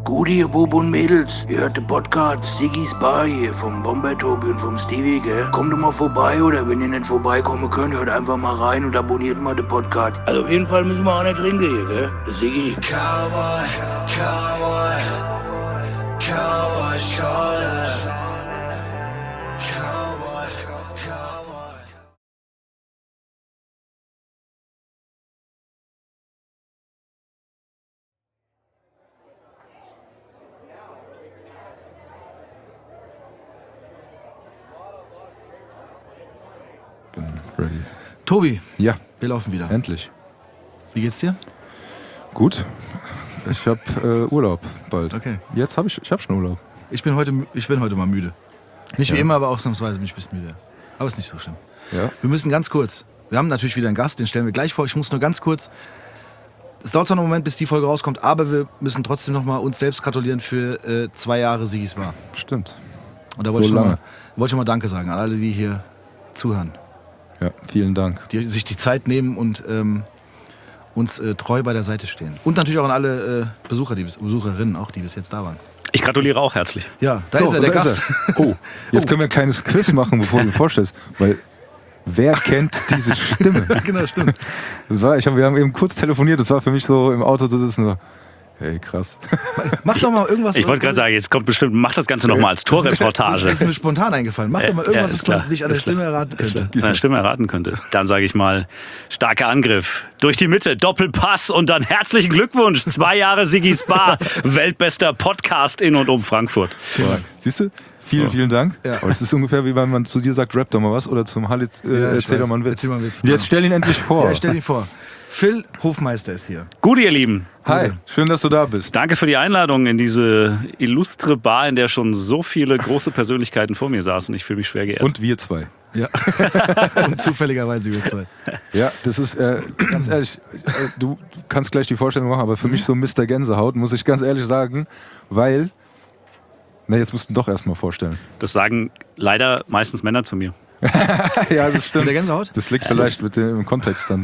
Gute, ihr Bub und Mädels, ihr hört den Podcast Siggy's Bar hier vom Bomber Tobi und vom Stevie, gell? Kommt doch mal vorbei, oder wenn ihr nicht vorbeikommen könnt, hört einfach mal rein und abonniert mal den Podcast. Also auf jeden Fall müssen wir auch nicht trinken hier, gell? Der Siggy. Cowboy, Cowboy, Cowboy Shorter. Cowboy, Cowboy. Bin ready. Tobi, Ja, wir laufen wieder. endlich. Wie geht's dir? Gut. Ich hab Urlaub bald. Okay. Jetzt habe ich hab schon Urlaub. Ich bin heute mal müde. Nicht wie Ja. immer, aber ausnahmsweise bin ich ein bisschen müde. Aber ist nicht so schlimm. Ja. Wir müssen ganz kurz. Wir haben natürlich wieder einen Gast, den stellen wir gleich vor. Ich muss nur ganz kurz. Es dauert zwar noch einen Moment, bis die Folge rauskommt, aber wir müssen trotzdem noch mal uns selbst gratulieren für 2 Jahre Siggy's Bar. Stimmt. Und da So wollte ich, lange. wollte ich schon mal Danke sagen an alle, die hier zuhören. Ja, vielen Dank. Die sich die Zeit nehmen und uns treu bei der Seite stehen. Und natürlich auch an alle Besucherinnen, auch, die bis jetzt da waren. Ich gratuliere auch herzlich. Ja, da So, ist er, der da Gast. er. Oh, jetzt können wir ein kleines Quiz machen, bevor du ihn vorstellst. Weil, wer kennt diese Stimme? Genau, stimmt. Wir haben eben kurz telefoniert, das war für mich so im Auto zu sitzen. So, hey, krass. Mach doch mal irgendwas. Ich wollte gerade sagen, jetzt kommt bestimmt, mach das Ganze nochmal als Das ist Torreportage. mir spontan eingefallen. Mach doch mal Ja, irgendwas, ist das man klar. dich an der Ist klar. Stimme erraten könnte. Deine Stimme erraten könnte. Dann sage ich mal, starker Angriff. Durch die Mitte, Doppelpass und dann herzlichen Glückwunsch. 2 Jahre Siggy's Bar. Weltbester Podcast in und um Frankfurt. Siehst du? Vielen Dank. Ja. Aber es ist ungefähr wie wenn man zu dir sagt, rap doch mal was oder zum Halit ich erzähl doch weiß. mal einen Witz. Erzähl mal einen Witz, Und jetzt stell ihn endlich vor. Ja, stell dir vor. Phil Hofmeister ist hier. Gut, ihr Lieben. Hi, schön, dass du da bist. Danke für die Einladung in diese illustre Bar, in der schon so viele große Persönlichkeiten vor mir saßen. Ich fühle mich schwer geehrt. Und wir zwei. Ja. Und zufälligerweise wir zwei. Ja, das ist, ganz ehrlich, du kannst gleich die Vorstellung machen, aber für mich so Mr. Gänsehaut, muss ich ganz ehrlich sagen, weil, jetzt musst du ihn doch erstmal vorstellen. Das sagen leider meistens Männer zu mir. Ja, das stimmt. Der Gänsehaut? Das liegt vielleicht mit dem Kontext dann.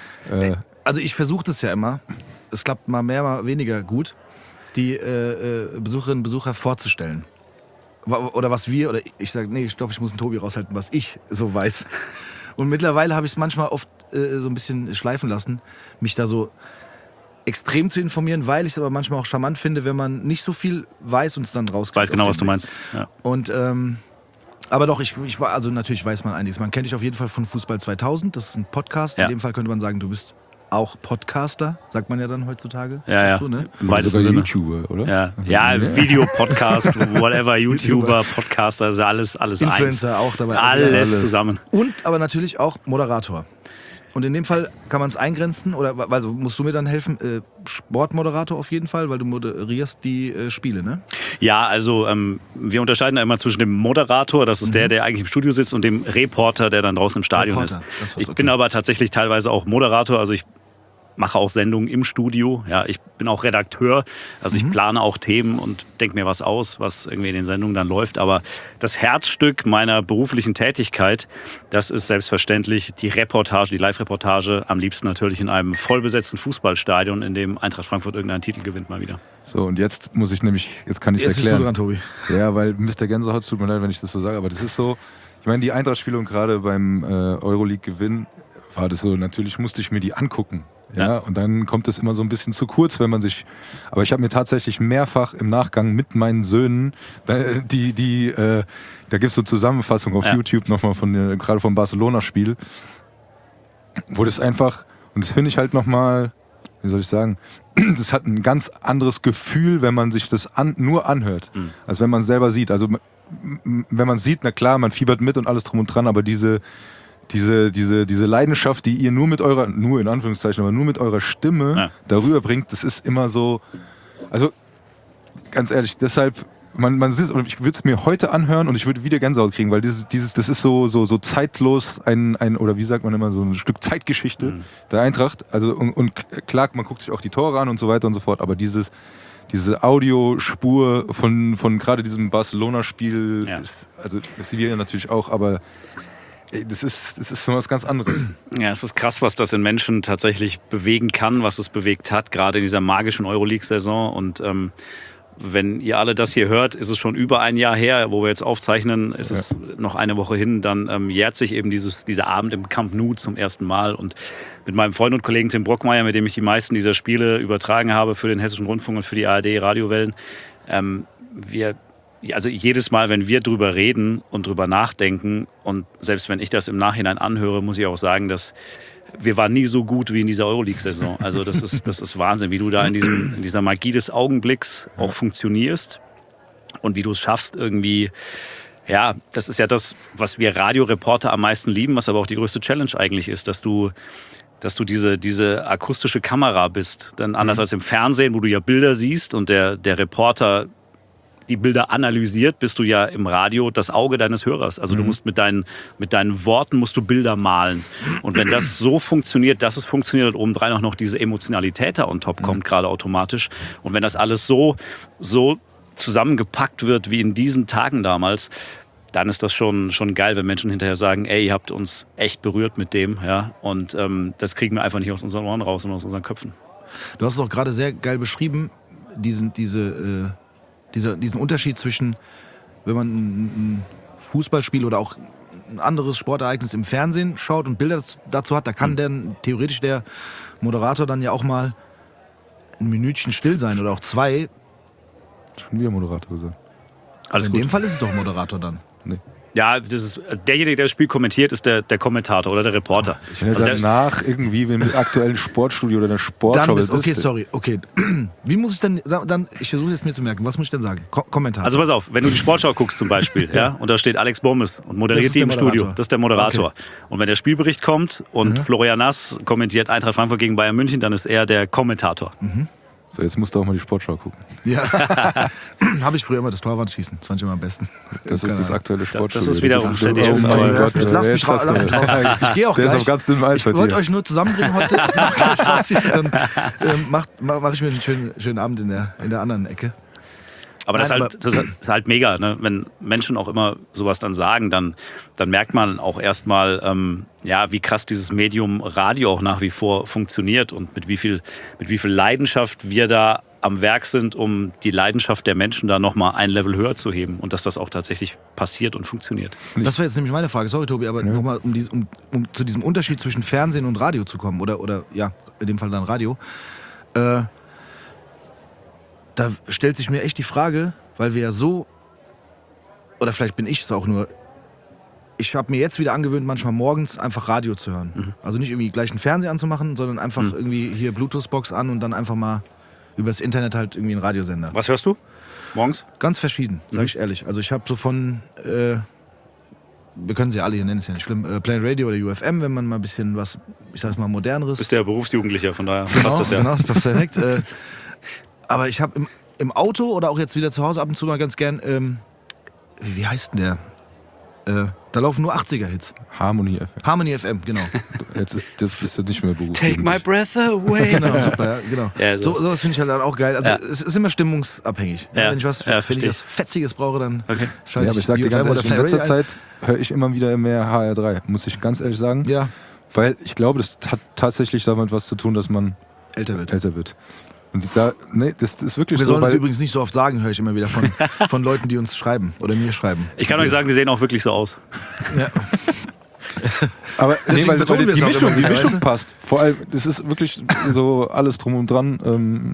Also ich versuche das ja immer. Es klappt mal mehr, mal weniger gut, die Besucherinnen und Besucher vorzustellen. Oder was wir, oder ich sage, nee, stopp, ich muss einen Tobi raushalten, was ich so weiß. Und mittlerweile habe ich es manchmal oft so ein bisschen schleifen lassen, mich da so extrem zu informieren, weil ich es aber manchmal auch charmant finde, wenn man nicht so viel weiß und es dann rauskriegt. Ich weiß genau, auf was den du Weg. meinst. Ja. Und aber doch, ich war, also natürlich weiß man einiges. Man kennt dich auf jeden Fall von Fußball 2000, das ist ein Podcast. Ja. In dem Fall könnte man sagen, du bist auch Podcaster, sagt man ja dann heutzutage. Ja. dazu, ne? Im Oder weitesten sogar Sinne. YouTuber, oder? Ja, Videopodcast, whatever, YouTuber, Podcaster, also alles eins. Influencer auch dabei. Alles zusammen. Und aber natürlich auch Moderator. Und in dem Fall kann man es eingrenzen, oder also musst du mir dann helfen, Sportmoderator auf jeden Fall, weil du moderierst die Spiele, ne? Ja, also wir unterscheiden da immer zwischen dem Moderator, das ist der eigentlich im Studio sitzt, und dem Reporter, der dann draußen im Stadion Reporter, das ist. war's, Ich bin okay. aber tatsächlich teilweise auch Moderator, also ich mache auch Sendungen im Studio. Ja, ich bin auch Redakteur, also ich plane auch Themen und denke mir was aus, was irgendwie in den Sendungen dann läuft. Aber das Herzstück meiner beruflichen Tätigkeit, das ist selbstverständlich die Reportage, die Live-Reportage, am liebsten natürlich in einem vollbesetzten Fußballstadion, in dem Eintracht Frankfurt irgendeinen Titel gewinnt mal wieder. So, und jetzt muss ich nämlich, jetzt kann ich es Jetzt bist du erklären. dran, Tobi. Ja, weil Mr. Gänsehaut, tut mir leid, wenn ich das so sage, aber das ist so, ich meine, die Eintracht-Spiele und gerade beim Euroleague-Gewinn war das so, natürlich musste ich mir die angucken. Ja, und dann kommt es immer so ein bisschen zu kurz, wenn man sich. Aber ich habe mir tatsächlich mehrfach im Nachgang mit meinen Söhnen, da gibt es so Zusammenfassungen auf YouTube nochmal gerade vom Barcelona-Spiel, wo das einfach, und das finde ich halt nochmal, wie soll ich sagen, das hat ein ganz anderes Gefühl, wenn man sich das nur anhört, als wenn man es selber sieht. Also wenn man es sieht, na klar, man fiebert mit und alles drum und dran, aber diese Leidenschaft, die ihr nur mit eurer Stimme darüber bringt, das ist immer so, also ganz ehrlich, deshalb, man sitzt, und ich würde es mir heute anhören und ich würde wieder Gänsehaut kriegen, weil das ist so zeitlos oder wie sagt man immer, so ein Stück Zeitgeschichte der Eintracht. Also und klar, man guckt sich auch die Tore an und so weiter und so fort, aber diese Audiospur von gerade diesem Barcelona-Spiel, also das wir natürlich auch, aber das ist schon was ganz anderes. Ja, es ist krass, was das in Menschen tatsächlich bewegen kann, was es bewegt hat, gerade in dieser magischen Euroleague-Saison. Und wenn ihr alle das hier hört, ist es schon über ein Jahr her, wo wir jetzt aufzeichnen, ist es noch eine Woche hin, dann jährt sich eben dieser Abend im Camp Nou zum ersten Mal. Und mit meinem Freund und Kollegen Tim Brockmeier, mit dem ich die meisten dieser Spiele übertragen habe für den Hessischen Rundfunk und für die ARD-Radiowellen, also jedes Mal, wenn wir drüber reden und drüber nachdenken und selbst wenn ich das im Nachhinein anhöre, muss ich auch sagen, dass wir waren nie so gut wie in dieser Euroleague-Saison. Also das ist Wahnsinn, wie du da in dieser Magie des Augenblicks auch funktionierst und wie du es schaffst irgendwie. Ja, das ist ja das, was wir Radioreporter am meisten lieben, was aber auch die größte Challenge eigentlich ist, dass du diese akustische Kamera bist. Denn anders als im Fernsehen, wo du ja Bilder siehst und der Reporter die Bilder analysiert, bist du ja im Radio das Auge deines Hörers. Also du musst mit deinen Worten musst du Bilder malen. Und wenn das so funktioniert, dass es funktioniert und obendrein auch noch diese Emotionalität da on top kommt, gerade automatisch. Und wenn das alles so zusammengepackt wird wie in diesen Tagen damals, dann ist das schon geil, wenn Menschen hinterher sagen, ey, ihr habt uns echt berührt mit dem. Ja? Und das kriegen wir einfach nicht aus unseren Ohren raus und aus unseren Köpfen. Du hast es doch gerade sehr geil beschrieben, diesen Unterschied zwischen, wenn man ein Fußballspiel oder auch ein anderes Sportereignis im Fernsehen schaut und Bilder dazu hat, da kann dann theoretisch der Moderator dann ja auch mal ein Minütchen still sein oder auch 2. Schon wieder Moderator gesagt. Alles in gut. dem Fall ist es doch Moderator dann. Nee. Ja, derjenige, der das Spiel kommentiert, ist der Kommentator oder der Reporter. Wenn er danach irgendwie im aktuellen Sportstudio oder der Sportschau Dann bist, okay. Wie muss ich denn, dann, ich versuche jetzt mir zu merken, was muss ich denn sagen? Kommentator. Also pass auf, wenn du die Sportschau guckst zum Beispiel, ja, und da steht Alex Bommes und Das moderiert ist die der im Studio, Moderator. das ist der Moderator. Okay. Und wenn der Spielbericht kommt und Florian Nass kommentiert Eintracht Frankfurt gegen Bayern München, dann ist er der Kommentator. So, jetzt musst du auch mal die Sportschau gucken. Ja. Habe ich früher immer das Torwandschießen. Das fand ich immer am besten. Das ist das aktuelle Sportstudio. Das ist wiederum ZDF, Oh mein aber- Gott, Lass mich jetzt hast du- raus. Ich gehe auch Der gleich. ist auf ganz dünnem Eis Ich bei wollte dir. euch nur zusammenbringen heute. Ich mach gleich raus hier. Dann mach ich mir einen schönen Abend in der anderen Ecke. Aber das, Nein, das ist halt mega, ne? Wenn Menschen auch immer sowas dann sagen, dann merkt man auch erstmal, wie krass dieses Medium Radio auch nach wie vor funktioniert und mit wie viel Leidenschaft wir da am Werk sind, um die Leidenschaft der Menschen da nochmal ein Level höher zu heben und dass das auch tatsächlich passiert und funktioniert. Das wäre jetzt nämlich meine Frage. Sorry, Tobi, aber nochmal, um zu diesem Unterschied zwischen Fernsehen und Radio zu kommen, oder ja, in dem Fall dann Radio, da stellt sich mir echt die Frage, weil wir ja so, oder vielleicht bin ich es auch nur, ich habe mir jetzt wieder angewöhnt, manchmal morgens einfach Radio zu hören. Also nicht irgendwie gleich einen Fernseher anzumachen, sondern einfach irgendwie hier Bluetooth-Box an und dann einfach mal übers Internet halt irgendwie einen Radiosender. Was hörst du morgens? Ganz verschieden, sage ich ehrlich. Also ich habe so von, wir können sie ja alle hier nennen, ist ja nicht schlimm, Planet Radio oder UFM, wenn man mal ein bisschen was, ich sag mal, moderneres. Bist ja Berufsjugendlicher, von daher Genau, passt das ja. Genau, das passt perfekt. Aber ich habe im Auto oder auch jetzt wieder zu Hause ab und zu mal ganz gern, wie heißt denn der? Da laufen nur 80er-Hits. Harmony FM. Harmony FM, genau. Jetzt bist du nicht mehr beruflich. Take my breath away. Genau, super, ja, genau. Ja, so. Sowas finde ich halt auch geil. Also Ja. es ist immer stimmungsabhängig. Ja. Wenn ich was verstehe. Fetziges brauche, dann Okay. schalte Ja, aber ich sag dir UFM ganz oder ehrlich, in Planet letzter Radio ein. Zeit höre ich immer wieder mehr HR3, muss ich ganz ehrlich sagen. Ja, Weil ich glaube, das hat tatsächlich damit was zu tun, dass man älter wird. älter wird. Und das ist wirklich Wir so, sollen das weil übrigens nicht so oft sagen, höre ich immer wieder von Leuten, die uns schreiben oder mir schreiben. Ich kann euch sagen, die sehen auch wirklich so aus. Ja. aber Deswegen weil betonen wir es die auch Mischung, immer wieder, weißt du? passt. Vor allem, das ist wirklich so alles drum und dran.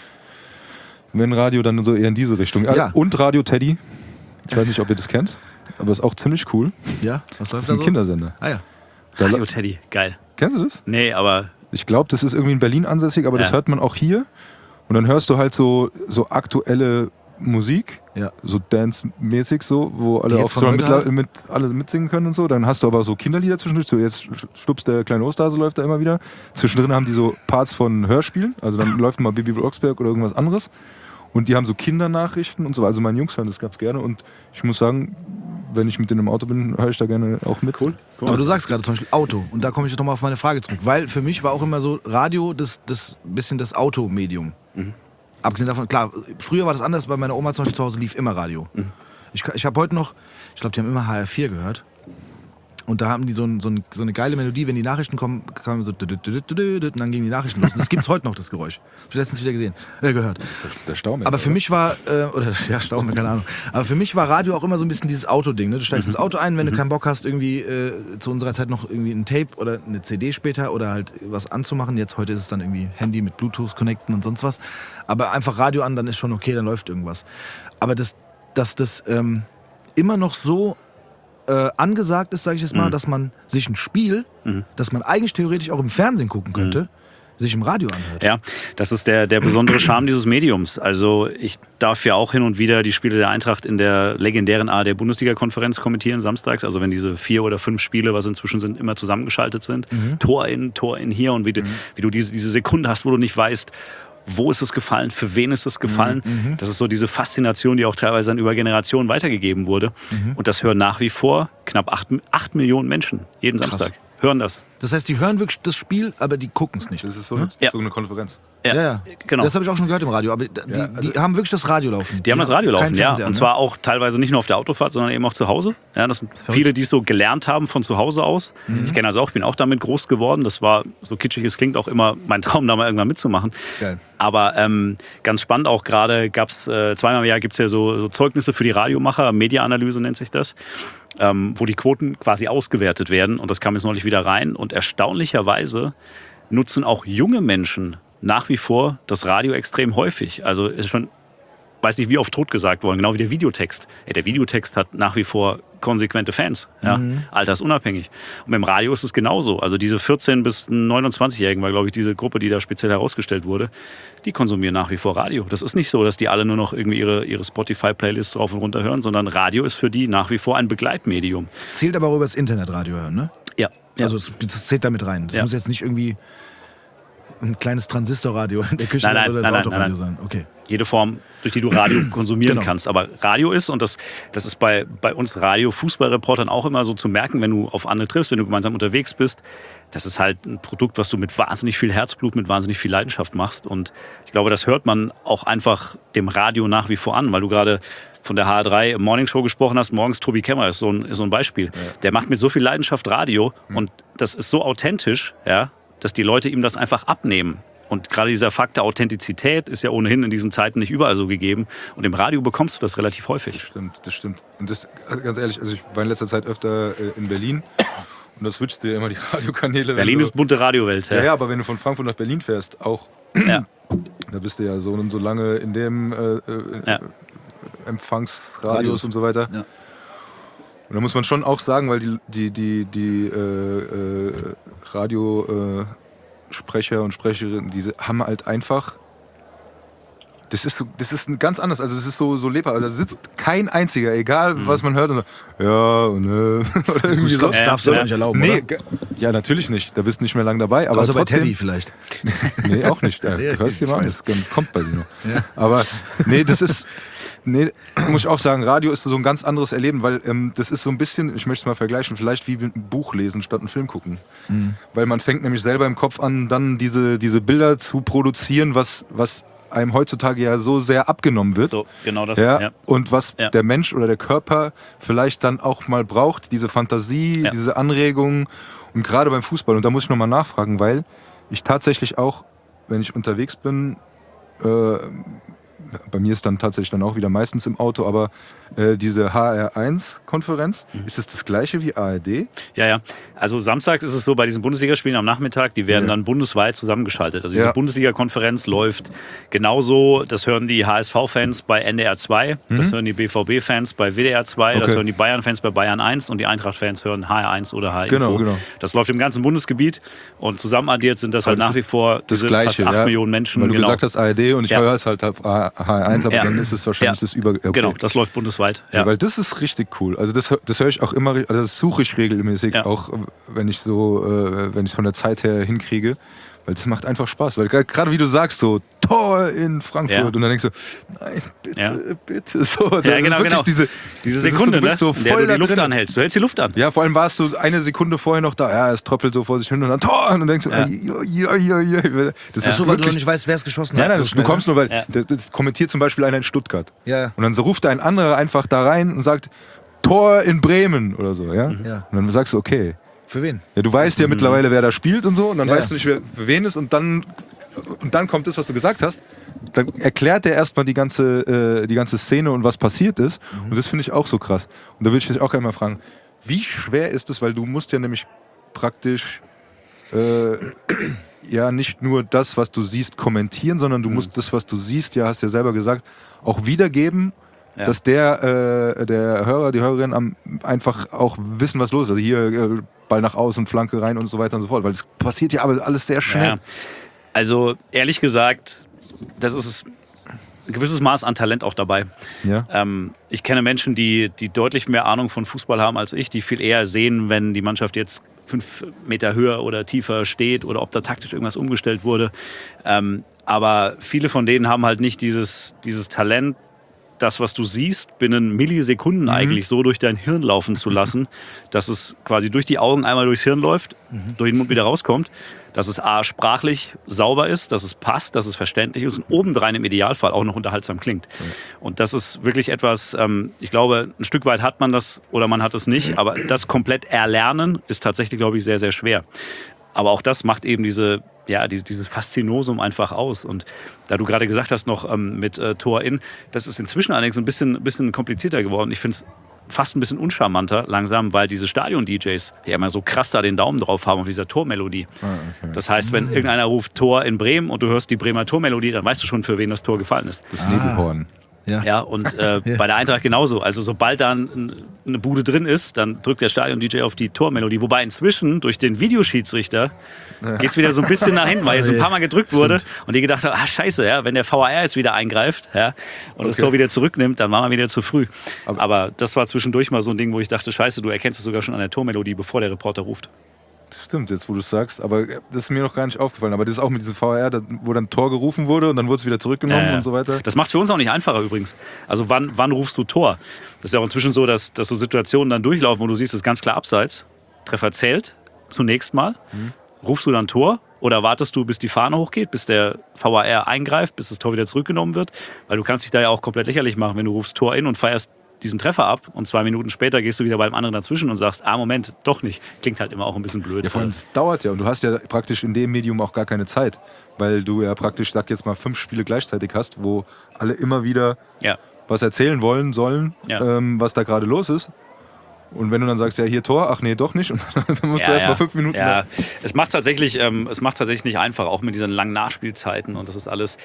Wenn Radio, dann so eher in diese Richtung. Ja. Und Radio Teddy. Ich weiß nicht, ob ihr das kennt, aber ist auch ziemlich cool. Ja, was Das läuft ist da ein so? Kindersender. Ah ja. Radio Teddy, geil. Kennst du das? Nee, aber Ich glaube, das ist irgendwie in Berlin ansässig, aber das Ja. hört man auch hier. Und dann hörst du halt so aktuelle Musik, Ja. so Dance-mäßig so, wo alle Die auch jetzt von so heute halt? alle mitsingen können und so. Dann hast du aber so Kinderlieder zwischendurch. So jetzt Stups, der kleine Osterhase läuft da immer wieder. Zwischendrin haben die so Parts von Hörspielen. Also dann läuft mal Bibi Blocksberg oder irgendwas anderes. Und die haben so Kindernachrichten und so. Also meine Jungs hören das ganz gerne. Und ich muss sagen, wenn ich mit denen im Auto bin, höre ich da gerne auch mit. Cool. Aber du sagst gerade zum Beispiel Auto. Und da komme ich jetzt nochmal auf meine Frage zurück. Weil für mich war auch immer so Radio das bisschen das Automedium. Abgesehen davon, klar, früher war das anders. Bei meiner Oma zum Beispiel zu Hause lief immer Radio. Ich habe heute noch, ich glaube, die haben immer HR4 gehört. Und da haben die so eine geile Melodie, wenn die Nachrichten kommen, kamen so und dann gingen die Nachrichten los. Und das gibt's heute noch, das Geräusch. Hab ich letztens wieder gehört. Der Staumecker. Aber für mich war, Staumecker, keine Ahnung. Aber für mich war Radio auch immer so ein bisschen dieses Autoding. Ne? Du steigst ins Auto ein, wenn du keinen Bock hast, irgendwie zu unserer Zeit noch irgendwie ein Tape oder eine CD später oder halt was anzumachen. Jetzt heute ist es dann irgendwie Handy mit Bluetooth connecten und sonst was. Aber einfach Radio an, dann ist schon okay, dann läuft irgendwas. Aber dass das immer noch so angesagt ist, sage ich jetzt mal, dass man sich ein Spiel, das man eigentlich theoretisch auch im Fernsehen gucken könnte, sich im Radio anhört. Ja, das ist der besondere Charme dieses Mediums. Also ich darf ja auch hin und wieder die Spiele der Eintracht in der legendären ARD-Bundesliga-Konferenz kommentieren, samstags. Also wenn diese 4 oder 5 Spiele, was inzwischen sind, immer zusammengeschaltet sind. Tor in hier und wie du diese Sekunde hast, wo du nicht weißt, wo ist es gefallen, für wen ist es gefallen. Das ist so diese Faszination, die auch teilweise dann über Generationen weitergegeben wurde. Und das hören nach wie vor knapp 8 Millionen Menschen jeden Samstag. Hören das. Das heißt, die hören wirklich das Spiel, aber die gucken es nicht. Das ist so eine Konferenz. Ja, genau. Das habe ich auch schon gehört im Radio. Aber die haben wirklich das Radio laufen. Die haben das Radio laufen, ja. Fernseher, Und zwar auch teilweise nicht nur auf der Autofahrt, sondern eben auch zu Hause. Ja, das sind viele, die es so gelernt haben von zu Hause aus. Ich kenne das auch, ich bin auch damit groß geworden. Das war, so kitschig es klingt, auch immer mein Traum, da mal irgendwann mitzumachen. Geil. Aber ganz spannend auch gerade, gab es zweimal im Jahr gibt es ja so Zeugnisse für die Radiomacher, Media-Analyse nennt sich das, wo die Quoten quasi ausgewertet werden. Und das kam jetzt neulich wieder rein. Und erstaunlicherweise nutzen auch junge Menschen nach wie vor das Radio extrem häufig. Also ist schon, weiß nicht wie oft totgesagt worden, genau wie der Videotext. Der Videotext hat nach wie vor konsequente Fans, altersunabhängig. Und beim Radio ist es genauso. Also diese 14- bis 29-Jährigen war, glaube ich, diese Gruppe, die da speziell herausgestellt wurde, die konsumieren nach wie vor Radio. Das ist nicht so, dass die alle nur noch irgendwie ihre Spotify-Playlists drauf und runter hören, sondern Radio ist für die nach wie vor ein Begleitmedium. Zählt aber auch über das Internetradio hören, ne? Ja. Also das zählt damit rein. Das muss jetzt nicht irgendwie ein kleines Transistorradio in der Küche oder das Autoradio sein. Okay. Jede Form, durch die du Radio konsumieren kannst. Aber Radio ist, und das ist bei uns Radio-Fußballreportern auch immer so zu merken, wenn du auf andere triffst, wenn du gemeinsam unterwegs bist, das ist halt ein Produkt, was du mit wahnsinnig viel Herzblut, mit wahnsinnig viel Leidenschaft machst. Und ich glaube, das hört man auch einfach dem Radio nach wie vor an, weil du gerade von der HR3 Morning Show gesprochen hast, morgens Tobi Kemmer ist so ein Beispiel. Ja. Der macht mit so viel Leidenschaft Radio und das ist so authentisch, ja, dass die Leute ihm das einfach abnehmen. Und gerade dieser Fakt der Authentizität ist ja ohnehin in diesen Zeiten nicht überall so gegeben. Und im Radio bekommst du das relativ häufig. Das stimmt. Und das, also ganz ehrlich, also ich war in letzter Zeit öfter in Berlin und da switcht dir immer die Radiokanäle. Berlin ist bunte Radiowelt. Ja, aber wenn du von Frankfurt nach Berlin fährst, auch, da bist du ja so und so lange in dem Empfangsradius und so weiter. Ja. Und da muss man schon auch sagen, weil die Radiosprecher und Sprecherinnen, diese haben halt einfach, das ist ganz anders, also es ist so lebbar, also da sitzt kein einziger, egal was man hört, und so, oder irgendwie so. Das darfst du doch nicht erlauben, oder? Ja, natürlich nicht, da bist du nicht mehr lang dabei. Aber also trotzdem, bei Teddy vielleicht. Nee, auch nicht, du hörst dir mal an, das kommt bei dir noch. Ja. Aber muss ich auch sagen, Radio ist so ein ganz anderes Erleben, weil das ist so ein bisschen, ich möchte es mal vergleichen, vielleicht wie ein Buch lesen statt einen Film gucken. Weil man fängt nämlich selber im Kopf an, dann diese Bilder zu produzieren, was einem heutzutage ja so sehr abgenommen wird. So, genau das. Ja. Und was der Mensch oder der Körper vielleicht dann auch mal braucht, diese Fantasie, diese Anregungen. Und gerade beim Fußball, und da muss ich nochmal nachfragen, weil ich tatsächlich auch, wenn ich unterwegs bin, bei mir ist dann tatsächlich dann auch wieder meistens im Auto, aber diese HR1-Konferenz, ist es das gleiche wie ARD? Ja. Also samstags ist es so, bei diesen Bundesligaspielen am Nachmittag, die werden dann bundesweit zusammengeschaltet. Also diese Bundesliga-Konferenz läuft genauso, das hören die HSV-Fans bei NDR 2, das hören die BVB-Fans bei WDR 2, das hören die Bayern-Fans bei Bayern 1 und die Eintracht-Fans hören HR1 oder HR Info. Genau. Das läuft im ganzen Bundesgebiet und zusammenaddiert sind das halt nach wie vor diese Gleiche, fast 8 Millionen Menschen. Weil du gesagt hast ARD und ich höre es halt auf HR1, aber dann ist es wahrscheinlich das Okay. Genau, das läuft bundesweit. Ja. Weil das ist richtig cool. Also das höre ich auch immer, also das suche ich regelmäßig, auch wenn ich es von der Zeit her hinkriege. Weil das macht einfach Spaß. Weil gerade wie du sagst, so Tor in Frankfurt und dann denkst du, nein, bitte. So, ja, genau. Diese Sekunde, so, in der du die Luft anhältst. Du hältst die Luft an. Ja, vor allem warst du eine Sekunde vorher noch da, es tröppelt so vor sich hin und dann Tor und dann denkst du, das ist so, weil du noch nicht weißt, wer es geschossen hat. Nein, du kommst nur, weil das kommentiert zum Beispiel einer in Stuttgart. Ja. Und dann so ruft ein anderer einfach da rein und sagt, Tor in Bremen oder so, ja? Ja. Und dann sagst du, okay. Für wen? Ja, du weißt ja mittlerweile, wer da spielt und so, und dann Ja. weißt du nicht, für wen ist, und dann kommt das, was du gesagt hast. Dann erklärt er erstmal die ganze Szene und was passiert ist. Und das finde ich auch so krass. Und da würde ich dich auch gerne mal fragen, wie schwer ist es, weil du musst ja nämlich praktisch ja nicht nur das, was du siehst, kommentieren, sondern du musst das, was du siehst, ja, hast ja selber gesagt, auch wiedergeben, dass der Hörer, die Hörerin einfach auch wissen, was los ist. Also hier Ball nach außen, Flanke rein und so weiter und so fort. Weil es passiert ja aber alles sehr schnell. Ja. Also ehrlich gesagt, das ist ein gewisses Maß an Talent auch dabei. Ja. Ich kenne Menschen, die deutlich mehr Ahnung von Fußball haben als ich, die viel eher sehen, wenn die Mannschaft jetzt 5 Meter höher oder tiefer steht oder ob da taktisch irgendwas umgestellt wurde. Aber viele von denen haben halt nicht dieses Talent, das, was du siehst, binnen Millisekunden eigentlich so durch dein Hirn laufen zu lassen, dass es quasi durch die Augen einmal durchs Hirn läuft, durch den Mund wieder rauskommt, dass es A, sprachlich sauber ist, dass es passt, dass es verständlich ist und obendrein im Idealfall auch noch unterhaltsam klingt. Und das ist wirklich etwas, ich glaube, ein Stück weit hat man das oder man hat es nicht, aber das komplett erlernen ist tatsächlich, glaube ich, sehr, sehr schwer. Aber auch das macht eben dieses Faszinosum einfach aus. Und da du gerade gesagt hast, noch mit Tor in, das ist inzwischen allerdings ein bisschen komplizierter geworden. Ich finde es fast ein bisschen uncharmanter langsam, weil diese Stadion-DJs ja immer so krass da den Daumen drauf haben auf dieser Tormelodie. Okay. Das heißt, wenn irgendeiner ruft Tor in Bremen und du hörst die Bremer Tormelodie, dann weißt du schon, für wen das Tor gefallen ist. Das Nebelhorn. Ja, und bei der Eintracht genauso. Also sobald da eine Bude drin ist, dann drückt der Stadion-DJ auf die Tormelodie. Wobei inzwischen durch den Videoschiedsrichter geht es wieder so ein bisschen nach hinten, weil er so ein paar Mal gedrückt wurde und die gedacht haben, scheiße, ja, wenn der VAR jetzt wieder eingreift und das Tor wieder zurücknimmt, dann waren wir wieder zu früh. Aber das war zwischendurch mal so ein Ding, wo ich dachte, scheiße, du erkennst es sogar schon an der Tormelodie, bevor der Reporter ruft. Das stimmt, jetzt wo du es sagst, aber das ist mir noch gar nicht aufgefallen. Aber das ist auch mit diesem VAR, wo dann Tor gerufen wurde und dann wurde es wieder zurückgenommen und so weiter. Das macht es für uns auch nicht einfacher übrigens. Also wann rufst du Tor? Das ist ja auch inzwischen so, dass so Situationen dann durchlaufen, wo du siehst, es ist ganz klar abseits. Treffer zählt zunächst mal. Rufst du dann Tor oder wartest du, bis die Fahne hochgeht, bis der VAR eingreift, bis das Tor wieder zurückgenommen wird? Weil du kannst dich da ja auch komplett lächerlich machen, wenn du rufst Tor in und feierst diesen Treffer ab und 2 Minuten später gehst du wieder beim anderen dazwischen und sagst, Moment, doch nicht. Klingt halt immer auch ein bisschen blöd. Ja, vor allem, es dauert ja und du hast ja praktisch in dem Medium auch gar keine Zeit, weil du ja praktisch, sag jetzt mal, 5 Spiele gleichzeitig hast, wo alle immer wieder was erzählen sollen, was da gerade los ist. Und wenn du dann sagst, ja, hier Tor, ach nee, doch nicht, und dann musst du erst mal 5 Minuten... Ja, es macht tatsächlich nicht einfach, auch mit diesen langen Nachspielzeiten und das ist alles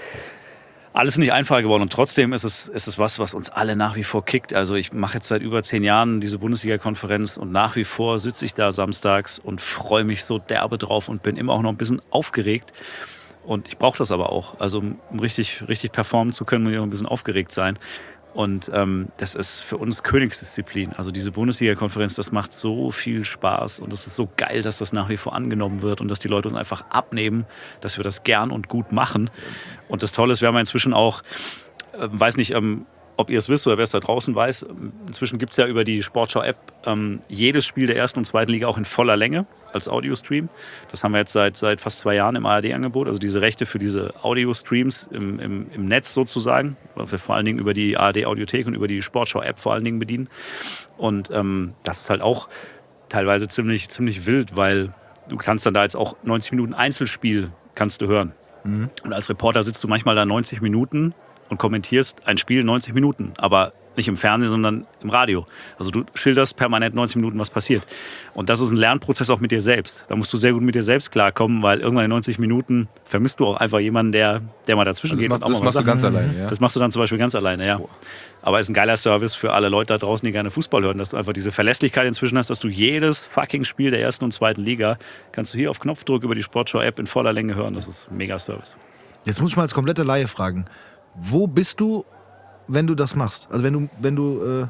nicht einfacher geworden und trotzdem ist es was uns alle nach wie vor kickt. Also ich mache jetzt seit über 10 Jahren diese Bundesliga-Konferenz und nach wie vor sitze ich da samstags und freue mich so derbe drauf und bin immer auch noch ein bisschen aufgeregt. Und ich brauche das aber auch. Also um richtig performen zu können, muss ich auch ein bisschen aufgeregt sein. Und das ist für uns Königsdisziplin. Also diese Bundesliga-Konferenz, das macht so viel Spaß und es ist so geil, dass das nach wie vor angenommen wird und dass die Leute uns einfach abnehmen, dass wir das gern und gut machen. Und das Tolle ist, wir haben inzwischen auch, weiß nicht, ob ihr es wisst oder wer es da draußen weiß, inzwischen gibt es ja über die Sportschau-App jedes Spiel der 1. und 2. Liga auch in voller Länge als Audio-Stream. Das haben wir jetzt seit fast 2 Jahren im ARD-Angebot. Also diese Rechte für diese Audio-Streams im Netz sozusagen, weil wir vor allen Dingen über die ARD-Audiothek und über die Sportschau-App vor allen Dingen bedienen. Und das ist halt auch teilweise ziemlich wild, weil du kannst dann da jetzt auch 90 Minuten Einzelspiel kannst du hören. Und als Reporter sitzt du manchmal da 90 Minuten und kommentierst ein Spiel 90 Minuten, aber nicht im Fernsehen, sondern im Radio. Also du schilderst permanent 90 Minuten, was passiert. Und das ist ein Lernprozess auch mit dir selbst. Da musst du sehr gut mit dir selbst klarkommen, weil irgendwann in 90 Minuten vermisst du auch einfach jemanden, der mal dazwischen geht. Das machst du ganz alleine, ja? Das machst du dann zum Beispiel ganz alleine, ja. Aber es ist ein geiler Service für alle Leute da draußen, die gerne Fußball hören, dass du einfach diese Verlässlichkeit inzwischen hast, dass du jedes fucking Spiel der 1. und 2. Liga kannst du hier auf Knopfdruck über die Sportschau-App in voller Länge hören. Das ist ein Mega-Service. Jetzt muss ich mal als komplette Laie fragen. Wo bist du, wenn du das machst? Also wenn du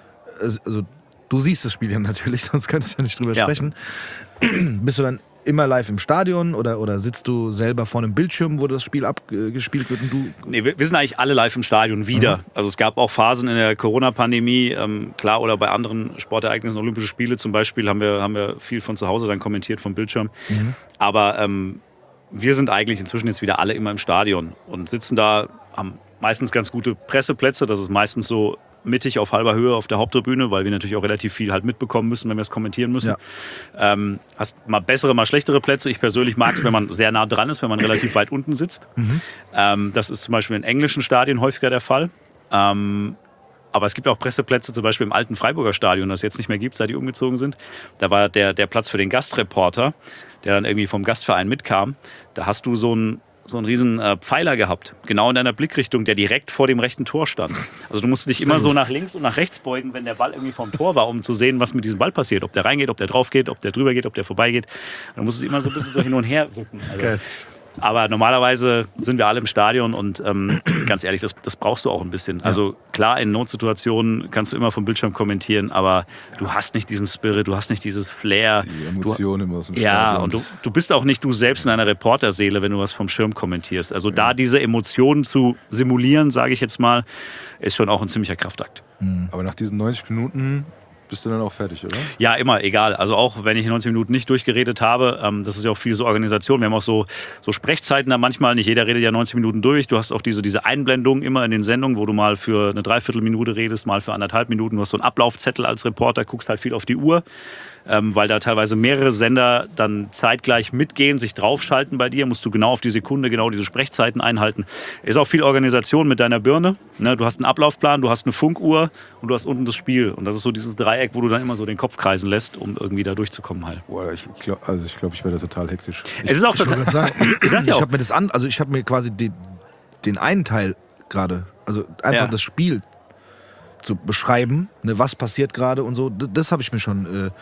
also du siehst das Spiel ja natürlich, sonst könntest du ja nicht drüber sprechen. Bist du dann immer live im Stadion oder sitzt du selber vor einem Bildschirm, wo das Spiel abgespielt wird und du... Nee, wir sind eigentlich alle live im Stadion wieder. Also es gab auch Phasen in der Corona-Pandemie, klar, oder bei anderen Sportereignissen, Olympische Spiele zum Beispiel, haben wir viel von zu Hause dann kommentiert vom Bildschirm. Aber wir sind eigentlich inzwischen jetzt wieder alle immer im Stadion und sitzen da, haben meistens ganz gute Presseplätze. Das ist meistens so mittig auf halber Höhe auf der Haupttribüne, weil wir natürlich auch relativ viel halt mitbekommen müssen, wenn wir es kommentieren müssen. Ja. Hast mal bessere, mal schlechtere Plätze. Ich persönlich mag es, wenn man sehr nah dran ist, wenn man relativ weit unten sitzt. Das ist zum Beispiel in englischen Stadien häufiger der Fall. Aber es gibt auch Presseplätze, zum Beispiel im alten Freiburger Stadion, das es jetzt nicht mehr gibt, seit die umgezogen sind. Da war der Platz für den Gastreporter, der dann irgendwie vom Gastverein mitkam. Da hast du so einen riesen Pfeiler gehabt, genau in deiner Blickrichtung, der direkt vor dem rechten Tor stand. Also du musst dich immer so nach links und nach rechts beugen, wenn der Ball irgendwie vom Tor war, um zu sehen, was mit diesem Ball passiert. Ob der reingeht, ob der drauf geht, ob der drüber geht, ob der vorbeigeht. Dann musst du immer so ein bisschen so hin und her rücken. Also, Geil. aber normalerweise sind wir alle im Stadion und ganz ehrlich, das brauchst du auch ein bisschen. Also klar, in Notsituationen kannst du immer vom Bildschirm kommentieren, aber du hast nicht diesen Spirit, du hast nicht dieses Flair. Die Emotionen immer aus dem Ja, Stadion. und du bist auch nicht du selbst in einer Reporterseele, wenn du was vom Schirm kommentierst. Also da diese Emotionen zu simulieren, sage ich jetzt mal, ist schon auch ein ziemlicher Kraftakt. Aber nach diesen 90 Minuten bist du dann auch fertig, oder? Ja, immer, egal. Also auch wenn ich 90 Minuten nicht durchgeredet habe, das ist ja auch viel so Organisation. Wir haben auch so Sprechzeiten da manchmal. Nicht jeder redet ja 90 Minuten durch. Du hast auch diese Einblendung immer in den Sendungen, wo du mal für eine Dreiviertelminute redest, mal für 1,5 Minuten. Du hast so einen Ablaufzettel als Reporter, guckst halt viel auf die Uhr, weil da teilweise mehrere Sender dann zeitgleich mitgehen, sich draufschalten bei dir. Musst du genau auf die Sekunde, genau diese Sprechzeiten einhalten. Ist auch viel Organisation mit deiner Birne. Ne? Du hast einen Ablaufplan, du hast eine Funkuhr und du hast unten das Spiel. Und das ist so dieses Dreieck, wo du dann immer so den Kopf kreisen lässt, um irgendwie da durchzukommen halt. Boah, ich glaube, ich wäre da total hektisch. Es ist auch Ich wollte total. gerade sagen, Ich sag ja ich auch. habe mir das ich habe mir quasi den einen Teil gerade, also einfach Ja. das Spiel zu beschreiben, ne, was passiert gerade und so, das habe ich mir schon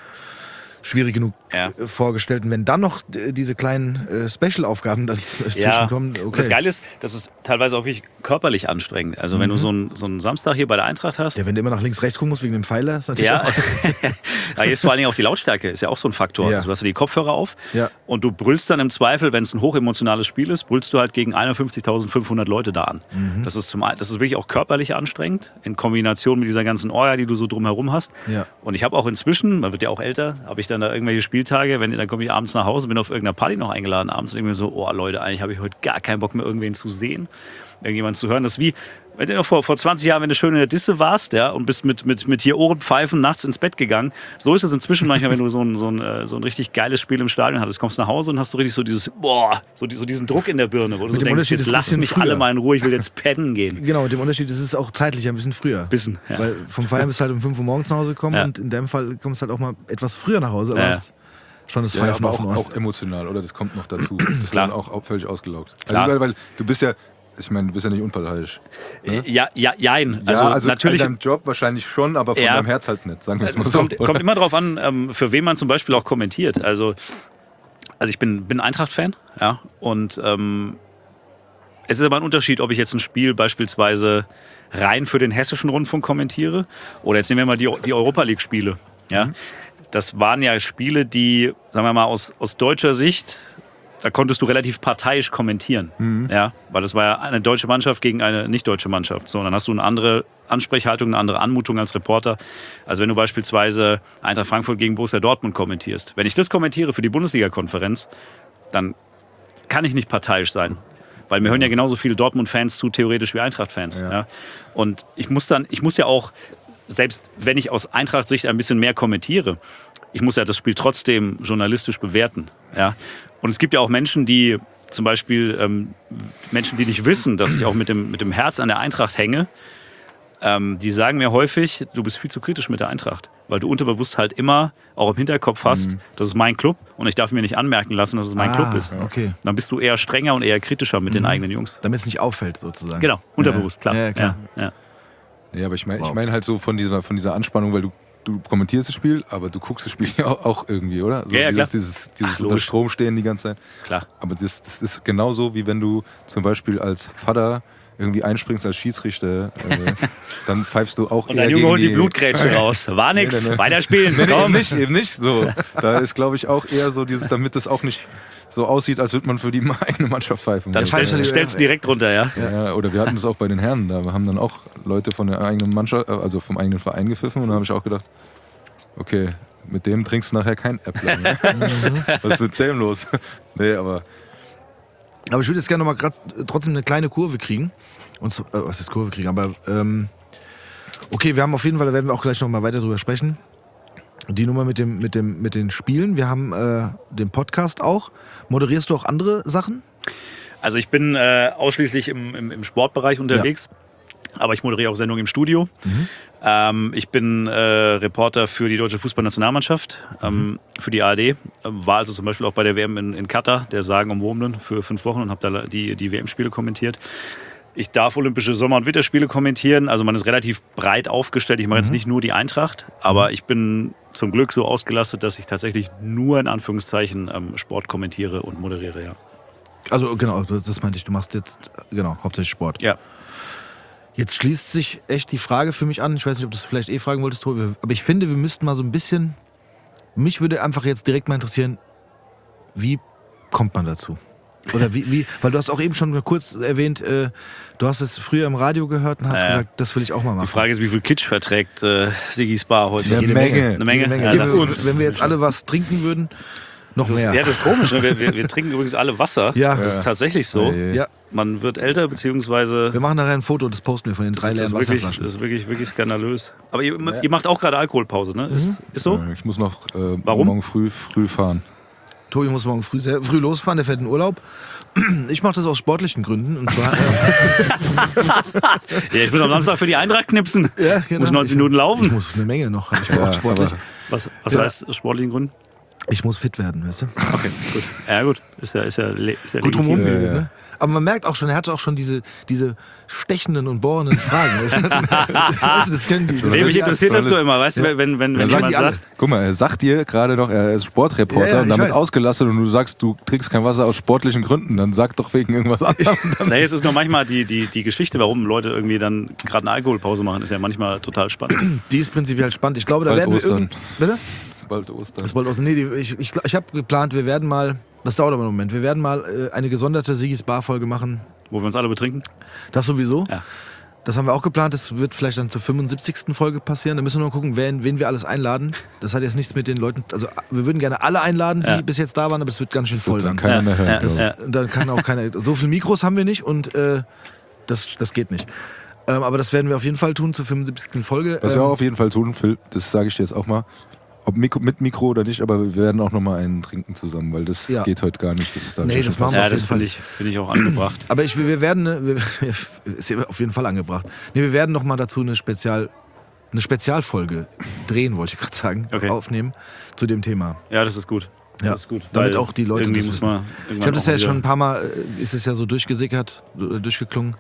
schwierig genug vorgestellt. Und wenn dann noch diese kleinen Special-Aufgaben dazwischen kommen, okay. Und das Geile ist, das ist teilweise auch wirklich körperlich anstrengend. Also wenn du so einen Samstag hier bei der Eintracht hast. Ja, wenn du immer nach links, rechts gucken musst wegen dem Pfeiler, ist natürlich Ja, auch... ja, jetzt vor allen Dingen auch die Lautstärke ist ja auch so ein Faktor. Ja. Also du hast ja die Kopfhörer auf Ja. und du brüllst dann im Zweifel, wenn es ein hochemotionales Spiel ist, brüllst du halt gegen 51.500 Leute da an. Das ist wirklich auch körperlich anstrengend in Kombination mit dieser ganzen Orga, die du so drumherum hast. Ja. Und ich habe auch inzwischen, man wird ja auch älter, habe ich dann da irgendwelche Spieltage, dann komme ich abends nach Hause, bin auf irgendeiner Party noch eingeladen abends und denke mir so, oh Leute, eigentlich habe ich heute gar keinen Bock mehr, irgendwen zu sehen, irgendjemanden zu hören. Das ist wie, wenn du noch vor 20 Jahren, wenn du schön in der Disse warst, ja, und bist mit hier Ohrenpfeifen nachts ins Bett gegangen. So ist es inzwischen manchmal, wenn du so ein richtig geiles Spiel im Stadion hattest. Kommst nach Hause und hast so richtig so dieses, so diesen Druck in der Birne, wo du so Mit dem denkst, Unterschied, jetzt es ist ein lasst bisschen mich früher. alle mal in Ruhe, ich will jetzt pennen gehen. Genau, mit dem Unterschied, es ist auch zeitlich ein bisschen früher. Bisschen, ja. Weil vom Feiern bist du halt um 5 Uhr morgens nach Hause gekommen Ja. und in deinem Fall kommst du halt auch mal etwas früher nach Hause, aber Ja. hast schon das Ja, Pfeifen aber auf dem Ohr. auch emotional, oder? Das kommt noch dazu. Du bist Klar. dann auch völlig ausgelaugt. Klar. Also, weil du bist ja, ich meine, du bist ja nicht unparteiisch. Ne? Jein. Also natürlich. in deinem Job wahrscheinlich schon, aber von Ja. deinem Herz halt nicht, sagen wir es mal Es so. kommt immer darauf an, für wen man zum Beispiel auch kommentiert. Also ich bin Eintracht-Fan, ja, und es ist aber ein Unterschied, ob ich jetzt ein Spiel beispielsweise rein für den hessischen Rundfunk kommentiere oder jetzt nehmen wir mal die Europa-League-Spiele. Ja. Das waren ja Spiele, die, sagen wir mal, aus deutscher Sicht, da konntest du relativ parteiisch kommentieren. Ja, weil das war ja eine deutsche Mannschaft gegen eine nicht-deutsche Mannschaft. So, und dann hast du eine andere Ansprechhaltung, eine andere Anmutung als Reporter. Also wenn du beispielsweise Eintracht Frankfurt gegen Borussia Dortmund kommentierst. Wenn ich das kommentiere für die Bundesliga-Konferenz, dann kann ich nicht parteiisch sein. Weil mir hören ja genauso viele Dortmund-Fans zu, theoretisch wie Eintracht-Fans. Ja. Ja. Und ich muss ja auch, selbst wenn ich aus Eintracht-Sicht ein bisschen mehr kommentiere, ich muss ja das Spiel trotzdem journalistisch bewerten. Ja. Und es gibt ja auch Menschen, die zum Beispiel Menschen, die nicht wissen, dass ich auch mit dem Herz an der Eintracht hänge, die sagen mir häufig, du bist viel zu kritisch mit der Eintracht. Weil du unterbewusst halt immer auch im Hinterkopf hast, das ist mein Club und ich darf mir nicht anmerken lassen, dass es mein Club ist. Okay. Dann bist du eher strenger und eher kritischer mit den eigenen Jungs. Damit es nicht auffällt, sozusagen. Genau, unterbewusst, klar. Ja, klar. Ja. Nee, aber ich meine Wow. halt so von dieser Anspannung, weil du kommentierst das Spiel, aber du guckst das Spiel ja auch irgendwie, oder? So Ja, dieses Ach, unter logisch. Strom stehen die ganze Zeit. Klar. Aber das ist genauso, wie wenn du zum Beispiel als Vater irgendwie einspringst als Schiedsrichter, dann pfeifst du auch Und eher dein Junge gegen holt die Blutgrätsche raus. War nix, Nee. weiterspielen. Nee, Komm. eben nicht. So, da ist, glaube ich, auch eher so dieses, damit es auch nicht so aussieht, als würde man für die eigene Mannschaft pfeifen. Dann pfeifst du stellst du direkt runter, ja. Ja, oder wir hatten das auch bei den Herren. Da haben dann auch Leute von der eigenen Mannschaft, also vom eigenen Verein gepfiffen. Und da habe ich auch gedacht, okay, mit dem trinkst du nachher kein Äppler. Ne? Was ist mit dem los? Nee, aber Aber ich würde jetzt gerne noch mal trotzdem eine kleine Kurve kriegen. Und so, was heißt Kurve kriegen? Aber Okay, wir haben auf jeden Fall, da werden wir auch gleich noch mal weiter drüber sprechen. Die Nummer mit den Spielen. Wir haben den Podcast auch. Moderierst du auch andere Sachen? Also ich bin ausschließlich im Sportbereich unterwegs, aber ich moderiere auch Sendungen im Studio. Ich bin Reporter für die deutsche Fußballnationalmannschaft, für die ARD. War also zum Beispiel auch bei der WM in Katar, der sagenumwobenen, für 5 Wochen und habe da die WM-Spiele kommentiert. Ich darf Olympische Sommer- und Winterspiele kommentieren. Also man ist relativ breit aufgestellt. Ich mache jetzt nicht nur die Eintracht, aber ich bin zum Glück so ausgelastet, dass ich tatsächlich nur in Anführungszeichen Sport kommentiere und moderiere, ja. Also genau, das meinte ich. Du machst jetzt hauptsächlich Sport. Ja. Jetzt schließt sich echt die Frage für mich an. Ich weiß nicht, ob du es vielleicht fragen wolltest, Tobi. Aber ich finde, wir müssten mal so ein bisschen... Mich würde einfach jetzt direkt mal interessieren, wie kommt man dazu? Oder wie, weil du hast auch eben schon kurz erwähnt, du hast es früher im Radio gehört und hast gesagt, das will ich auch mal machen. Die Frage ist, wie viel Kitsch verträgt Siggi Spar heute? Eine Menge. Eine Menge. Ja, Wenn wir jetzt alle was trinken würden, noch mehr. Ja, das ist komisch. Ne? Wir trinken übrigens alle Wasser. Ja. Das ist tatsächlich so. Ja. Man wird älter, beziehungsweise... Wir machen nachher ein Foto, das posten wir von den 3 leeren Wasserflaschen. Das ist wirklich skandalös. Aber ihr macht auch gerade Alkoholpause, ne? Ist so? Ich muss noch Warum? morgen früh fahren. Tobi muss morgen früh losfahren, der fährt in Urlaub. Ich mache das aus sportlichen Gründen. Und zwar, Ja, ich muss am Samstag für die Eintracht knipsen. ja, genau. Muss 90 Minuten laufen. Ich muss eine Menge noch. Ich brauche sportlich. Was Ja. heißt aus sportlichen Gründen? Ich muss fit werden, weißt du? Okay, gut. Ja, gut. Ist ja Gut legitim. drumherum geredet, ja. ne? Aber man merkt auch schon, er hatte auch schon diese stechenden und bohrenden Fragen. Weißt du, das können die. Das Nee, können mich die interessiert das doch immer, weißt du, wenn können jemand die alle. sagt, Guck mal, er sagt dir gerade noch, er ist Sportreporter Ja, und ich damit weiß. ausgelastet und du sagst, du trinkst kein Wasser aus sportlichen Gründen. Dann sag doch wegen irgendwas anderem. nee, es ist nur manchmal die Geschichte, warum Leute irgendwie dann gerade eine Alkoholpause machen, ist ja manchmal total spannend. Die ist prinzipiell spannend. Ich glaube, da Bald werden wir Ostern. Bitte? Es ist bald Ostern. Das wollte aus. Nee, ich habe geplant, wir werden mal. Das dauert aber einen Moment. Wir werden mal eine gesonderte Sigis Bar-Folge machen. Wo wir uns alle betrinken. Das sowieso. Ja. Das haben wir auch geplant. Das wird vielleicht dann zur 75. Folge passieren. Da müssen wir nur gucken, wen wir alles einladen. Das hat jetzt nichts mit den Leuten. Also, wir würden gerne alle einladen, die bis jetzt da waren, aber es wird ganz schön voll Dann dann. keiner mehr hören. Ja. glaub ich. Dann kann auch keiner. So viele Mikros haben wir nicht und das geht nicht. Aber das werden wir auf jeden Fall tun zur 75. Folge. Was wir auch auf jeden Fall tun, Phil, das sage ich dir jetzt auch mal. Ob mit Mikro oder nicht, aber wir werden auch nochmal einen trinken zusammen, weil das Ja. geht heute gar nicht. Das darf Nee, ich das schon machen wir Ja, auf das jeden Fall. finde ich auch angebracht. Aber wir werden, ist ja auf jeden Fall angebracht. Nee, wir werden nochmal dazu eine Spezialfolge drehen, wollte ich gerade sagen, Okay. aufnehmen zu dem Thema. Ja, das ist gut. Ja, Das ist gut. damit weil auch die Leute irgendwie das muss wissen. man Ich habe das ja irgendwann jetzt schon ein auch paar Mal, ist es ja so durchgeklungen,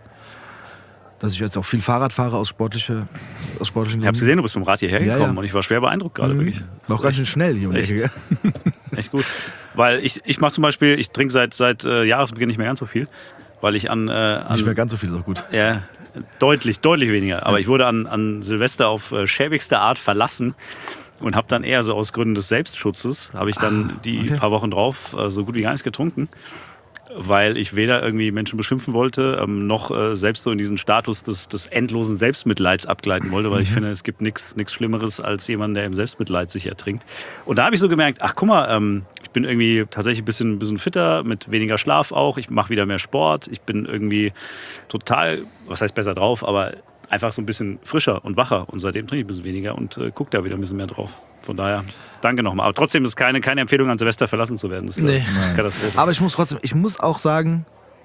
dass ich jetzt auch viel Fahrrad fahre aus sportlichen Ich habe Gründen. gesehen, du bist mit dem Rad hierher gekommen ja. und ich war schwer beeindruckt gerade, wirklich. War auch ganz schön schnell hier um die echt. Ecke. Echt gut. Weil ich mache zum Beispiel, ich trinke seit Jahresbeginn nicht mehr ganz so viel, weil ich Nicht mehr ganz so viel, ist auch gut. ja, deutlich weniger. Aber ich wurde an Silvester auf schäbigste Art verlassen und habe dann eher so aus Gründen des Selbstschutzes, habe ich dann die paar Wochen drauf so gut wie gar nichts getrunken. Weil ich weder irgendwie Menschen beschimpfen wollte, noch selbst so in diesen Status des endlosen Selbstmitleids abgleiten wollte, weil ich finde, es gibt nichts Schlimmeres als jemand, der im Selbstmitleid sich ertrinkt. Und da habe ich so gemerkt, ach guck mal, ich bin irgendwie tatsächlich ein bisschen fitter, mit weniger Schlaf auch, ich mache wieder mehr Sport, ich bin irgendwie total, was heißt besser drauf, aber einfach so ein bisschen frischer und wacher. Und seitdem trinke ich ein bisschen weniger und gucke da wieder ein bisschen mehr drauf. Von daher, danke nochmal. Aber trotzdem ist es keine Empfehlung, an Silvester verlassen zu werden. Das ist Nee. eine Katastrophe. Aber ich muss auch sagen,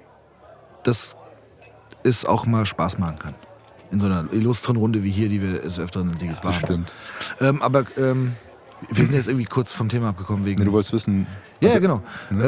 dass es auch mal Spaß machen kann. In so einer illustren Runde wie hier, die wir des Öfteren in Sieges Das waren. stimmt. Aber wir sind jetzt irgendwie kurz vom Thema abgekommen wegen. Nee, du wolltest wissen. ja, also- genau.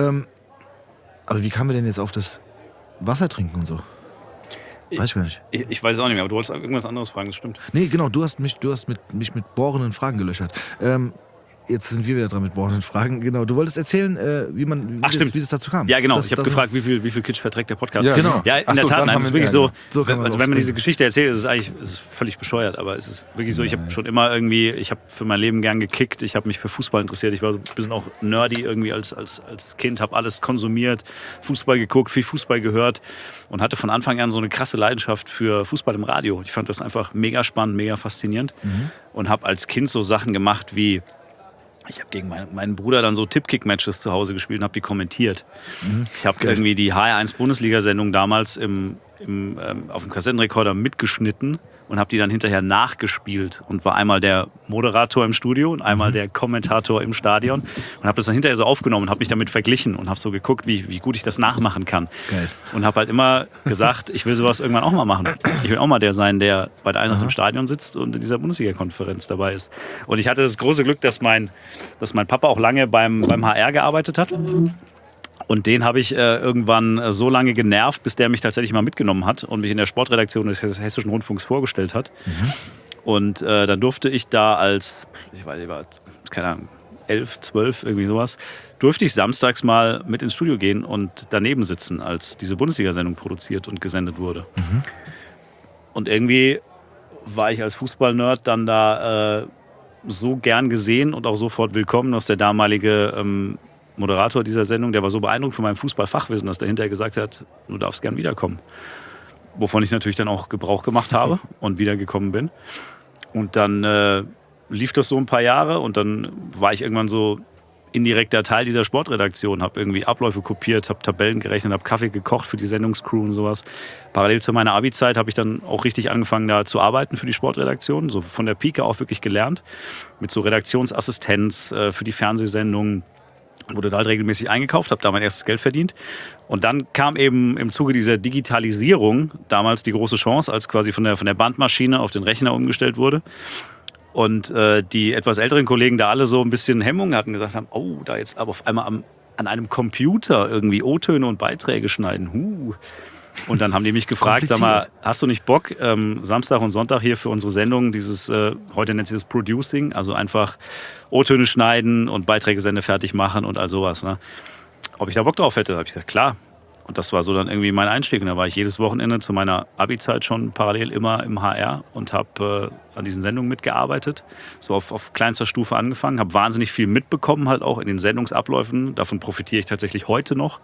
Aber wie kamen wir denn jetzt auf das Wasser trinken und so? Weiß ich gar nicht. Ich weiß es auch nicht mehr, aber du wolltest irgendwas anderes fragen, das stimmt. Nee, genau, du hast mich mit bohrenden Fragen gelöchert. Jetzt sind wir wieder dran mit bohrenden Fragen. Genau, du wolltest erzählen, wie das dazu kam. Ja, genau. Das- Ich habe das- gefragt, wie viel Kitsch verträgt der Podcast. Ja, Genau. Ja, in Ach der so, Tat, dann nein, haben es ist wir- wirklich ja, so, genau. So kann man also drauf wenn man diese springen. Geschichte erzählt, ist es völlig bescheuert, aber es ist wirklich so, ich habe schon immer irgendwie, ich habe für mein Leben gern gekickt, ich habe mich für Fußball interessiert, ich war so ein bisschen auch nerdy irgendwie als Kind, habe alles konsumiert, Fußball geguckt, viel Fußball gehört und hatte von Anfang an so eine krasse Leidenschaft für Fußball im Radio. Ich fand das einfach mega spannend, mega faszinierend und habe als Kind so Sachen gemacht wie, ich habe gegen meinen Bruder dann so Tippkick-Matches zu Hause gespielt und habe die kommentiert. Ich habe irgendwie die HR1-Bundesliga-Sendung damals im auf dem Kassettenrekorder mitgeschnitten und habe die dann hinterher nachgespielt und war einmal der Moderator im Studio und einmal der Kommentator im Stadion und habe das dann hinterher so aufgenommen und habe mich damit verglichen und habe so geguckt, wie gut ich das nachmachen kann. Geil. Und habe halt immer gesagt, ich will sowas irgendwann auch mal machen. Ich will auch mal der sein, der bei der Eintracht im Stadion sitzt und in dieser Bundesliga-Konferenz dabei ist. Und ich hatte das große Glück, dass mein Papa auch lange beim HR gearbeitet hat. Und den habe ich irgendwann so lange genervt, bis der mich tatsächlich mal mitgenommen hat und mich in der Sportredaktion des Hessischen Rundfunks vorgestellt hat. Und dann durfte ich da als, ich weiß nicht, keine Ahnung, 11, 12, irgendwie sowas, durfte ich samstags mal mit ins Studio gehen und daneben sitzen, als diese Bundesliga-Sendung produziert und gesendet wurde. Und irgendwie war ich als Fußballnerd dann da so gern gesehen und auch sofort willkommen, dass der damalige Moderator dieser Sendung, der war so beeindruckt von meinem Fußballfachwissen, dass der hinterher gesagt hat, du darfst gern wiederkommen. Wovon ich natürlich dann auch Gebrauch gemacht habe und wiedergekommen bin. Und dann lief das so ein paar Jahre und dann war ich irgendwann so indirekter Teil dieser Sportredaktion, habe irgendwie Abläufe kopiert, habe Tabellen gerechnet, habe Kaffee gekocht für die Sendungscrew und sowas. Parallel zu meiner Abi-Zeit habe ich dann auch richtig angefangen, da zu arbeiten für die Sportredaktion, so von der Pike auf wirklich gelernt, mit so Redaktionsassistenz für die Fernsehsendungen. Wurde da halt regelmäßig eingekauft, habe da mein erstes Geld verdient. Und dann kam eben im Zuge dieser Digitalisierung damals die große Chance, als quasi von der Bandmaschine auf den Rechner umgestellt wurde. Und die etwas älteren Kollegen da alle so ein bisschen Hemmungen hatten, gesagt haben, oh, da jetzt aber auf einmal an einem Computer irgendwie O-Töne und Beiträge schneiden. Und dann haben die mich gefragt, sag mal, hast du nicht Bock, Samstag und Sonntag hier für unsere Sendung, dieses, heute nennt sich das Producing, also einfach O-Töne schneiden und Beiträge fertig machen und all sowas. Ne? Ob ich da Bock drauf hätte, habe ich gesagt, klar. Und das war so dann irgendwie mein Einstieg. Und da war ich jedes Wochenende zu meiner Abi-Zeit schon parallel immer im HR und habe an diesen Sendungen mitgearbeitet. So auf kleinster Stufe angefangen, habe wahnsinnig viel mitbekommen, halt auch in den Sendungsabläufen. Davon profitiere ich tatsächlich heute noch.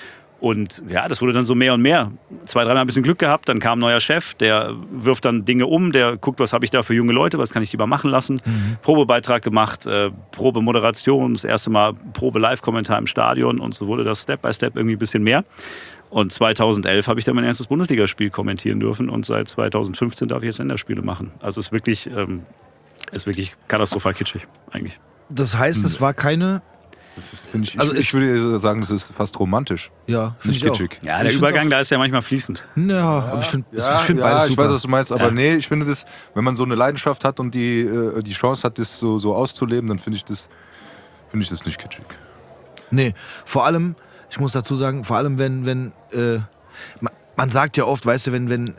Und ja, das wurde dann so mehr und mehr. 2, 3 Mal ein bisschen Glück gehabt, dann kam ein neuer Chef, der wirft dann Dinge um, der guckt, was habe ich da für junge Leute, was kann ich lieber machen lassen. Probebeitrag gemacht, Probemoderation, das erste Mal Probe-Live-Kommentar im Stadion und so wurde das Step by Step irgendwie ein bisschen mehr. Und 2011 habe ich dann mein erstes Bundesligaspiel kommentieren dürfen und seit 2015 darf ich jetzt Länderspiele machen. Also es ist wirklich katastrophal kitschig eigentlich. Das heißt, es war keine... Finde ich, also ich würde sagen, das ist fast romantisch. Ja, finde ich kitschig. auch. Ja, der Übergang, da ist ja manchmal fließend. Ja, aber ich finde beides ich super. weiß, was du meinst, aber nee, ich finde das, wenn man so eine Leidenschaft hat und die Chance hat, das so auszuleben, dann finde ich das nicht kitschig. Nee, vor allem, ich muss dazu sagen, vor allem wenn man sagt ja oft, weißt du, wenn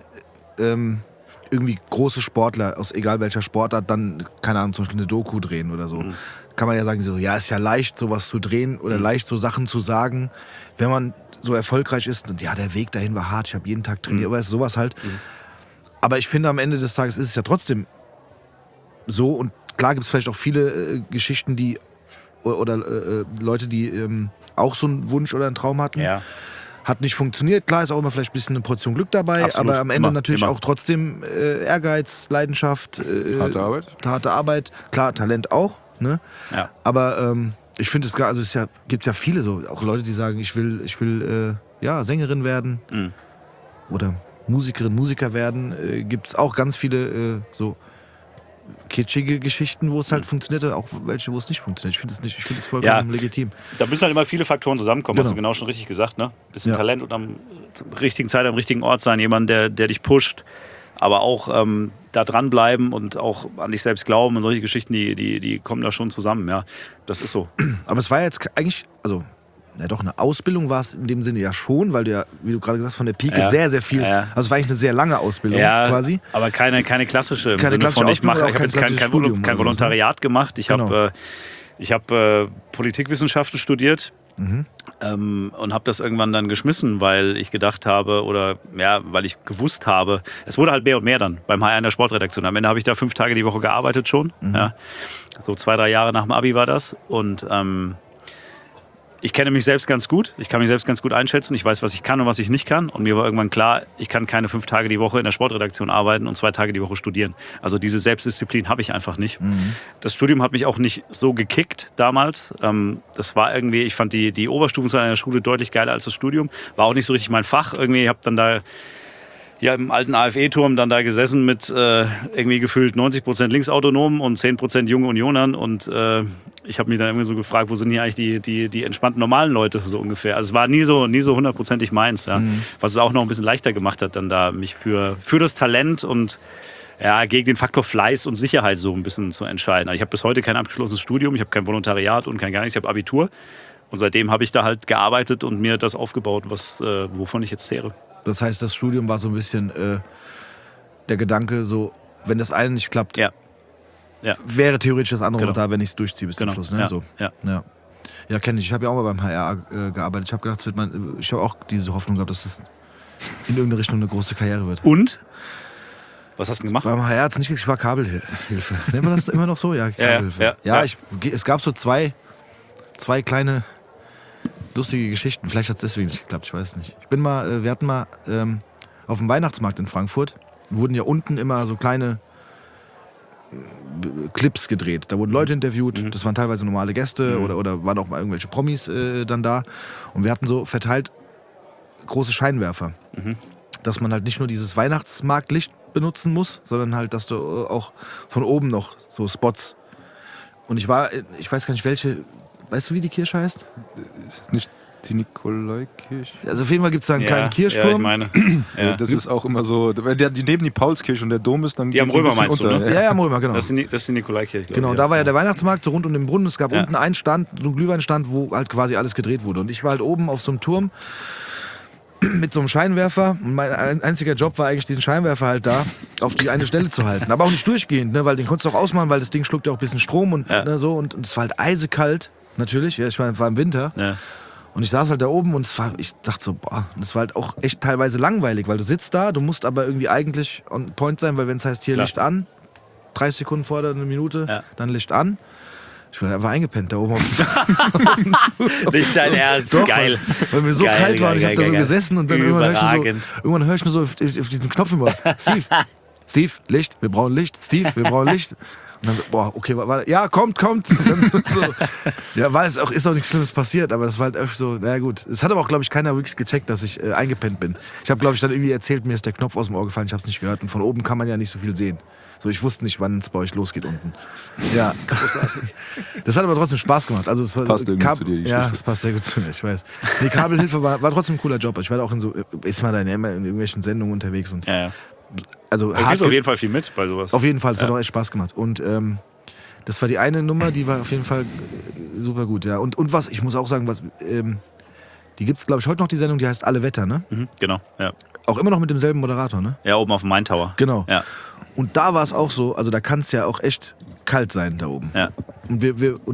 irgendwie große Sportler aus egal welcher Sportart dann, keine Ahnung, zum Beispiel eine Doku drehen oder so, kann man ja sagen, so, ja, ist ja leicht, sowas zu drehen oder leicht so Sachen zu sagen, wenn man so erfolgreich ist. Und ja, der Weg dahin war hart, ich habe jeden Tag trainiert, weißt du, sowas halt. Aber ich finde, am Ende des Tages ist es ja trotzdem so. Und klar gibt es vielleicht auch viele Geschichten, die oder Leute, die auch so einen Wunsch oder einen Traum hatten. Ja. Hat nicht funktioniert. Klar ist auch immer vielleicht ein bisschen eine Portion Glück dabei, absolut, aber am Ende natürlich auch trotzdem Ehrgeiz, Leidenschaft, harte Arbeit, klar, Talent auch. Ne? Ja. Aber ich finde es also gibt ja viele so, auch Leute, die sagen, ich will Sängerin werden oder Musikerin, Musiker werden. Gibt es auch ganz viele so kitschige Geschichten, wo es halt funktioniert, auch welche, wo es nicht funktioniert. Ich finde es vollkommen legitim. Da müssen halt immer viele Faktoren zusammenkommen, hast du genau schon richtig gesagt. Ne? Bisschen Talent und am richtigen Zeit, am richtigen Ort sein, jemand, der dich pusht, aber auch da dranbleiben und auch an dich selbst glauben und solche Geschichten, die kommen da schon zusammen. Ja, das ist so. Aber es war jetzt eigentlich, also doch, eine Ausbildung war es in dem Sinne ja schon, weil du ja, wie du gerade gesagt hast, von der Pike sehr, sehr viel, also es war eigentlich eine sehr lange Ausbildung quasi. Aber keine klassische, im Sinne von, ich habe jetzt kein Volontariat gemacht, ich habe Politikwissenschaften studiert. Und habe das irgendwann dann geschmissen, weil ich gedacht habe weil ich gewusst habe, es wurde halt mehr und mehr dann beim HR in der Sportredaktion. Am Ende habe ich da 5 Tage die Woche gearbeitet schon. Ja. So 2, 3 Jahre nach dem Abi war das. Und ich kenne mich selbst ganz gut. Ich kann mich selbst ganz gut einschätzen. Ich weiß, was ich kann und was ich nicht kann. Und mir war irgendwann klar, ich kann keine 5 Tage die Woche in der Sportredaktion arbeiten und 2 Tage die Woche studieren. Also diese Selbstdisziplin habe ich einfach nicht. Das Studium hat mich auch nicht so gekickt damals. Das war irgendwie, ich fand die Oberstufenzeit in der Schule deutlich geiler als das Studium. War auch nicht so richtig mein Fach. Irgendwie habe dann da Ja, im alten AfE-Turm dann da gesessen mit irgendwie gefühlt 90% Linksautonomen und 10% junge Unionern. Und ich habe mich dann irgendwie so gefragt, wo sind hier eigentlich die entspannten normalen Leute so ungefähr. Also es war nie so hundertprozentig meins. Ja. Was es auch noch ein bisschen leichter gemacht hat, dann da mich für das Talent und gegen den Faktor Fleiß und Sicherheit so ein bisschen zu entscheiden. Also ich habe bis heute kein abgeschlossenes Studium, ich habe kein Volontariat und kein gar nichts, ich habe Abitur. Und seitdem habe ich da halt gearbeitet und mir das aufgebaut, wovon ich jetzt zehre. Das heißt, das Studium war so ein bisschen der Gedanke, so, wenn das eine nicht klappt, wäre theoretisch das andere noch da, wenn ich es durchziehe bis zum Schluss. Ne? Ja, kenne ich. Ich habe ja auch mal beim HR gearbeitet. Ich habe gedacht, ich habe auch diese Hoffnung gehabt, dass das in irgendeine Richtung eine große Karriere wird. Und? Was hast du gemacht? Beim HR hat es nicht geklappt, ich war Kabelhilfe. Nennt man das immer noch so? Ja, Kabelhilfe. Es gab so zwei kleine lustige Geschichten. Vielleicht hat es deswegen nicht geklappt, ich weiß nicht. Wir hatten mal auf dem Weihnachtsmarkt in Frankfurt, wurden ja unten immer so kleine Clips gedreht. Da wurden Leute interviewt, das waren teilweise normale Gäste oder waren auch mal irgendwelche Promis dann da. Und wir hatten so verteilt große Scheinwerfer. Dass man halt nicht nur dieses Weihnachtsmarktlicht benutzen muss, sondern halt, dass du auch von oben noch so Spots. Und ich weiß gar nicht welche, weißt du, wie die Kirche heißt? Ist es nicht die Nikolaikirche? Also auf jeden Fall gibt es da einen kleinen Kirchturm. Ja, ich meine. Das ist auch immer so, wenn die neben die Paulskirche und der Dom ist, dann die am Römer meinst du, ne? Ja, am Römer, genau. Das ist die Nikolaikirche. Genau, da war ja der Weihnachtsmarkt, so rund um den Brunnen. Es gab unten einen Stand, so einen Glühweinstand, wo halt quasi alles gedreht wurde. Und ich war halt oben auf so einem Turm mit so einem Scheinwerfer. Und mein einziger Job war eigentlich, diesen Scheinwerfer halt da auf die eine Stelle zu halten. Aber auch nicht durchgehend, ne? Weil den konntest du auch ausmachen, weil das Ding schluckt ja auch ein bisschen Strom und so. Und es war halt eisekalt, natürlich. Ja, ich meine, es war im Winter. Ja. Und ich saß halt da oben und ich dachte so, das war halt auch echt teilweise langweilig, weil du sitzt da, du musst aber irgendwie eigentlich on point sein, weil wenn es heißt, hier Licht an, 30 Sekunden vor eine Minute, dann Licht an. Ich war einfach eingepennt da oben. Nicht dein Ernst, doch, geil. Weil mir so kalt war und ich hab da so gesessen und dann irgendwann höre ich nur so auf diesen Knopf immer, Steve, Licht, wir brauchen Licht, Steve, wir brauchen Licht. Und dann so, okay, warte, ja, kommt. Und dann so, ja, ist auch nichts Schlimmes passiert, aber das war halt echt so, naja gut. Es hat aber auch, glaube ich, keiner wirklich gecheckt, dass ich eingepennt bin. Ich habe, glaube ich, dann irgendwie erzählt, mir ist der Knopf aus dem Ohr gefallen, ich habe es nicht gehört. Und von oben kann man ja nicht so viel sehen. So, ich wusste nicht, wann es bei euch losgeht unten. Ja, das hat aber trotzdem Spaß gemacht. Also es passt irgendwie zu dir, die ja, das passt sehr gut zu mir, ich weiß. Die Kabelhilfe war trotzdem ein cooler Job. Ich war da auch ist man da immer in irgendwelchen Sendungen unterwegs. Und also du kriegst auf jeden Fall viel mit bei sowas. Auf jeden Fall, das hat auch echt Spaß gemacht. Und das war die eine Nummer, die war auf jeden Fall super gut. Ja. Und was, ich muss auch sagen, die gibt es, glaube ich, heute noch, die Sendung, die heißt Alle Wetter, ne? Genau, ja. Auch immer noch mit demselben Moderator, ne? Ja, oben auf dem Main Tower. Genau. Ja. Und da war es auch so, also da kann es ja auch echt kalt sein da oben. Ja. Und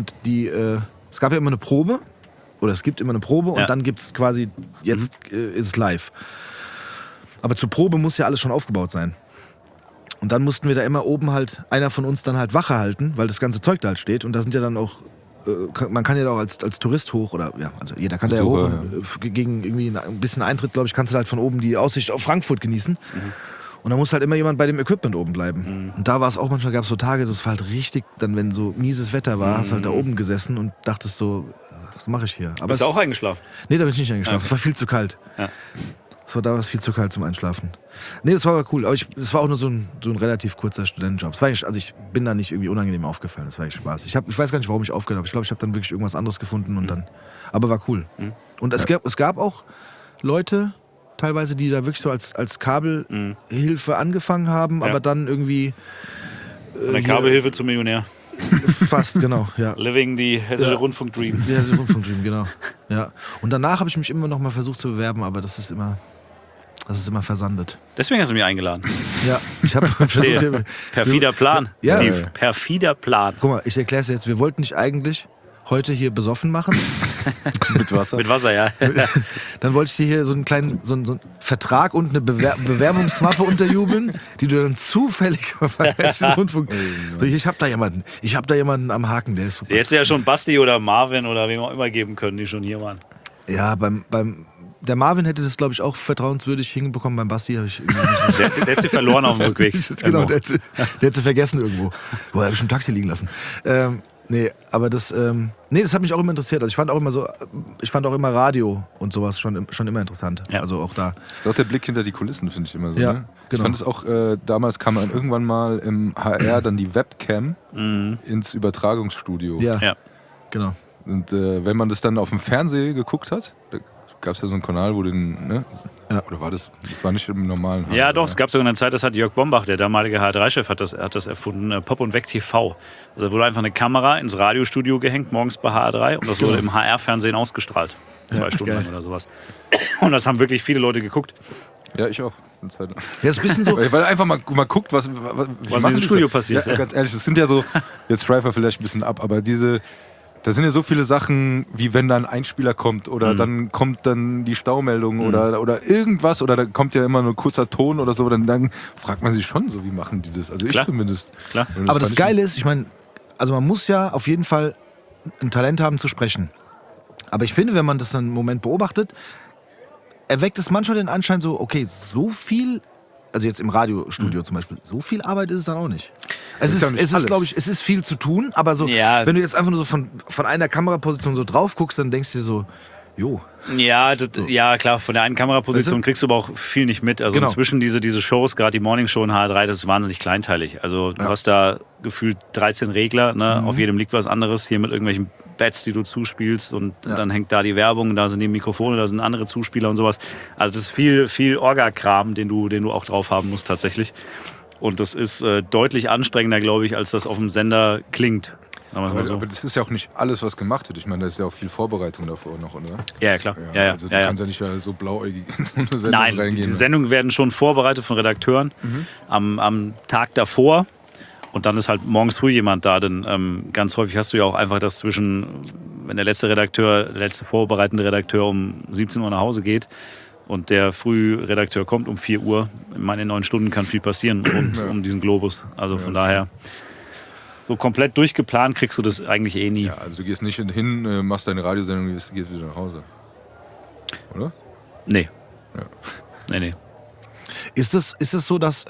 es gab ja immer eine Probe, oder es gibt immer eine Probe und dann gibt es quasi, jetzt ist es live. Aber zur Probe muss ja alles schon aufgebaut sein. Und dann mussten wir da immer oben halt, einer von uns dann halt Wache halten, weil das ganze Zeug da halt steht. Und da sind ja dann auch, man kann ja da auch als Tourist hoch, oder ja, also jeder kann da ja hoch. Gegen irgendwie ein bisschen Eintritt, glaube ich, kannst du halt von oben die Aussicht auf Frankfurt genießen. Und da muss halt immer jemand bei dem Equipment oben bleiben. Und da war es auch manchmal, gab es so Tage, so, es war halt richtig, dann wenn so mieses Wetter war, hast du halt da oben gesessen und dachtest so, was mache ich hier? Aber bist du auch eingeschlafen? Nee, da bin ich nicht eingeschlafen. Es war viel zu kalt. Ja. Da war es viel zu kalt zum Einschlafen. Nee, das war aber cool. Aber es war auch nur so ein relativ kurzer Studentenjob. Ich bin da nicht irgendwie unangenehm aufgefallen. Das war echt Spaß. Ich weiß gar nicht, warum ich aufgehört habe. Ich glaube, ich habe dann wirklich irgendwas anderes gefunden und dann. Aber war cool. Und es gab auch Leute, teilweise, die da wirklich so als Kabelhilfe angefangen haben, aber dann irgendwie. Von der Kabelhilfe zum Millionär. Fast, genau, ja. Living die Hessische Rundfunk-Dream. Die Hessische Rundfunk-Dream, genau. Ja. Und danach habe ich mich immer noch mal versucht zu bewerben, aber das ist immer versandet. Deswegen hast du mich eingeladen. Ja, ich habe versucht. Perfider Plan, ja. Steve. Perfider Plan. Guck mal, ich erkläre es jetzt. Wir wollten dich eigentlich heute hier besoffen machen. Mit Wasser? Mit Wasser, ja. Dann wollte ich dir hier so einen kleinen so einen Vertrag und eine Bewerbungsmappe unterjubeln, die du dann zufällig verweist für den Rundfunk. So, ich hab da jemanden am Haken, der ist super. Der hätte ja schon Basti oder Marvin oder wem auch immer geben können, die schon hier waren. Ja, der Marvin hätte das, glaube ich, auch vertrauenswürdig hinbekommen. Beim Basti habe ich irgendwie nicht. Der hätte sie verloren auf dem Rückweg. Genau, der hätte sie vergessen irgendwo. Boah, habe ich im Taxi liegen lassen. Nee, aber das hat mich auch immer interessiert. Also ich fand auch immer Radio und sowas schon immer interessant. Ja. Also auch da. Das ist auch der Blick hinter die Kulissen, finde ich immer so. Ja, Ne? Ich genau. fand es auch, damals kam dann irgendwann mal im HR dann die Webcam ins Übertragungsstudio. Ja, Ja. genau. Und wenn man das dann auf dem Fernseher geguckt hat, da gab es ja so einen Kanal, wo den, ne? Ja. Oder war das war nicht im normalen HR, Ja, doch, oder? es gab sogar eine Zeit, das hat Jörg Bombach, der damalige HR3-Chef, hat das erfunden, Pop und Weg TV. Also da wurde einfach eine Kamera ins Radiostudio gehängt, morgens bei HR3 und das wurde im HR-Fernsehen ausgestrahlt. 2 Stunden geil. lang oder sowas. Und das haben wirklich viele Leute geguckt. Ja, ich auch. Eine Zeit lang. Ja, ist ein bisschen so. Weil einfach mal guckt, was Was in machen diesem die Studio so? passiert, Ja, ja. ganz ehrlich, das sind ja so, jetzt schweifen wir vielleicht ein bisschen ab, aber da sind ja so viele Sachen, wie wenn da ein Einspieler kommt oder dann kommt dann die Staumeldung oder irgendwas oder da kommt ja immer nur ein kurzer Ton oder so, dann fragt man sich schon so, wie machen die das? Also ich Klar. zumindest. Klar. Und Aber das fand ich- Geile ist, ich meine, also man muss ja auf jeden Fall ein Talent haben zu sprechen. Aber ich finde, wenn man das dann einen Moment beobachtet, erweckt es manchmal den Anschein so, okay, so viel, also jetzt im Radiostudio zum Beispiel, so viel Arbeit ist es dann auch nicht. Es ist ja nicht ist alles. glaube ich, es ist viel zu tun, aber so, Ja. wenn du jetzt einfach nur so von einer Kameraposition so drauf guckst, dann denkst du dir so, jo. Ja, ja, klar, von der einen Kameraposition Weißt du? kriegst du aber auch viel nicht mit. Also Genau. inzwischen diese Shows, gerade die Morning Show in HR3, das ist wahnsinnig kleinteilig. Also du hast da gefühlt 13 Regler, ne? Auf jedem liegt was anderes, hier mit irgendwelchen Bats, die du zuspielst und dann hängt da die Werbung, da sind die Mikrofone, da sind andere Zuspieler und sowas. Also das ist viel Orga-Kram, den du auch drauf haben musst tatsächlich. Und das ist deutlich anstrengender, glaube ich, als das auf dem Sender klingt. Sagen wir's mal so. Aber das ist ja auch nicht alles, was gemacht wird. Ich meine, da ist ja auch viel Vorbereitung davor noch, oder? Ja, klar. Ja, Also du ja. kannst ja nicht so blauäugig in so eine Sendung Nein, reingehen. die ne? Sendungen werden schon vorbereitet von Redakteuren am Tag davor. Und dann ist halt morgens früh jemand da. Denn ganz häufig hast du ja auch einfach das wenn der letzte vorbereitende Redakteur um 17 Uhr nach Hause geht und der Frühredakteur kommt um 4 Uhr. In meinen 9 Stunden kann viel passieren rund um diesen Globus. Also von daher, so komplett durchgeplant kriegst du das eigentlich eh nie. Ja, also du gehst nicht hin, machst deine Radiosendung und gehst wieder nach Hause. Oder? Nee. Ja. Nee. Ist es so, dass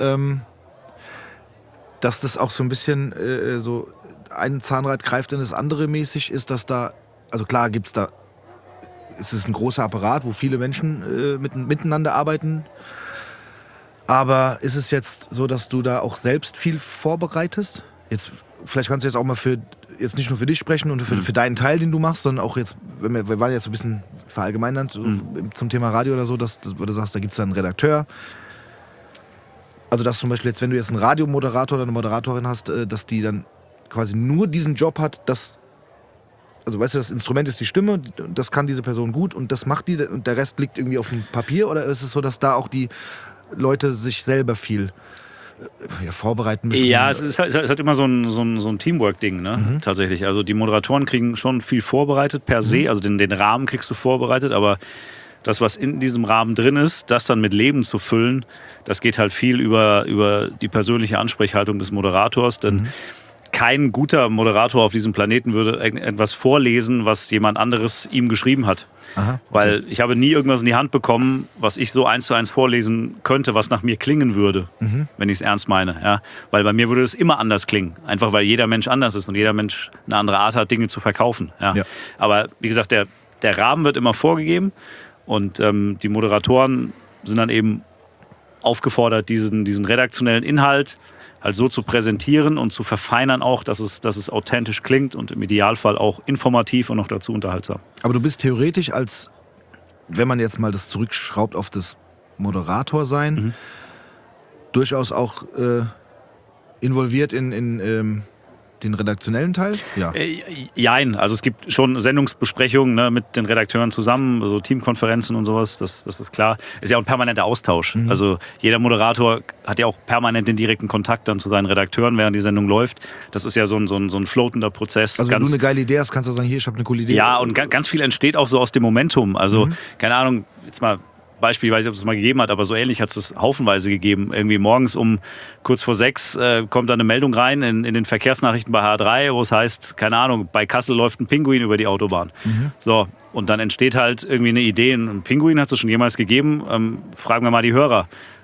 das auch so ein bisschen so ein Zahnrad greift in das andere mäßig ist, dass da, also klar ist es ein großer Apparat, wo viele Menschen miteinander arbeiten, aber ist es jetzt so, dass du da auch selbst viel vorbereitest? Jetzt, vielleicht kannst du jetzt auch mal jetzt nicht nur für dich sprechen und für deinen Teil, den du machst, sondern auch jetzt, wir waren jetzt so ein bisschen verallgemeinert zum Thema Radio oder so, dass du sagst, da gibt es dann einen Redakteur. Also dass zum Beispiel jetzt, wenn du jetzt einen Radiomoderator oder eine Moderatorin hast, dass die dann quasi nur diesen Job hat, also weißt du, das Instrument ist die Stimme, das kann diese Person gut und das macht die und der Rest liegt irgendwie auf dem Papier, oder ist es so, dass da auch die Leute sich selber viel vorbereiten müssen? Ja, es ist halt immer so ein Teamwork-Ding, ne? Tatsächlich. Also die Moderatoren kriegen schon viel vorbereitet per se, also den Rahmen kriegst du vorbereitet, aber das, was in diesem Rahmen drin ist, das dann mit Leben zu füllen, das geht halt viel über die persönliche Ansprechhaltung des Moderators, denn kein guter Moderator auf diesem Planeten würde etwas vorlesen, was jemand anderes ihm geschrieben hat. Aha, okay. Weil ich habe nie irgendwas in die Hand bekommen, was ich so 1:1 vorlesen könnte, was nach mir klingen würde, wenn ich es ernst meine. Ja? Weil bei mir würde es immer anders klingen. Einfach weil jeder Mensch anders ist und jeder Mensch eine andere Art hat, Dinge zu verkaufen. Ja? Ja. Aber wie gesagt, der Rahmen wird immer vorgegeben und die Moderatoren sind dann eben aufgefordert, diesen redaktionellen Inhalt halt so zu präsentieren und zu verfeinern auch, dass es authentisch klingt und im Idealfall auch informativ und noch dazu unterhaltsam. Aber du bist theoretisch wenn man jetzt mal das zurückschraubt auf das Moderator sein, durchaus auch involviert in den redaktionellen Teil? Ja. Jein, also es gibt schon Sendungsbesprechungen, ne, mit den Redakteuren zusammen, so Teamkonferenzen und sowas, das ist klar. Ist ja auch ein permanenter Austausch. Also jeder Moderator hat ja auch permanent den direkten Kontakt dann zu seinen Redakteuren, während die Sendung läuft. Das ist ja so ein floatender Prozess. Also wenn du eine geile Idee hast, kannst du sagen, hier, ich habe eine coole Idee. Ja, und ganz viel entsteht auch so aus dem Momentum. Also, keine Ahnung, jetzt mal Beispiel, ich weiß nicht, ob es mal gegeben hat, aber so ähnlich hat es das haufenweise gegeben. Irgendwie morgens um kurz vor 6 kommt da eine Meldung rein in den Verkehrsnachrichten bei HR3, wo es heißt, keine Ahnung, bei Kassel läuft ein Pinguin über die Autobahn. So, und dann entsteht halt irgendwie eine Idee, ein Pinguin hat es schon jemals gegeben. Fragen wir mal die Hörer.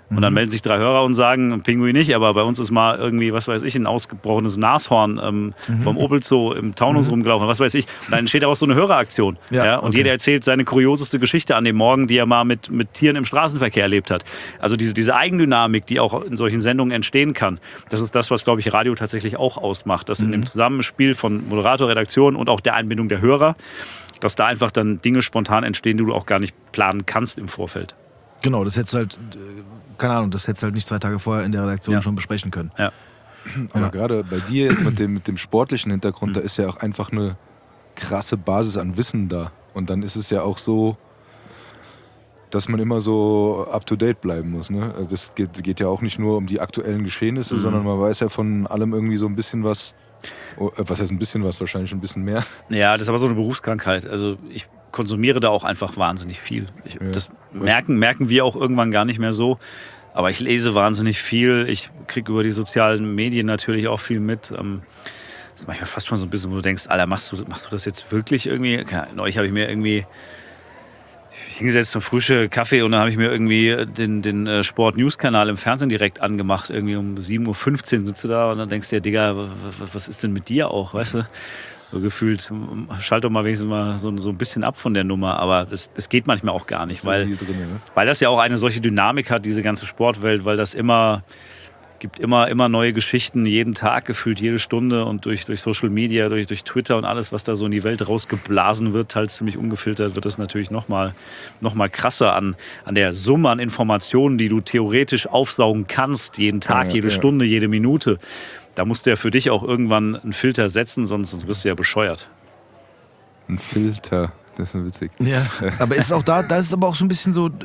Und dann melden sich 3 Hörer und sagen, Pinguin nicht, aber bei uns ist mal irgendwie, was weiß ich, ein ausgebrochenes Nashorn vom Opel Zoo im Taunus rumgelaufen, was weiß ich. Und dann entsteht daraus so eine Höreraraktion. Ja, und jeder erzählt seine kurioseste Geschichte an dem Morgen, die er mal mit Tieren im Straßenverkehr erlebt hat. Also diese Eigendynamik, die auch in solchen Sendungen entstehen kann, das ist das, was, glaube ich, Radio tatsächlich auch ausmacht. Dass in dem Zusammenspiel von Moderator, Redaktion und auch der Einbindung der Hörer, dass da einfach dann Dinge spontan entstehen, die du auch gar nicht planen kannst im Vorfeld. Genau, das hättest du halt, keine Ahnung, das hättest du halt nicht 2 Tage vorher in der Redaktion schon besprechen können. Ja. Aber gerade bei dir jetzt mit dem sportlichen Hintergrund, da ist ja auch einfach eine krasse Basis an Wissen da. Und dann ist es ja auch so, dass man immer so up-to-date bleiben muss. Ne? Das geht ja auch nicht nur um die aktuellen Geschehnisse, sondern man weiß ja von allem irgendwie so ein bisschen was. Was heißt ein bisschen was? Wahrscheinlich ein bisschen mehr. Ja, das ist aber so eine Berufskrankheit. Also ich konsumiere da auch einfach wahnsinnig viel. Das merken wir auch irgendwann gar nicht mehr so. Aber ich lese wahnsinnig viel. Ich kriege über die sozialen Medien natürlich auch viel mit. Das ist manchmal fast schon so ein bisschen, wo du denkst, Alter, machst du das jetzt wirklich irgendwie? Neulich habe ich mir irgendwie hingesetzt zum Frühstück, Kaffee, und dann habe ich mir irgendwie den Sport-News-Kanal im Fernsehen direkt angemacht. Irgendwie um 7.15 Uhr sitzt du da und dann denkst du dir, Digga, was ist denn mit dir auch, weißt du? So gefühlt, schalt doch mal wenigstens mal so ein bisschen ab von der Nummer. Aber es geht manchmal auch gar nicht, weil das ja auch eine solche Dynamik hat, diese ganze Sportwelt, weil das gibt immer neue Geschichten, jeden Tag gefühlt, jede Stunde, und durch Social Media, durch Twitter und alles, was da so in die Welt rausgeblasen wird, halt ziemlich ungefiltert, wird das natürlich noch mal krasser an der Summe an Informationen, die du theoretisch aufsaugen kannst, jeden Tag, jede Stunde, jede Minute. Da musst du ja für dich auch irgendwann einen Filter setzen, sonst wirst du ja bescheuert. Ein Filter, das ist witzig. Ja, aber ist es auch da ist es aber auch so ein bisschen so,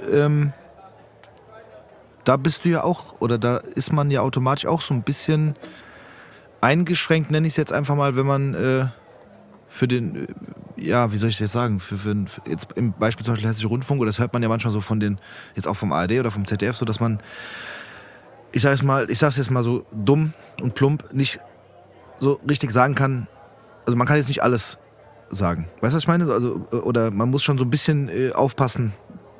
da bist du ja auch, oder da ist man ja automatisch auch so ein bisschen eingeschränkt, nenne ich es jetzt einfach mal, wenn man für den, wie soll ich das sagen, für jetzt im Beispiel zum Beispiel Hessische Rundfunk, oder das hört man ja manchmal so von den, jetzt auch vom ARD oder vom ZDF, so dass man, ich sag's jetzt mal so dumm und plump, nicht so richtig sagen kann, also man kann jetzt nicht alles sagen. Weißt du, was ich meine? Also, oder man muss schon so ein bisschen aufpassen,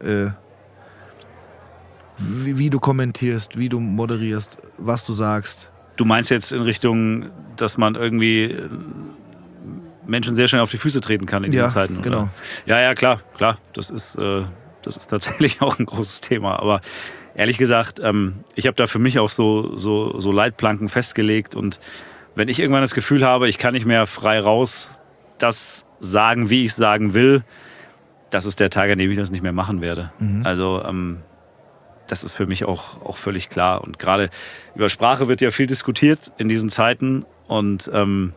wie du kommentierst, wie du moderierst, was du sagst. Du meinst jetzt in Richtung, dass man irgendwie Menschen sehr schnell auf die Füße treten kann in diesen Zeiten, oder? Genau. Ja, klar. Das ist tatsächlich auch ein großes Thema. Aber ehrlich gesagt, ich habe da für mich auch so Leitplanken festgelegt. Und wenn ich irgendwann das Gefühl habe, ich kann nicht mehr frei raus das sagen, wie ich sagen will, das ist der Tag, an dem ich das nicht mehr machen werde. Also das ist für mich auch völlig klar. Und gerade über Sprache wird ja viel diskutiert in diesen Zeiten. Und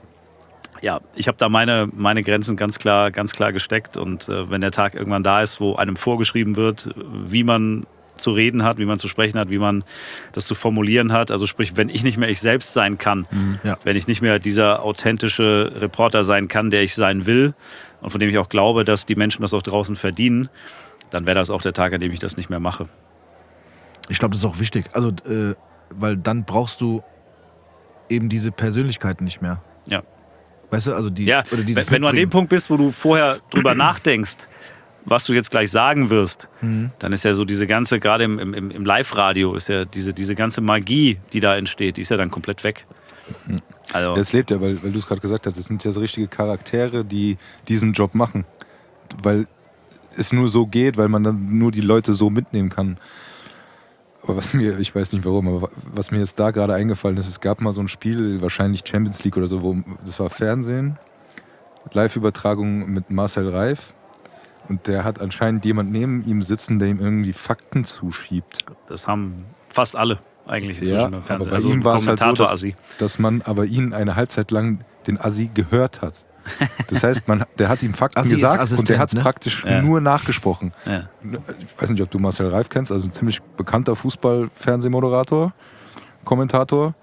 ich habe da meine Grenzen ganz klar gesteckt. Und wenn der Tag irgendwann da ist, wo einem vorgeschrieben wird, wie man zu reden hat, wie man zu sprechen hat, wie man das zu formulieren hat, also sprich, wenn ich nicht mehr ich selbst sein kann, wenn ich nicht mehr dieser authentische Reporter sein kann, der ich sein will und von dem ich auch glaube, dass die Menschen das auch draußen verdienen, dann wäre das auch der Tag, an dem ich das nicht mehr mache. Ich glaube, das ist auch wichtig. Also, weil dann brauchst du eben diese Persönlichkeiten nicht mehr. Ja. Weißt du, also wenn du an dem Punkt bist, wo du vorher drüber nachdenkst, was du jetzt gleich sagen wirst, dann ist ja so diese ganze, gerade im Live-Radio, ist ja diese ganze Magie, die da entsteht, die ist ja dann komplett weg. Also, das lebt ja, weil du es gerade gesagt hast, es sind ja so richtige Charaktere, die diesen Job machen. Weil es nur so geht, weil man dann nur die Leute so mitnehmen kann. Aber ich weiß nicht warum, aber was mir jetzt da gerade eingefallen ist, es gab mal so ein Spiel, wahrscheinlich Champions League oder so, das war Fernsehen, Live-Übertragung mit Marcel Reif. Und der hat anscheinend jemand neben ihm sitzen, der ihm irgendwie Fakten zuschiebt. Das haben fast alle eigentlich inzwischen beim Fernsehen. Aber bei ihm war es halt so, dass man aber ihn eine Halbzeit lang den Assi gehört hat. Das heißt, der hat ihm Fakten gesagt und der hat es praktisch nur nachgesprochen. Ja. Ich weiß nicht, ob du Marcel Reif kennst, also ein ziemlich bekannter Fußball-Fernsehmoderator, Kommentator.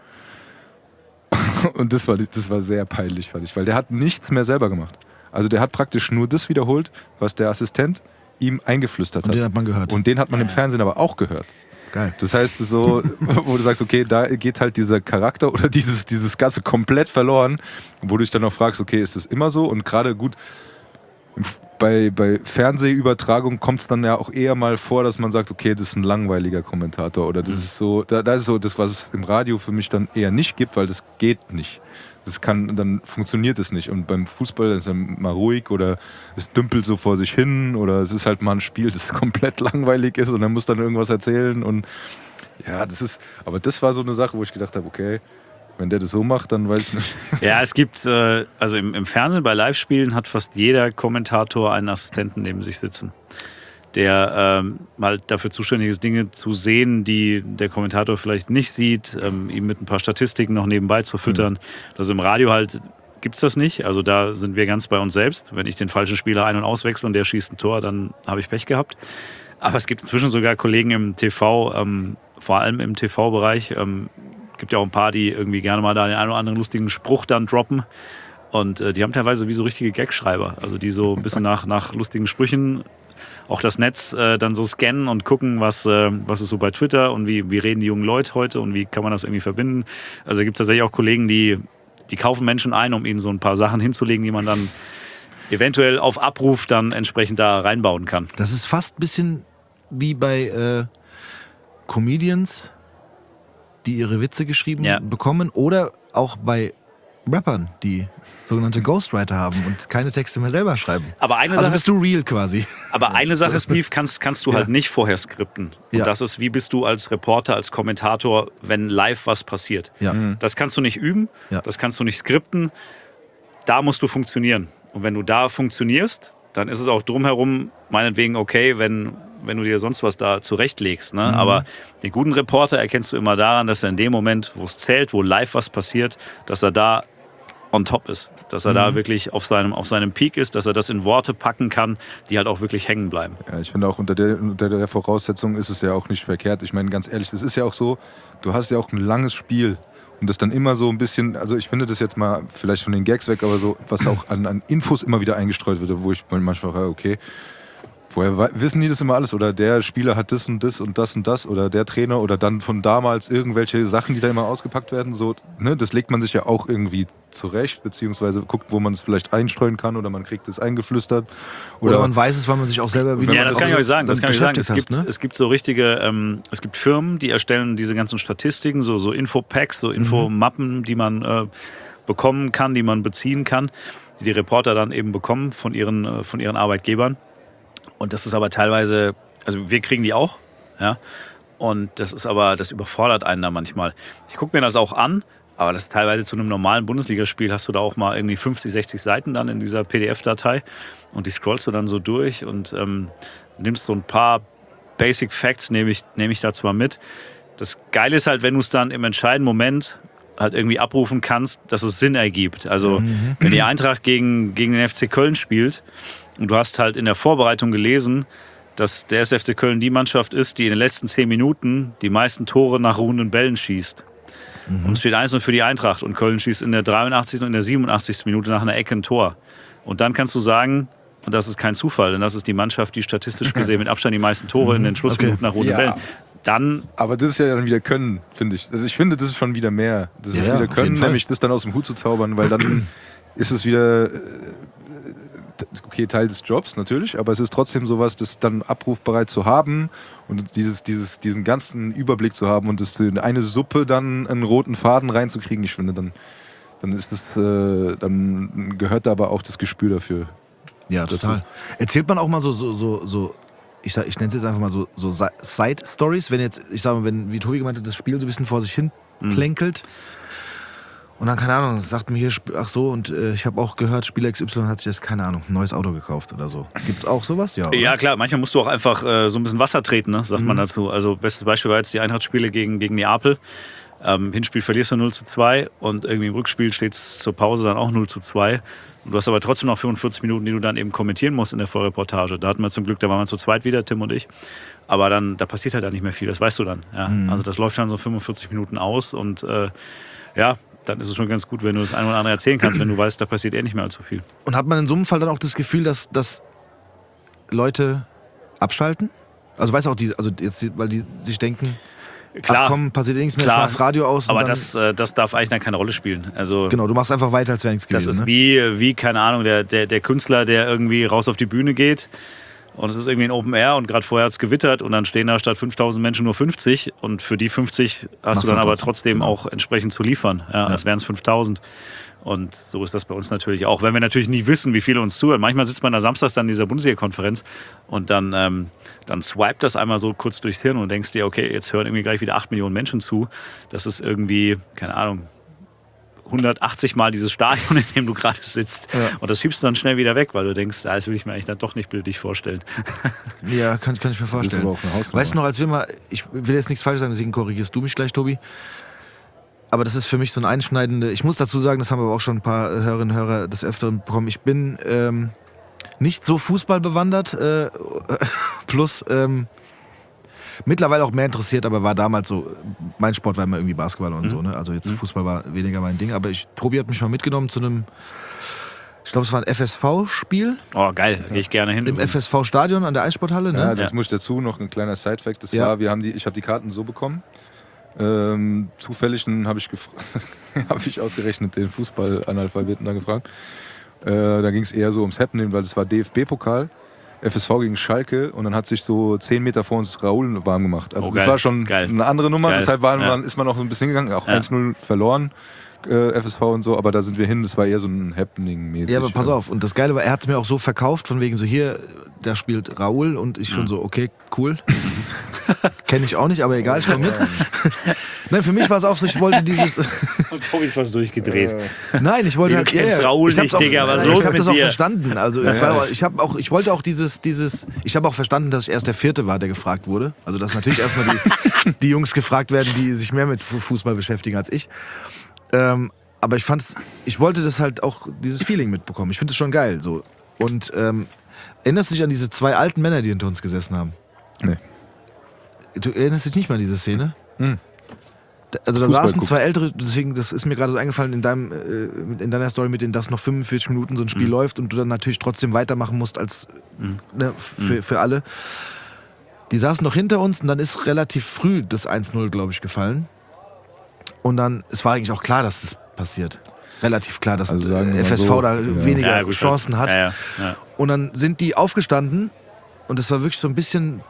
Und das war sehr peinlich, fand ich, weil der hat nichts mehr selber gemacht. Also der hat praktisch nur das wiederholt, was der Assistent ihm eingeflüstert hat. Und den hat man gehört. Und den hat man im Fernsehen aber auch gehört. Geil. Das heißt so, wo du sagst, okay, da geht halt dieser Charakter oder dieses Ganze komplett verloren, wo du dich dann auch fragst, okay, ist das immer so? Und gerade gut, bei Fernsehübertragung kommt es dann ja auch eher mal vor, dass man sagt, okay, das ist ein langweiliger Kommentator oder das ist so, da ist so das, was es im Radio für mich dann eher nicht gibt, weil das geht nicht. Dann funktioniert es nicht. Und beim Fußball ist es mal ruhig oder es dümpelt so vor sich hin oder es ist halt mal ein Spiel, das komplett langweilig ist und dann muss dann irgendwas erzählen und ja, aber das war so eine Sache, wo ich gedacht habe, okay, wenn der das so macht, dann weiß ich nicht. Ja, es gibt, also im Fernsehen bei Live-Spielen hat fast jeder Kommentator einen Assistenten neben sich sitzen, der halt dafür zuständig ist, Dinge zu sehen, die der Kommentator vielleicht nicht sieht, ihm mit ein paar Statistiken noch nebenbei zu füttern. Das im Radio halt gibt es das nicht. Also da sind wir ganz bei uns selbst. Wenn ich den falschen Spieler ein- und auswechsle und der schießt ein Tor, dann habe ich Pech gehabt. Aber es gibt inzwischen sogar Kollegen im TV, vor allem im TV-Bereich, gibt ja auch ein paar, die irgendwie gerne mal da den einen oder anderen lustigen Spruch dann droppen. Und die haben teilweise wie so richtige Gagschreiber. Also die so ein bisschen nach lustigen Sprüchen auch das Netz dann so scannen und gucken, was ist so bei Twitter und wie reden die jungen Leute heute und wie kann man das irgendwie verbinden. Also gibt es tatsächlich auch Kollegen, die kaufen Menschen ein, um ihnen so ein paar Sachen hinzulegen, die man dann eventuell auf Abruf dann entsprechend da reinbauen kann. Das ist fast ein bisschen wie bei Comedians, die ihre Witze geschrieben bekommen oder auch bei Rappern, die sogenannte Ghostwriter haben und keine Texte mehr selber schreiben. Aber eine also Sache, bist du real quasi. Aber eine Sache, Steve, kannst du halt nicht vorher skripten. Und das ist, wie bist du als Reporter, als Kommentator, wenn live was passiert. Ja. Das kannst du nicht üben, das kannst du nicht skripten. Da musst du funktionieren. Und wenn du da funktionierst, dann ist es auch drumherum meinetwegen okay, wenn du dir sonst was da zurechtlegst. Ne? Aber den guten Reporter erkennst du immer daran, dass er in dem Moment, wo es zählt, wo live was passiert, dass er da on top ist. Dass er da wirklich auf seinem Peak ist, dass er das in Worte packen kann, die halt auch wirklich hängen bleiben. Ja, ich finde auch unter der Voraussetzung ist es ja auch nicht verkehrt. Ich meine, ganz ehrlich, das ist ja auch so, du hast ja auch ein langes Spiel und das dann immer so ein bisschen, also ich finde das jetzt mal vielleicht von den Gags weg, aber so, was auch an Infos immer wieder eingestreut wird, wo ich manchmal frage, okay, woher wissen die das immer alles? Oder der Spieler hat das und das und das und das oder der Trainer oder dann von damals irgendwelche Sachen, die da immer ausgepackt werden. So, ne? Das legt man sich ja auch irgendwie zurecht, beziehungsweise guckt, wo man es vielleicht einstreuen kann oder man kriegt es eingeflüstert. Oder man weiß es, weil man sich auch selber wieder... Ja, das kann ich euch sagen. Ne? Es gibt so richtige, es gibt Firmen, die erstellen diese ganzen Statistiken, so Infopacks, so Infomappen, die man bekommen kann, die man beziehen kann, die Reporter dann eben bekommen von ihren Arbeitgebern. Und das ist aber teilweise, also wir kriegen die auch, ja. Und das überfordert einen da manchmal. Ich gucke mir das auch an, aber das ist teilweise zu einem normalen Bundesligaspiel hast du da auch mal irgendwie 50, 60 Seiten dann in dieser PDF-Datei und die scrollst du dann so durch und nimmst so ein paar Basic Facts, nehme ich da zwar mit. Das Geile ist halt, wenn du es dann im entscheidenden Moment halt irgendwie abrufen kannst, dass es Sinn ergibt. Also wenn die Eintracht gegen den FC Köln spielt und du hast halt in der Vorbereitung gelesen, dass der SFC Köln die Mannschaft ist, die in den letzten 10 Minuten die meisten Tore nach ruhenden Bällen schießt. Und es steht 1-0 für die Eintracht und Köln schießt in der 83. und in der 87. Minute nach einer Ecke ein Tor. Und dann kannst du sagen, und das ist kein Zufall, denn das ist die Mannschaft, die statistisch gesehen mit Abstand die meisten Tore in den Schlussminuten nach ruhenden Bällen. Dann aber das ist ja dann wieder Können, finde ich. Also ich finde, das ist schon wieder mehr. Das ist wieder Können, nämlich das dann aus dem Hut zu zaubern, weil dann ist es wieder, okay, Teil des Jobs natürlich, aber es ist trotzdem sowas, das dann abrufbereit zu haben und diesen ganzen Überblick zu haben und das in eine Suppe dann einen roten Faden reinzukriegen, ich finde, dann ist das, dann gehört da aber auch das Gespür dafür. Ja, total. Erzählt man auch mal so ich nenne es jetzt einfach mal so Side-Stories, wenn jetzt, ich sage mal, wenn, wie Tobi gemeint hat, das Spiel so ein bisschen vor sich hin plänkelt und dann, keine Ahnung, sagt mir hier, ach so, und ich habe auch gehört, Spieler XY hat sich jetzt, keine Ahnung, ein neues Auto gekauft oder so. Gibt es auch sowas? Ja, oder? Ja, klar, manchmal musst du auch einfach so ein bisschen Wasser treten, ne, sagt man dazu. Also bestes Beispiel war jetzt die Eintracht-Spiele gegen Neapel. Hinspiel verlierst du 0-2 und irgendwie im Rückspiel steht es zur Pause dann auch 0-2. Du hast aber trotzdem noch 45 Minuten, die du dann eben kommentieren musst in der Vorreportage. Da hatten wir zum Glück, da waren wir zu zweit wieder, Tim und ich. Aber dann, da passiert halt dann nicht mehr viel, das weißt du dann. Ja. Also das läuft dann so 45 Minuten aus und dann ist es schon ganz gut, wenn du das eine oder andere erzählen kannst, wenn du weißt, da passiert nicht mehr allzu viel. Und hat man in so einem Fall dann auch das Gefühl, dass Leute abschalten? Also weißt du auch, weil die sich denken, Klar. ach komm, passiert nichts mehr, Klar. ich mach das Radio aus. Und Aber dann, das darf eigentlich dann keine Rolle spielen. Also genau, du machst einfach weiter, als wäre nichts das gewesen. ist Ne? wie, keine Ahnung, der Künstler, der irgendwie raus auf die Bühne geht und es ist irgendwie ein Open Air und gerade vorher hat es gewittert und dann stehen da statt 5.000 Menschen nur 50 und für die 50 hast du dann aber trotzdem auch entsprechend zu liefern, als wären es 5.000. Und so ist das bei uns natürlich auch. Wenn wir natürlich nie wissen, wie viele uns zuhören. Manchmal sitzt man da samstags dann in dieser Bundesliga-Konferenz und dann swipet das einmal so kurz durchs Hirn und denkst dir, okay, jetzt hören irgendwie gleich wieder 8 Millionen Menschen zu. Das ist irgendwie, keine Ahnung, 180 Mal dieses Stadion, in dem du gerade sitzt. Ja. Und das schiebst du dann schnell wieder weg, weil du denkst, das will ich mir eigentlich dann doch nicht bildlich vorstellen. Ja, kann ich mir vorstellen. Das ist aber auch eine Hausnummer. Weißt du noch, als wir mal, ich will jetzt nichts falsch sagen, deswegen korrigierst du mich gleich, Tobi. Aber das ist für mich so ein einschneidende, ich muss dazu sagen, das haben aber auch schon ein paar Hörerinnen und Hörer des Öfteren bekommen. Ich bin nicht so Fußball bewandert, plus mittlerweile auch mehr interessiert, aber war damals so, mein Sport war immer irgendwie Basketball und so, ne? Also jetzt Fußball war weniger mein Ding, aber Tobi hat mich mal mitgenommen zu einem, ich glaube es war ein FSV-Spiel. Oh geil, gehe ich gerne hin. Im FSV-Stadion an der Eissporthalle, ne? Ja, das muss ich dazu, noch ein kleiner Sidefact, das war, ich habe die Karten so bekommen, zufällig habe ich ausgerechnet den Fußball-Analphabeten da gefragt. Da ging es eher so ums Happening, weil es war DFB-Pokal, FSV gegen Schalke und dann hat sich so 10 Meter vor uns Raoul warm gemacht. Also das war schon eine andere Nummer, deshalb ist man auch so ein bisschen hingegangen, auch 1-0 verloren. FSV und so, aber da sind wir hin, das war eher so ein Happening-mäßig. Ja, aber pass auf, und das Geile war, er hat es mir auch so verkauft, von wegen so, hier, da spielt Raoul und ich schon so, okay, cool. Kenne ich auch nicht, aber egal, ich komme mit. Nein, für mich war es auch so, ich wollte dieses... Und Tobi ist fast durchgedreht. Nein, ich wollte Du halt... kennst Raoul nicht, Digga, was los ich habe mit das auch dir? verstanden. Also ich wollte auch ich habe auch verstanden, dass ich erst der Vierte war, der gefragt wurde. Also dass natürlich erstmal die Jungs gefragt werden, die sich mehr mit Fußball beschäftigen als ich. Aber ich wollte das halt auch, dieses Feeling mitbekommen. Ich finde es schon geil. So. Und erinnerst du dich an diese 2 alten Männer, die hinter uns gesessen haben? Nee. Du erinnerst dich nicht mal an diese Szene? Also da Fußball saßen guckt. 2 Ältere, deswegen, das ist mir gerade so eingefallen in deiner Story, mit denen das noch 45 Minuten so ein Spiel läuft und du dann natürlich trotzdem weitermachen musst als für alle. Die saßen noch hinter uns und dann ist relativ früh das 1-0, glaube ich, gefallen. Und dann, es war eigentlich auch klar, dass das passiert. Relativ klar, dass Also sagen wir mal FSV so, da weniger gut, Chancen hat. Ja. Und dann sind die aufgestanden und es war wirklich so ein bisschen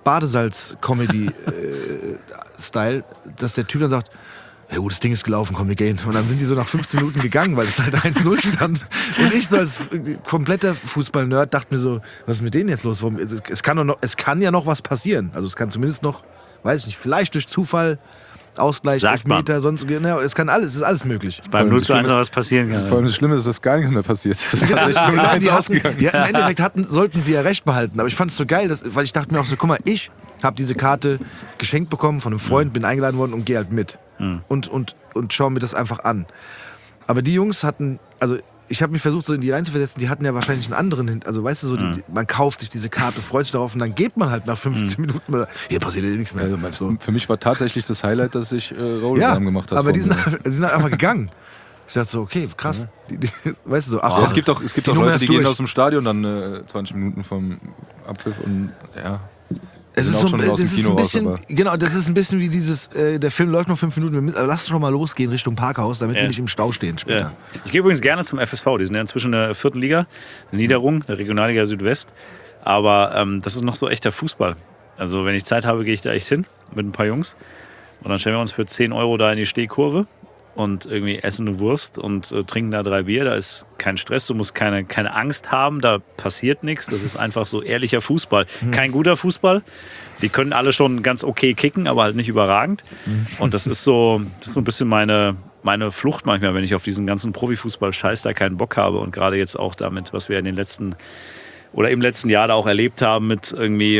Badesalz-Comedy-Style, dass der Typ dann sagt, ja gut, das Ding ist gelaufen, komm, wir gehen. Und dann sind die so nach 15 Minuten gegangen, weil es halt 1-0 stand. Und ich so als kompletter Fußball-Nerd dachte mir so, was ist mit denen jetzt los? Es kann ja noch was passieren. Also es kann zumindest noch, weiß ich nicht, vielleicht durch Zufall, Ausgleich, Sagt Elfmeter, sonst, es ist alles möglich. Beim 0:1 noch was passieren kann. Vor allem das Schlimme ist, dass gar nichts mehr passiert. Das ist tatsächlich nur Genau, 1 ausgegangen. im Endeffekt sollten sie ja recht behalten. Aber ich fand es so geil, weil ich dachte mir auch so, guck mal, ich habe diese Karte geschenkt bekommen von einem Freund, bin eingeladen worden und gehe halt mit. Und schaue mir das einfach an. Aber die Jungs hatten, also ich habe mich versucht, so in die reinzuversetzen, die hatten ja wahrscheinlich einen anderen, also weißt du, so man kauft sich diese Karte, freut sich darauf und dann geht man halt nach 15 Minuten mal, hier passiert ja nichts mehr. Also, So. für mich war tatsächlich das Highlight, dass sich Raoul warm gemacht hat. aber die vor sind halt einfach gegangen. Ich dachte so, okay, krass. Weißt du so, ach, Ja, es gibt auch Nummer Leute, ist die gehen durch. aus dem Stadion dann 20 Minuten vom Abpfiff und ja. Es sind ist auch so, schon aus dem das ist Kino ein bisschen, raus, genau, das ist ein bisschen wie dieses, der Film läuft noch 5 Minuten, aber lass schon mal losgehen Richtung Parkhaus, damit wir nicht im Stau stehen später. Ja. Ich gehe übrigens gerne zum FSV. Die sind ja inzwischen in der 4. Liga, der Niederung, der Regionalliga Südwest. Aber das ist noch so echter Fußball. Also wenn ich Zeit habe, gehe ich da echt hin mit ein paar Jungs. Und dann stellen wir uns für 10 € da in die Stehkurve und irgendwie essen eine Wurst und trinken da 3 Bier. Da ist kein Stress, du musst keine Angst haben, da passiert nichts. Das ist einfach so ehrlicher Fußball. Kein guter Fußball. Die können alle schon ganz okay kicken, aber halt nicht überragend. Und das ist so ein bisschen meine Flucht manchmal, wenn ich auf diesen ganzen Profifußball-Scheiß da keinen Bock habe. Und gerade jetzt auch damit, was wir in den letzten oder im letzten Jahr da auch erlebt haben mit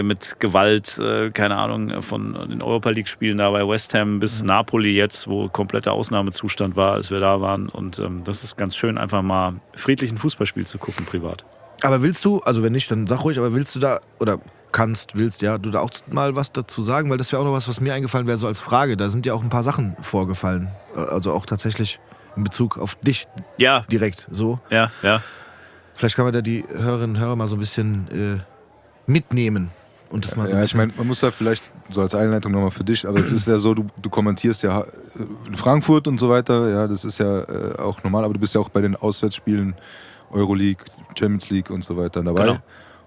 Gewalt, keine Ahnung, von den Europa-League-Spielen da bei West Ham bis Napoli jetzt, wo kompletter Ausnahmezustand war, als wir da waren. Und das ist ganz schön, einfach mal friedlichen Fußballspiel zu gucken, privat. Aber willst du, also wenn nicht, dann sag ruhig, aber willst du da, oder willst, ja, du da auch mal was dazu sagen? Weil das wäre auch noch was mir eingefallen wäre, so als Frage. Da sind ja auch ein paar Sachen vorgefallen. Also auch tatsächlich in Bezug auf dich direkt so. Ja. Vielleicht kann man da die Hörerinnen und Hörer mal so ein bisschen mitnehmen. und das mal so Ja, ein ich meine, man muss da vielleicht so als Einleitung nochmal für dich, aber es ist ja so, du kommentierst ja in Frankfurt und so weiter, ja, das ist ja auch normal, aber du bist ja auch bei den Auswärtsspielen Euroleague, Champions League und so weiter dabei. Genau.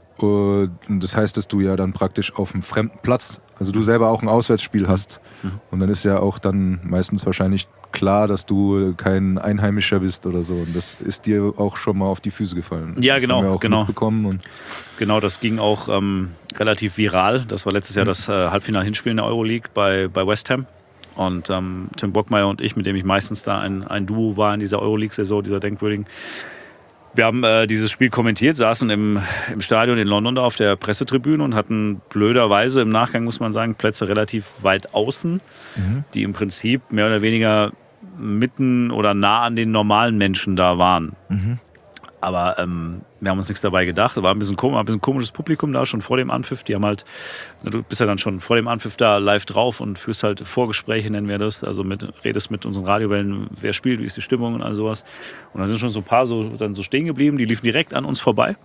Und das heißt, dass du ja dann praktisch auf einem fremden Platz, also du selber auch ein Auswärtsspiel hast. Und dann ist ja auch dann meistens wahrscheinlich klar, dass du kein Einheimischer bist oder so. Und das ist dir auch schon mal auf die Füße gefallen. Ja, das haben wir auch genau. mitbekommen. Und Genau, das ging auch relativ viral. Das war letztes Jahr das Halbfinal-Hinspiel in der Euroleague bei West Ham. Und Tim Bockmeier und ich, mit dem ich meistens da ein Duo war in dieser Euroleague-Saison, dieser denkwürdigen. Wir haben dieses Spiel kommentiert, saßen im Stadion in London da auf der Pressetribüne und hatten blöderweise im Nachgang, muss man sagen, Plätze relativ weit außen, die im Prinzip mehr oder weniger mitten oder nah an den normalen Menschen da waren. Aber wir haben uns nichts dabei gedacht. Da war ein bisschen komisches Publikum da, schon vor dem Anpfiff. Die haben halt, du bist ja dann schon vor dem Anpfiff da live drauf und führst halt Vorgespräche, nennen wir das. Also redest mit unseren Radiowellen, wer spielt, wie ist die Stimmung und all sowas. Und da sind schon so ein paar dann so stehen geblieben. Die liefen direkt an uns vorbei,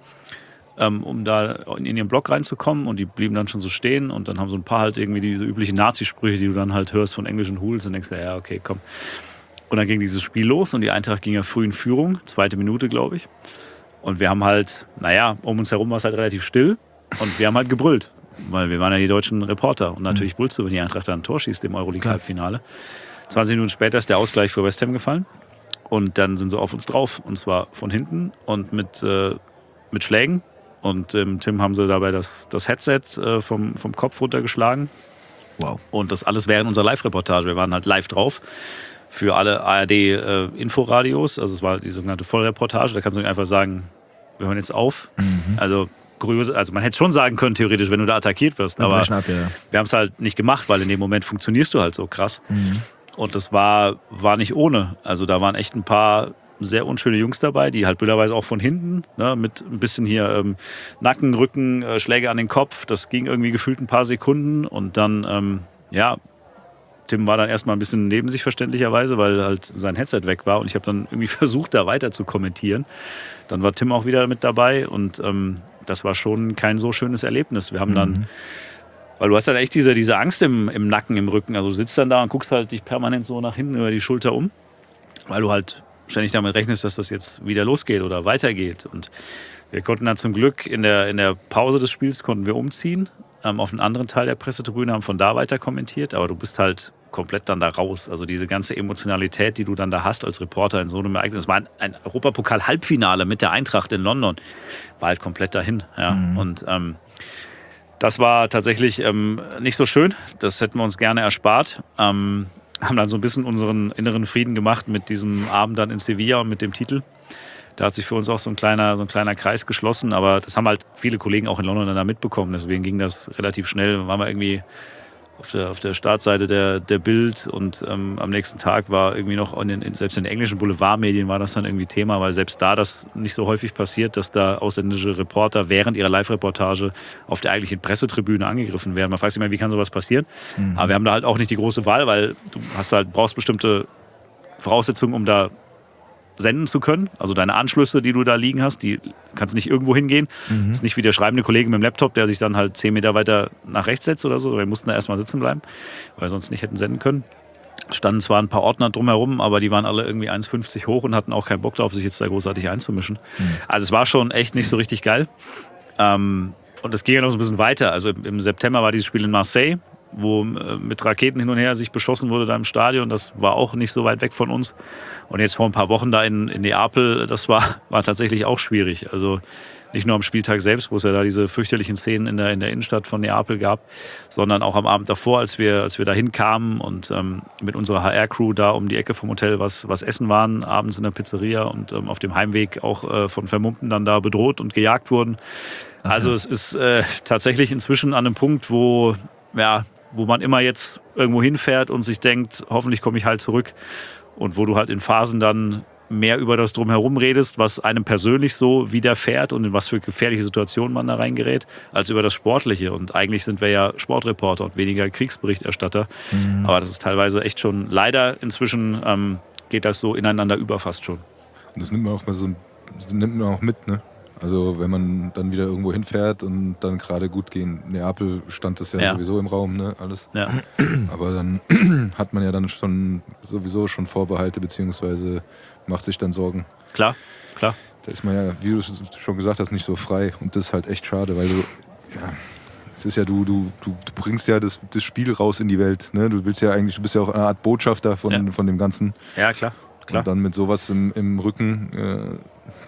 um da in ihren Block reinzukommen. Und die blieben dann schon so stehen. Und dann haben so ein paar halt irgendwie diese üblichen Nazi-Sprüche, die du dann halt hörst von englischen Hools. Und denkst du, ja, okay, komm. Und dann ging dieses Spiel los und die Eintracht ging ja früh in Führung, 2. Minute, glaube ich. Und wir haben halt, um uns herum war es halt relativ still und wir haben halt gebrüllt, weil wir waren ja die deutschen Reporter. Und natürlich brüllst du, wenn die Eintracht da ein Tor schießt im Euroleague-Halbfinale. 20 Minuten später ist der Ausgleich für West Ham gefallen und dann sind sie auf uns drauf. Und zwar von hinten und mit Schlägen. Und Tim haben sie dabei das Headset vom Kopf runtergeschlagen. Wow. Und das alles während unserer Live-Reportage. Wir waren halt live drauf. Für alle ARD-Inforadios, also es war die sogenannte Vollreportage, da kannst du nicht einfach sagen, wir hören jetzt auf. Also man hätte es schon sagen können, theoretisch, wenn du da attackiert wirst, aber wir haben es halt nicht gemacht, weil in dem Moment funktionierst du halt so krass. Und das war nicht ohne. Also da waren echt ein paar sehr unschöne Jungs dabei, die halt blöderweise auch von hinten, ne, mit ein bisschen hier Nacken, Rücken, Schläge an den Kopf, das ging irgendwie gefühlt ein paar Sekunden und dann, Tim war dann erstmal ein bisschen neben sich verständlicherweise, weil halt sein Headset weg war und ich habe dann irgendwie versucht, da weiter zu kommentieren. Dann war Tim auch wieder mit dabei und das war schon kein so schönes Erlebnis. Wir haben dann, weil du hast dann echt diese Angst im Nacken, im Rücken, also du sitzt dann da und guckst halt dich permanent so nach hinten über die Schulter um, weil du halt ständig damit rechnest, dass das jetzt wieder losgeht oder weitergeht. Und wir konnten dann zum Glück in der Pause des Spiels konnten wir umziehen auf einen anderen Teil der Pressetribüne, haben von da weiter kommentiert, aber du bist halt komplett dann da raus. Also diese ganze Emotionalität, die du dann da hast als Reporter in so einem Ereignis. Es war ein Europapokal-Halbfinale mit der Eintracht in London. War halt komplett dahin. Ja. Und das war tatsächlich nicht so schön. Das hätten wir uns gerne erspart. Haben dann so ein bisschen unseren inneren Frieden gemacht mit diesem Abend dann in Sevilla und mit dem Titel. Da hat sich für uns auch so ein kleiner Kreis geschlossen. Aber das haben halt viele Kollegen auch in London dann da mitbekommen. Deswegen ging das relativ schnell. Waren wir irgendwie auf der Startseite der Bild und am nächsten Tag war irgendwie noch, selbst in den englischen Boulevardmedien war das dann irgendwie Thema, weil selbst da das nicht so häufig passiert, dass da ausländische Reporter während ihrer Live-Reportage auf der eigentlichen Pressetribüne angegriffen werden. Man fragt sich immer, wie kann sowas passieren? Aber wir haben da halt auch nicht die große Wahl, weil du brauchst bestimmte Voraussetzungen, um da senden zu können. Also deine Anschlüsse, die du da liegen hast, die kannst nicht irgendwo hingehen. Das ist nicht wie der schreibende Kollege mit dem Laptop, der sich dann halt 10 Meter weiter nach rechts setzt oder so. Wir mussten da erstmal sitzen bleiben, weil wir sonst nicht hätten senden können. Es standen zwar ein paar Ordner drumherum, aber die waren alle irgendwie 1,50 hoch und hatten auch keinen Bock drauf, sich jetzt da großartig einzumischen. Also es war schon echt nicht so richtig geil. Und es ging ja noch so ein bisschen weiter. Also im September war dieses Spiel in Marseille, wo mit Raketen hin und her sich beschossen wurde da im Stadion. Das war auch nicht so weit weg von uns. Und jetzt vor ein paar Wochen da in Neapel, das war tatsächlich auch schwierig. Also nicht nur am Spieltag selbst, wo es ja da diese fürchterlichen Szenen in der Innenstadt von Neapel gab, sondern auch am Abend davor, als wir da hinkamen und mit unserer HR-Crew da um die Ecke vom Hotel was essen waren, abends in der Pizzeria und auf dem Heimweg auch von Vermummten dann da bedroht und gejagt wurden. Okay. Also es ist tatsächlich inzwischen an einem Punkt, wo man immer jetzt irgendwo hinfährt und sich denkt, hoffentlich komme ich halt zurück. Und wo du halt in Phasen dann mehr über das Drumherum redest, was einem persönlich so widerfährt und in was für gefährliche Situationen man da reingerät, als über das Sportliche. Und eigentlich sind wir ja Sportreporter und weniger Kriegsberichterstatter. Aber das ist teilweise echt schon, leider inzwischen geht das so ineinander über fast schon. Und das nimmt man auch mit, ne? Also wenn man dann wieder irgendwo hinfährt und dann gerade gut gehen. Neapel stand das ja sowieso im Raum, ne, alles. Ja. Aber dann hat man ja dann sowieso schon Vorbehalte, beziehungsweise macht sich dann Sorgen. Klar. Da ist man ja, wie du schon gesagt hast, nicht so frei. Und das ist halt echt schade, weil es ist ja, du bringst ja das Spiel raus in die Welt. Ne? Du bist ja auch eine Art Botschafter von dem Ganzen. Ja, klar. Und dann mit sowas im Rücken,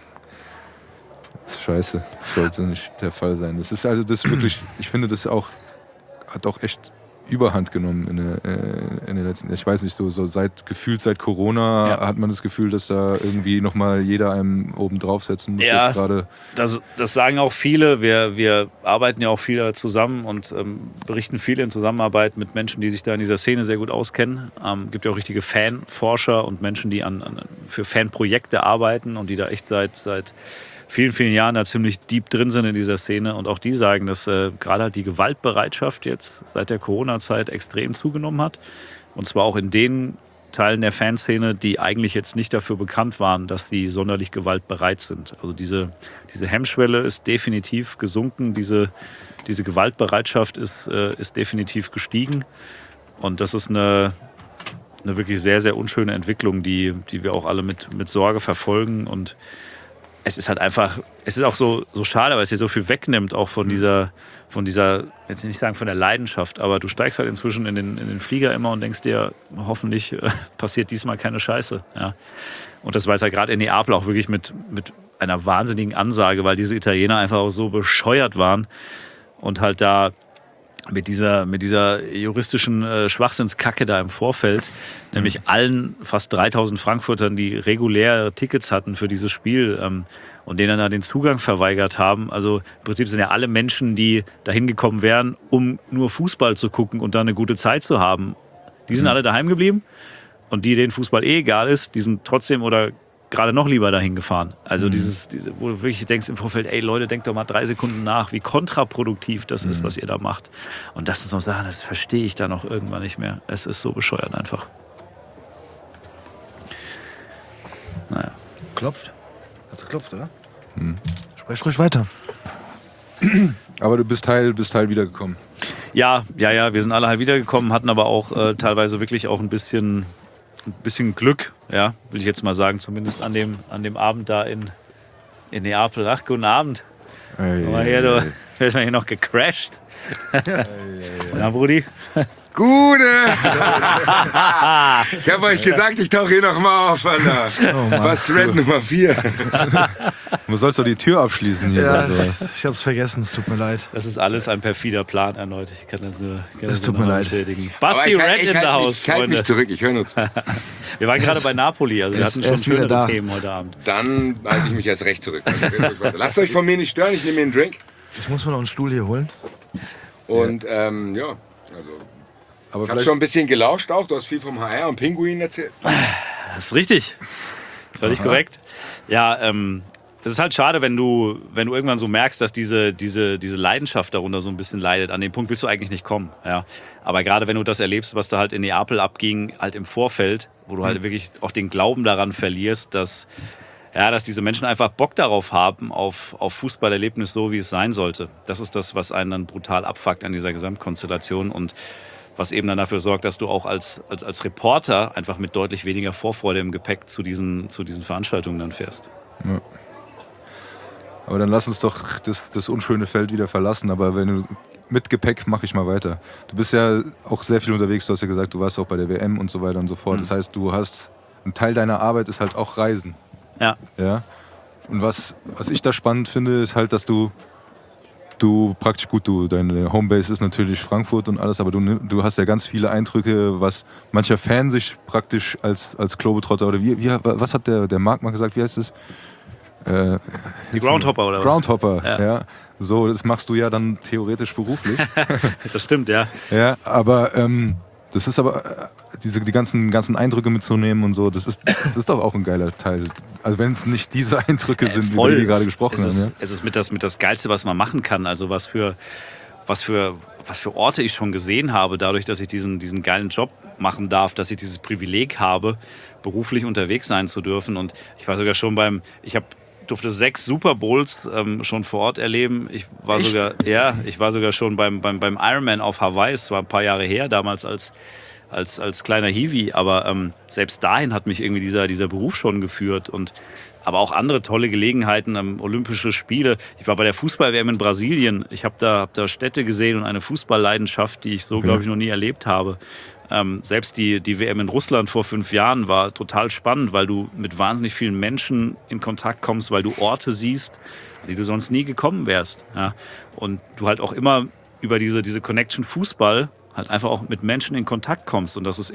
das ist scheiße. Das sollte nicht der Fall sein. Das ist wirklich, ich finde, das hat auch echt Überhand genommen in den letzten Jahren. Ich weiß nicht, so seit Corona hat man das Gefühl, dass da irgendwie nochmal jeder einem oben draufsetzen muss. Ja, jetzt gerade. Das sagen auch viele. Wir arbeiten ja auch viel zusammen und berichten viel in Zusammenarbeit mit Menschen, die sich da in dieser Szene sehr gut auskennen. Gibt ja auch richtige Fanforscher und Menschen, die für Fanprojekte arbeiten und die da echt seit vielen, vielen Jahren da ziemlich deep drin sind in dieser Szene. Und auch die sagen, dass gerade halt die Gewaltbereitschaft jetzt seit der Corona-Zeit extrem zugenommen hat. Und zwar auch in den Teilen der Fanszene, die eigentlich jetzt nicht dafür bekannt waren, dass sie sonderlich gewaltbereit sind. Also diese Hemmschwelle ist definitiv gesunken. Diese Gewaltbereitschaft ist definitiv gestiegen. Und das ist eine wirklich sehr, sehr unschöne Entwicklung, die wir auch alle mit Sorge verfolgen. Und es ist halt einfach, es ist auch so schade, weil es dir so viel wegnimmt, auch von dieser, jetzt nicht sagen von der Leidenschaft, aber du steigst halt inzwischen in den Flieger immer und denkst dir, hoffentlich passiert diesmal keine Scheiße. Ja. Und das war jetzt halt gerade in Neapel auch wirklich mit einer wahnsinnigen Ansage, weil diese Italiener einfach auch so bescheuert waren und halt da mit dieser juristischen Schwachsinnskacke da im Vorfeld, nämlich allen fast 3000 Frankfurtern, die regulär Tickets hatten für dieses Spiel und denen dann den Zugang verweigert haben. Also im Prinzip sind ja alle Menschen, die da hingekommen wären, um nur Fußball zu gucken und dann eine gute Zeit zu haben, die sind alle daheim geblieben und denen Fußball egal ist, die sind trotzdem oder gerade noch lieber dahin gefahren. Also wo du wirklich denkst im Vorfeld, ey Leute, denkt doch mal 3 Sekunden nach, wie kontraproduktiv das ist, was ihr da macht. Und das sind so Sachen, das verstehe ich dann auch irgendwann nicht mehr. Es ist so bescheuert einfach. Naja. Klopft? Hat's geklopft, oder? Sprech ruhig weiter. Aber du bist Teil wiedergekommen. Ja, wir sind alle halt wiedergekommen, hatten aber auch teilweise wirklich auch ein bisschen Glück, ja, will ich jetzt mal sagen, zumindest an dem Abend da in Neapel. Ach, guten Abend. Du wirst mal hier noch gecrashed. Na, Brudi? Gute! Ich habe euch gesagt, ich tauche hier nochmal auf, Alter. Was Red Nummer 4. Du sollst doch die Tür abschließen hier. Ja, Also. ich hab's vergessen, es tut mir leid. Das ist alles ein perfider Plan erneut. Ich kann das nur tut mir leid. bestätigen. Basti Red in the House, Ich halte mich Freunde. zurück, ich höre nur zu. Wir waren gerade bei Napoli, also wir hatten schon schönere Themen heute Abend. Dann halte ich mich erst recht zurück. Also, lasst euch von mir nicht stören, ich nehme mir einen Drink. Ich muss mir noch einen Stuhl hier holen. Und Aber ich habe schon ein bisschen gelauscht auch. Du hast viel vom HR und Pinguin erzählt. Das ist richtig. Völlig korrekt. Ja, es ist halt schade, wenn du irgendwann so merkst, dass diese Leidenschaft darunter so ein bisschen leidet. An den Punkt willst du eigentlich nicht kommen. Ja. Aber gerade wenn du das erlebst, was da halt in Neapel abging, halt im Vorfeld, wo du halt wirklich auch den Glauben daran verlierst, dass diese Menschen einfach Bock darauf haben, auf Fußballerlebnis so, wie es sein sollte. Das ist das, was einen dann brutal abfuckt an dieser Gesamtkonstellation und was eben dann dafür sorgt, dass du auch als Reporter einfach mit deutlich weniger Vorfreude im Gepäck zu diesen Veranstaltungen dann fährst. Ja. Aber dann lass uns doch das unschöne Feld wieder verlassen. Aber wenn du mit Gepäck, mache ich mal weiter. Du bist ja auch sehr viel unterwegs. Du hast ja gesagt, du warst auch bei der WM und so weiter und so fort. Das heißt, du hast ein Teil deiner Arbeit ist halt auch Reisen. Ja. Ja. Und was ich da spannend finde, ist halt, dass du praktisch deine Homebase ist natürlich Frankfurt und alles, aber du hast ja ganz viele Eindrücke, was mancher Fan sich praktisch als Globetrotter oder was hat der Marc mal gesagt, wie heißt es? Die Groundhopper oder was? Groundhopper, Ja. ja. So, das machst du ja dann theoretisch beruflich. Das stimmt, ja. Ja, aber das ist aber, die ganzen Eindrücke mitzunehmen und so, das ist doch auch ein geiler Teil. Also wenn es nicht diese Eindrücke sind, über die wir gerade gesprochen haben. Ja? Es ist mit das Geilste, was man machen kann. Also was für Orte ich schon gesehen habe, dadurch, dass ich diesen geilen Job machen darf, dass ich dieses Privileg habe, beruflich unterwegs sein zu dürfen. Und ich war sogar schon durfte 6 Super Bowls schon vor Ort erleben. Ich war sogar schon beim Ironman auf Hawaii. Es war ein paar Jahre her, damals als kleiner Hiwi. Aber selbst dahin hat mich irgendwie dieser Beruf schon geführt. Aber auch andere tolle Gelegenheiten, Olympische Spiele. Ich war bei der Fußball-WM in Brasilien. Ich habe da Städte gesehen und eine Fußballleidenschaft, die ich so, glaube ich, noch nie erlebt habe. Selbst die WM in Russland vor 5 Jahren war total spannend, weil du mit wahnsinnig vielen Menschen in Kontakt kommst, weil du Orte siehst, die du sonst nie gekommen wärst. Ja? Und du halt auch immer über diese Connection Fußball halt einfach auch mit Menschen in Kontakt kommst. Und das ist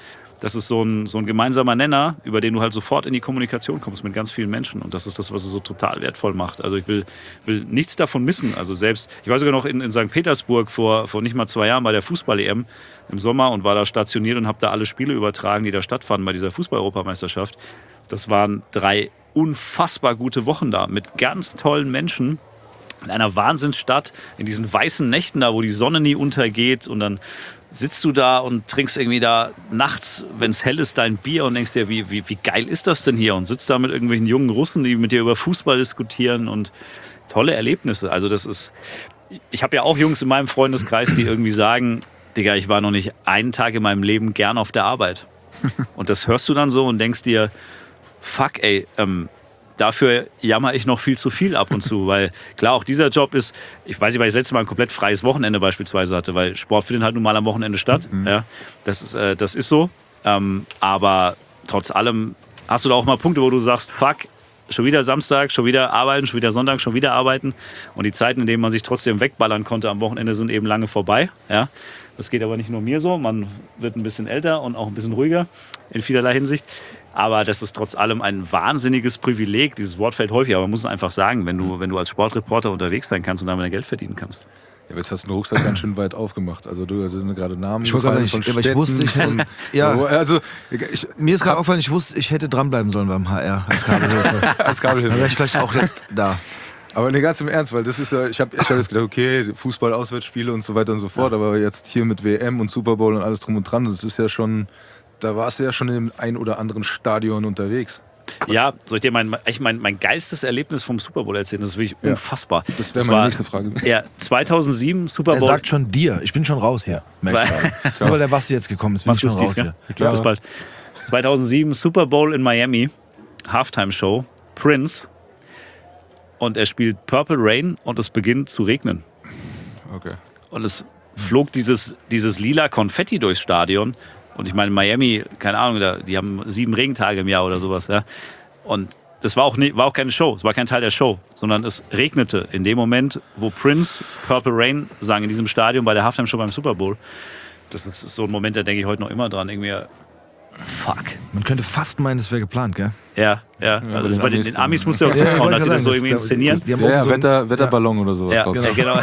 so ein gemeinsamer Nenner, über den du halt sofort in die Kommunikation kommst mit ganz vielen Menschen. Und das ist das, was es so total wertvoll macht. Also ich will nichts davon missen. Also selbst, ich war sogar noch in St. Petersburg vor nicht mal 2 Jahren bei der Fußball-EM im Sommer und war da stationiert und habe da alle Spiele übertragen, die da stattfanden bei dieser Fußball-Europameisterschaft. Das waren 3 unfassbar gute Wochen da mit ganz tollen Menschen. In einer Wahnsinnsstadt, in diesen weißen Nächten da, wo die Sonne nie untergeht und dann sitzt du da und trinkst irgendwie da nachts, wenn es hell ist, dein Bier und denkst dir, wie geil ist das denn hier? Und sitzt da mit irgendwelchen jungen Russen, die mit dir über Fußball diskutieren und tolle Erlebnisse. Also ich habe ja auch Jungs in meinem Freundeskreis, die irgendwie sagen, Digga, ich war noch nicht einen Tag in meinem Leben gern auf der Arbeit. Und das hörst du dann so und denkst dir, fuck ey, dafür jammer ich noch viel zu viel ab und zu, weil klar, auch dieser Job ist, ich weiß nicht, weil ich das letzte Mal ein komplett freies Wochenende beispielsweise hatte, weil Sport findet halt nun mal am Wochenende statt. Ja, das ist so. Aber trotz allem hast du da auch mal Punkte, wo du sagst, fuck, schon wieder Samstag, schon wieder arbeiten, schon wieder Sonntag, schon wieder arbeiten. Und die Zeiten, in denen man sich trotzdem wegballern konnte am Wochenende, sind eben lange vorbei. Ja. Das geht aber nicht nur mir so. Man wird ein bisschen älter und auch ein bisschen ruhiger in vielerlei Hinsicht. Aber das ist trotz allem ein wahnsinniges Privileg. Dieses Wort fällt häufig, aber man muss es einfach sagen, wenn du als Sportreporter unterwegs sein kannst und damit Geld verdienen kannst. Ja, aber jetzt hast du den Rucksack ganz schön weit aufgemacht. Also das sind gerade Namen Ich wollte gerade sagen, ich wusste, mir ist gerade aufgefallen, ich hätte dranbleiben sollen beim HR als Kabelhilfe. als Kabelhilfe. Dann wäre ich vielleicht auch jetzt da. Aber ne, ganz im Ernst, weil das ist ja, ich hab jetzt gedacht, okay, Fußball, Auswärtsspiele und so weiter und so fort, aber jetzt hier mit WM und Super Bowl und alles drum und dran, das ist ja schon, da warst du ja schon im ein oder anderen Stadion unterwegs. Ja, soll ich dir mein geilstes Erlebnis vom Super Bowl erzählen? Das ist wirklich unfassbar. Das wäre meine nächste Frage. Ja, 2007 Super Bowl. Er sagt schon dir, ich bin schon raus hier. Merkst du Nur weil der Basti jetzt gekommen ist, bin ich schon raus hier. Ich glaube, bis bald. 2007 Super Bowl in Miami, Halftime-Show, Prince. Und er spielt Purple Rain und es beginnt zu regnen. Okay. Und es flog dieses lila Konfetti durchs Stadion. Und ich meine, Miami, keine Ahnung, die haben 7 Regentage im Jahr oder sowas. Ja. Und das war auch keine Show, es war kein Teil der Show, sondern es regnete in dem Moment, wo Prince Purple Rain sang in diesem Stadion bei der Halftime-Show beim Super Bowl. Das ist so ein Moment, da denke ich heute noch immer dran. Irgendwie, fuck. Man könnte fast meinen, es wäre geplant, gell? Ja. Also bei den Amis musst du auch zutrauen, dass sie das so irgendwie inszenieren. Wetterballon oder sowas. Ja, genau.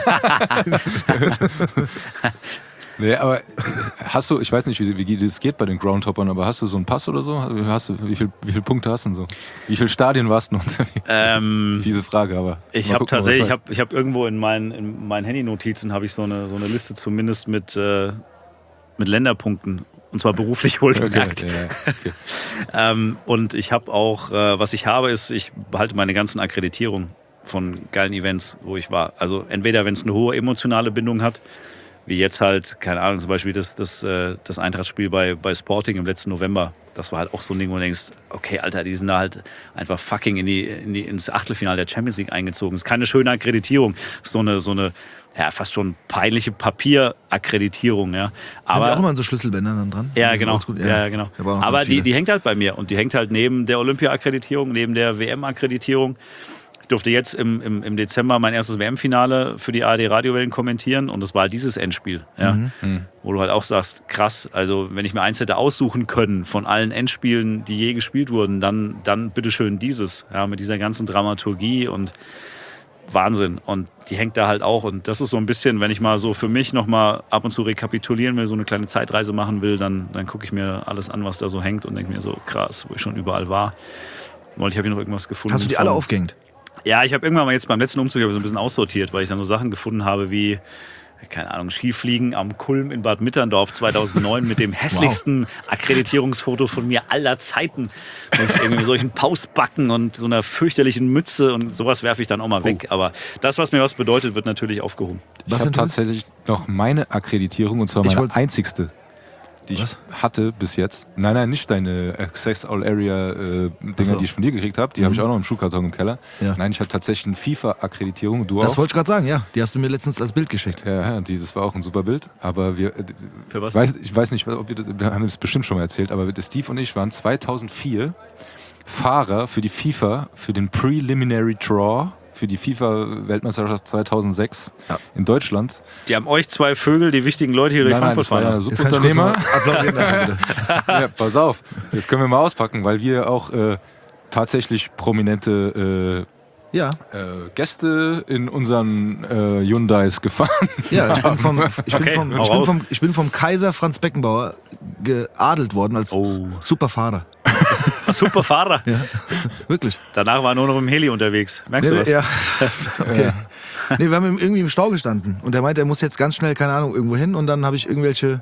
Nee, aber hast du, ich weiß nicht, wie das geht bei den Groundhoppern, aber hast du so einen Pass oder so? Wie viele Punkte hast du denn so? Wie viele Stadien warst du noch unterwegs? Fiese Frage, aber ich habe tatsächlich, ich habe irgendwo in meinen Handy-Notizen habe ich so eine Liste zumindest mit Länderpunkten. Und zwar beruflich wohlgemerkt. Okay. Und ich habe auch, was ich habe, ist, ich behalte meine ganzen Akkreditierungen von geilen Events, wo ich war. Also entweder, wenn es eine hohe emotionale Bindung hat, wie jetzt halt, keine Ahnung, zum Beispiel das Eintracht-Spiel bei Sporting im letzten November. Das war halt auch so ein Ding, wo du denkst, okay, Alter, die sind da halt einfach fucking ins Achtelfinale der Champions League eingezogen. Das ist keine schöne Akkreditierung. Das ist so eine ja, fast schon peinliche Papierakkreditierung. Ja. Aber sind auch immer an so Schlüsselbändern dann dran? Ja, genau. Ja, genau. Aber die hängt halt bei mir. Und die hängt halt neben der Olympia-Akkreditierung, neben der WM-Akkreditierung. Ich durfte jetzt im Dezember mein erstes WM-Finale für die ARD-Radiowellen kommentieren und das war halt dieses Endspiel, ja, wo du halt auch sagst, krass, also wenn ich mir eins hätte aussuchen können von allen Endspielen, die je gespielt wurden, dann bitteschön dieses, ja, mit dieser ganzen Dramaturgie und Wahnsinn. Und die hängt da halt auch und das ist so ein bisschen, wenn ich mal so für mich nochmal ab und zu rekapitulieren will, so eine kleine Zeitreise machen will, dann gucke ich mir alles an, was da so hängt und denke mir so, krass, wo ich schon überall war. Und ich habe hier noch irgendwas gefunden. Hast du die alle aufgehängt? Ja, ich habe irgendwann mal jetzt beim letzten Umzug so ein bisschen aussortiert, weil ich dann so Sachen gefunden habe wie, keine Ahnung, Skifliegen am Kulm in Bad Mitterndorf 2009 mit dem hässlichsten Akkreditierungsfoto von mir aller Zeiten. Mit irgendwie solchen Pausbacken und so einer fürchterlichen Mütze und sowas werfe ich dann auch mal weg. Aber das, was mir was bedeutet, wird natürlich aufgehoben. Ich habe tatsächlich noch meine Akkreditierung, und zwar meine einzigste, die ich hatte bis jetzt. Nein, nicht deine Access All Area Dinger, die ich von dir gekriegt habe. Die habe ich auch noch im Schuhkarton im Keller. Ja. Nein, ich habe tatsächlich eine FIFA-Akkreditierung. Du auch? Das wollte ich gerade sagen, ja. Die hast du mir letztens als Bild geschickt. Ja, das war auch ein super Bild. Aber für was? Ich weiß nicht, ob wir haben das bestimmt schon mal erzählt, aber Steve und ich waren 2004 Fahrer für die FIFA, für den Preliminary Draw, für die FIFA-Weltmeisterschaft 2006 in Deutschland. Die haben euch zwei Vögel, die wichtigen Leute hier durch Frankfurt fahren lassen. Subunternehmer. Ja, pass auf, jetzt können wir mal auspacken, weil wir auch tatsächlich prominente Gäste in unseren Hyundais gefahren. Ja, ich bin vom Kaiser Franz Beckenbauer geadelt worden als Superfahrer. Superfahrer? Ja, wirklich. Danach war er nur noch im Heli unterwegs. Merkst du das? Ja, okay. Nee, wir haben irgendwie im Stau gestanden und er meinte, er muss jetzt ganz schnell, keine Ahnung, irgendwo hin und dann habe ich irgendwelche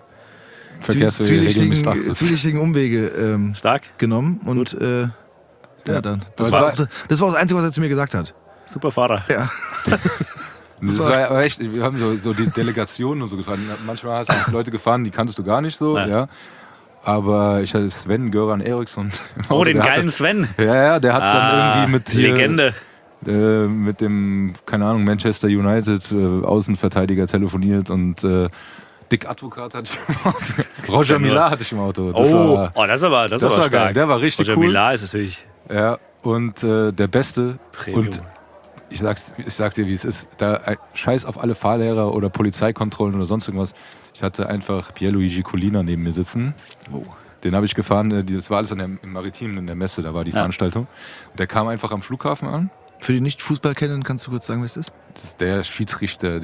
zwielichtigen Umwege genommen und dann. Das war das Einzige, was er zu mir gesagt hat. Superfahrer. Ja. Das war aber echt, wir haben so die Delegationen und so gefahren. Manchmal hast du Leute gefahren, die kanntest du gar nicht so, ja. Aber ich hatte Sven Göran Eriksson. Oh, den geilen Sven. Ja, der hat dann irgendwie mit Legende. Mit dem, keine Ahnung, Manchester United Außenverteidiger telefoniert und Dick Advokat hatte ich im Auto. Roger Millar hatte ich im Auto. Das war stark. Geil. Der war richtig Roger cool. Roger Millar ist natürlich. Ja, und der Beste. Premium. Und ich sag's dir, wie es ist. Da scheiß auf alle Fahrlehrer oder Polizeikontrollen oder sonst irgendwas. Ich hatte einfach Pierluigi Collina neben mir sitzen. Den habe ich gefahren. Das war alles im Maritim, in der Messe, da war die Veranstaltung. Und der kam einfach am Flughafen an. Für die Nicht-Fußball-Kennen, kannst du kurz sagen, wer es ist? Das ist der Schiedsrichter,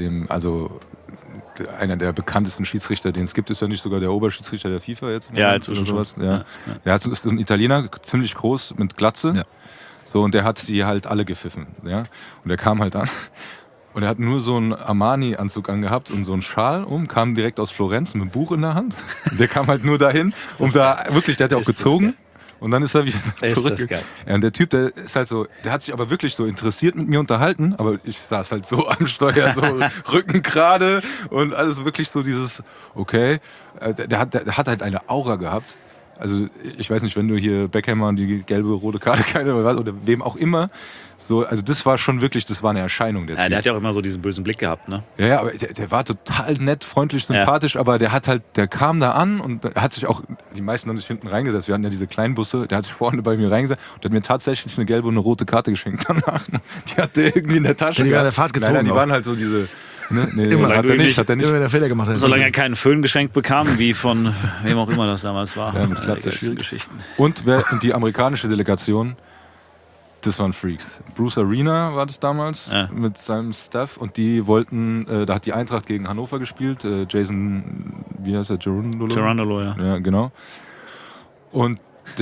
einer der bekanntesten Schiedsrichter, den es gibt, ist ja nicht sogar der Oberschiedsrichter der FIFA jetzt. Ja, inzwischen sowas. Ja. Der ist ein Italiener, ziemlich groß, mit Glatze. Ja. So, und der hat sie halt alle gepfiffen. Ja? Und der kam halt an. Und er hat nur so einen Armani-Anzug angehabt und so einen Schal kam direkt aus Florenz mit einem Buch in der Hand. Und der kam halt nur dahin, der hat ja auch gezogen. Und dann ist er wieder zurück. Ja, und der Typ, der ist halt so, der hat sich aber wirklich so interessiert mit mir unterhalten, aber ich saß halt so am Steuer, so Rücken gerade und alles wirklich so dieses, okay. Der hat halt eine Aura gehabt. Also ich weiß nicht, wenn du hier Beckhammer und die gelbe, rote Karte oder wem auch immer, so, also das war schon wirklich, das war eine Erscheinung. Der hat ja auch immer so diesen bösen Blick gehabt, ne? Ja, aber der war total nett, freundlich, sympathisch, aber der kam da an und hat sich auch, die meisten haben sich hinten reingesetzt, wir hatten ja diese kleinen Busse, der hat sich vorne bei mir reingesetzt und hat mir tatsächlich eine gelbe und eine rote Karte geschenkt danach. Die hat der irgendwie in der Tasche. Die waren in der Fahrt gezogen. Nein, die waren halt so diese... Nee, hat er nicht. Immer wenn er Fehler gemacht hat. Solange er keinen Föhn geschenkt bekam, wie von wem auch immer das damals war. Ja, mit Glatze, Geschichten. Und die amerikanische Delegation, das waren Freaks. Bruce Arena war das damals mit seinem Staff und die wollten, da hat die Eintracht gegen Hannover gespielt, Jason, wie heißt der, Gerondolo, ja. Ja, genau. Und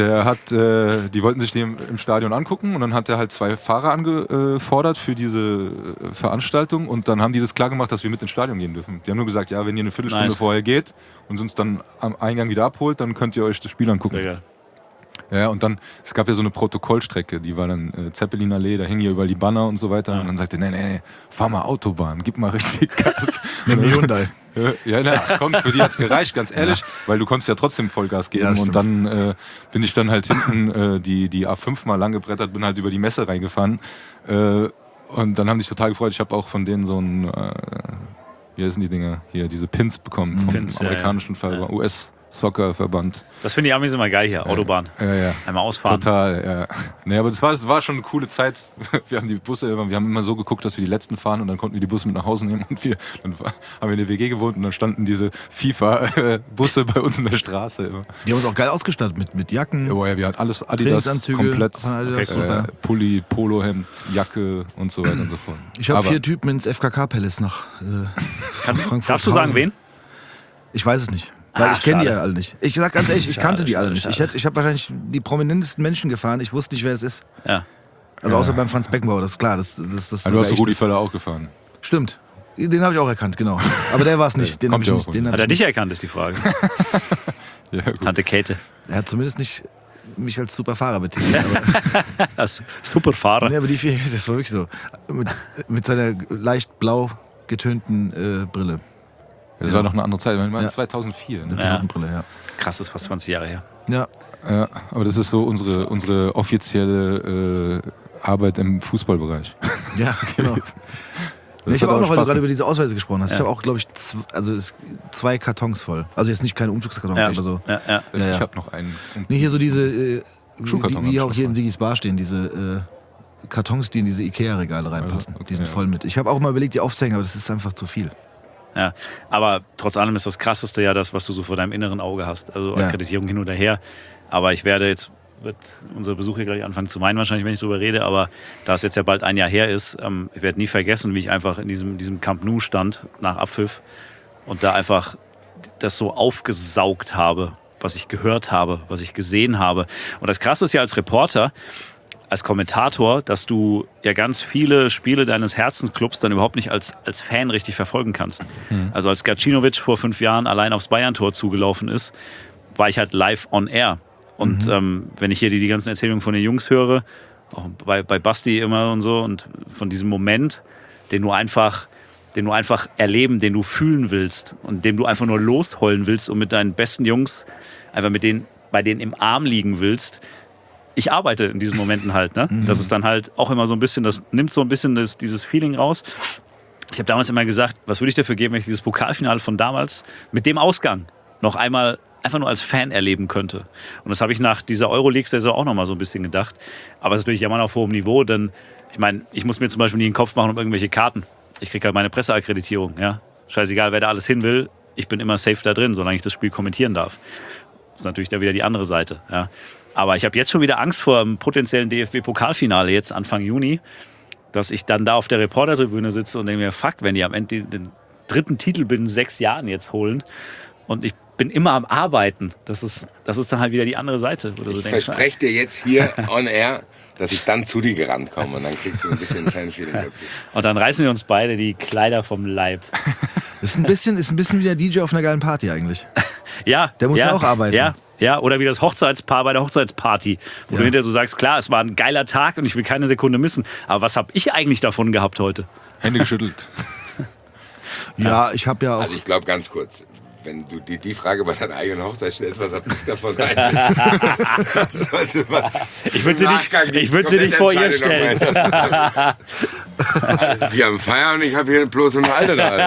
die wollten sich den im Stadion angucken und dann hat er halt 2 Fahrer angefordert für diese Veranstaltung und dann haben die das klar gemacht, dass wir mit ins Stadion gehen dürfen. Die haben nur gesagt, ja, wenn ihr eine Viertelstunde vorher geht und uns dann am Eingang wieder abholt, dann könnt ihr euch das Spiel angucken. Sehr geil. Ja, und dann, es gab ja so eine Protokollstrecke, die war dann Zeppelin-Allee, da hingen ja überall die Banner und so weiter. Und dann sagte er, nee, fahr mal Autobahn, gib mal richtig Gas. Mit dem Hyundai. Komm, für die hat's gereicht, ganz ehrlich, weil du konntest ja trotzdem Vollgas geben. Und dann bin ich dann halt hinten die A5 mal lang gebrettert, bin halt über die Messe reingefahren. Und dann haben die sich total gefreut. Ich habe auch von denen so ein, wie heißen die Dinger hier, diese Pins bekommen vom amerikanischen US-Soccer-Verband. Das finde ich Amis immer geil hier, Autobahn. Ja. Einmal ausfahren. Total, ja. Nee, aber das war schon eine coole Zeit. Wir haben immer so geguckt, dass wir die letzten fahren und dann konnten wir die Busse mit nach Hause nehmen und dann haben wir in der WG gewohnt und dann standen diese FIFA-Busse bei uns in der Straße immer. Die haben uns auch geil ausgestattet mit Jacken. Ja, wir hatten alles Adidas komplett. Adidas, Pulli, Polohemd, Jacke und so weiter und so fort. Ich habe 4 Typen ins FKK-Palace nach Frankfurt. Darfst du sagen, wen? Ich weiß es nicht. Weil ich kenne die ja alle nicht. Ich sag ganz ehrlich, ich kannte die alle nicht. Ich habe wahrscheinlich die prominentesten Menschen gefahren. Ich wusste nicht, wer es ist. Ja. Also außer beim Franz Beckenbauer, das ist klar. Das du hast Rudi Völler auch gefahren. Stimmt. Den habe ich auch erkannt, genau. Aber der war es nicht. Den hab kommt ich ja nicht. auch Den hab Hat ich er dich erkannt, ist die Frage. Ja, gut. Tante Käthe. Er hat zumindest nicht mich als super Fahrer betitelt. Aber, Das super Fahrer. nee, aber das war wirklich so. Mit seiner leicht blau getönten Brille. Das war noch eine andere Zeit. Ich meine, Ja. 2004. Ne? Ja. Brille, ja. Krass, ist fast 20 Jahre her. Ja. Ja, aber das ist so unsere offizielle Arbeit im Fußballbereich. Ja, genau. Das Ich habe hat auch noch, weil du Spaß gerade über gemacht. diese Ausweise gesprochen hast. Ja. Ich habe auch, glaube ich, 2 Kartons voll. Also jetzt nicht keine Umzugskartons, Ja, aber so. ja. Ja, Ich ja. habe noch einen. Nee, hier so diese, Schuhkarton hab wie ich auch noch hier in voll. Sigis Bar stehen, diese Kartons, die in diese Ikea-Regale reinpassen. Also, okay, Die sind ja. voll mit. Ich habe auch mal überlegt, die aufzuhängen, aber das ist einfach zu viel. Ja, aber trotz allem ist das Krasseste ja das, was du so vor deinem inneren Auge hast. Also Ja. Akkreditierung hin oder her. Aber wird unser Besuch hier gleich anfangen zu meinen wahrscheinlich, wenn ich drüber rede. Aber da es jetzt ja bald ein Jahr her ist, ich werde nie vergessen, wie ich einfach in diesem Camp Nou stand nach Abpfiff und da einfach das so aufgesaugt habe, was ich gehört habe, was ich gesehen habe. Und das Krasse ist ja als Reporter, als Kommentator, dass du ja ganz viele Spiele deines Herzensclubs dann überhaupt nicht als Fan richtig verfolgen kannst. Also als Gacinovic vor 5 Jahren allein aufs Bayern-Tor zugelaufen ist, war ich halt live on air. Und wenn ich hier die ganzen Erzählungen von den Jungs höre, auch bei Basti immer und so, und von diesem Moment, den du einfach erleben, den du fühlen willst und dem du einfach nur losheulen willst und mit deinen besten Jungs einfach bei denen im Arm liegen willst. Ich arbeite in diesen Momenten halt, ne? Das ist dann halt auch immer so ein bisschen, das nimmt so ein bisschen dieses Feeling raus. Ich habe damals immer gesagt, was würde ich dafür geben, wenn ich dieses Pokalfinale von damals mit dem Ausgang noch einmal einfach nur als Fan erleben könnte. Und das habe ich nach dieser Euroleague-Saison auch noch mal so ein bisschen gedacht. Aber es ist natürlich immer noch auf hohem Niveau, denn ich meine, ich muss mir zum Beispiel nie den Kopf machen um irgendwelche Karten. Ich kriege halt meine Presseakkreditierung, ja. Scheißegal, wer da alles hin will, ich bin immer safe da drin, solange ich das Spiel kommentieren darf. Das ist natürlich da wieder die andere Seite, ja. Aber ich habe jetzt schon wieder Angst vor einem potenziellen DFB-Pokalfinale jetzt Anfang Juni, dass ich dann da auf der Reportertribüne sitze und denke mir, fuck, wenn die am Ende den 3. Titel binnen 6 Jahren jetzt holen und ich bin immer am Arbeiten. Das ist dann halt wieder die andere Seite. Wo du so Ich denkst, verspreche dir jetzt hier on air, dass ich dann zu dir gerannt komme und dann kriegst du ein bisschen ein kleines Feeling dazu. und dann reißen wir uns beide die Kleider vom Leib. Ist ein bisschen wie der DJ auf einer geilen Party eigentlich. Ja, Der muss ja auch arbeiten. Ja, oder wie das Hochzeitspaar bei der Hochzeitsparty, wo du hinterher so sagst, klar, es war ein geiler Tag und ich will keine Sekunde missen. Aber was habe ich eigentlich davon gehabt heute? Hände geschüttelt. Ja, ich habe ja auch. Also ich glaube ganz kurz, wenn du dir die Frage bei deiner eigenen Hochzeit stellst, was hab ich davon rein? Sollte man Ich würde sie nicht vor ihr stellen. Also die haben Feier und ich habe hier bloß eine Alte da.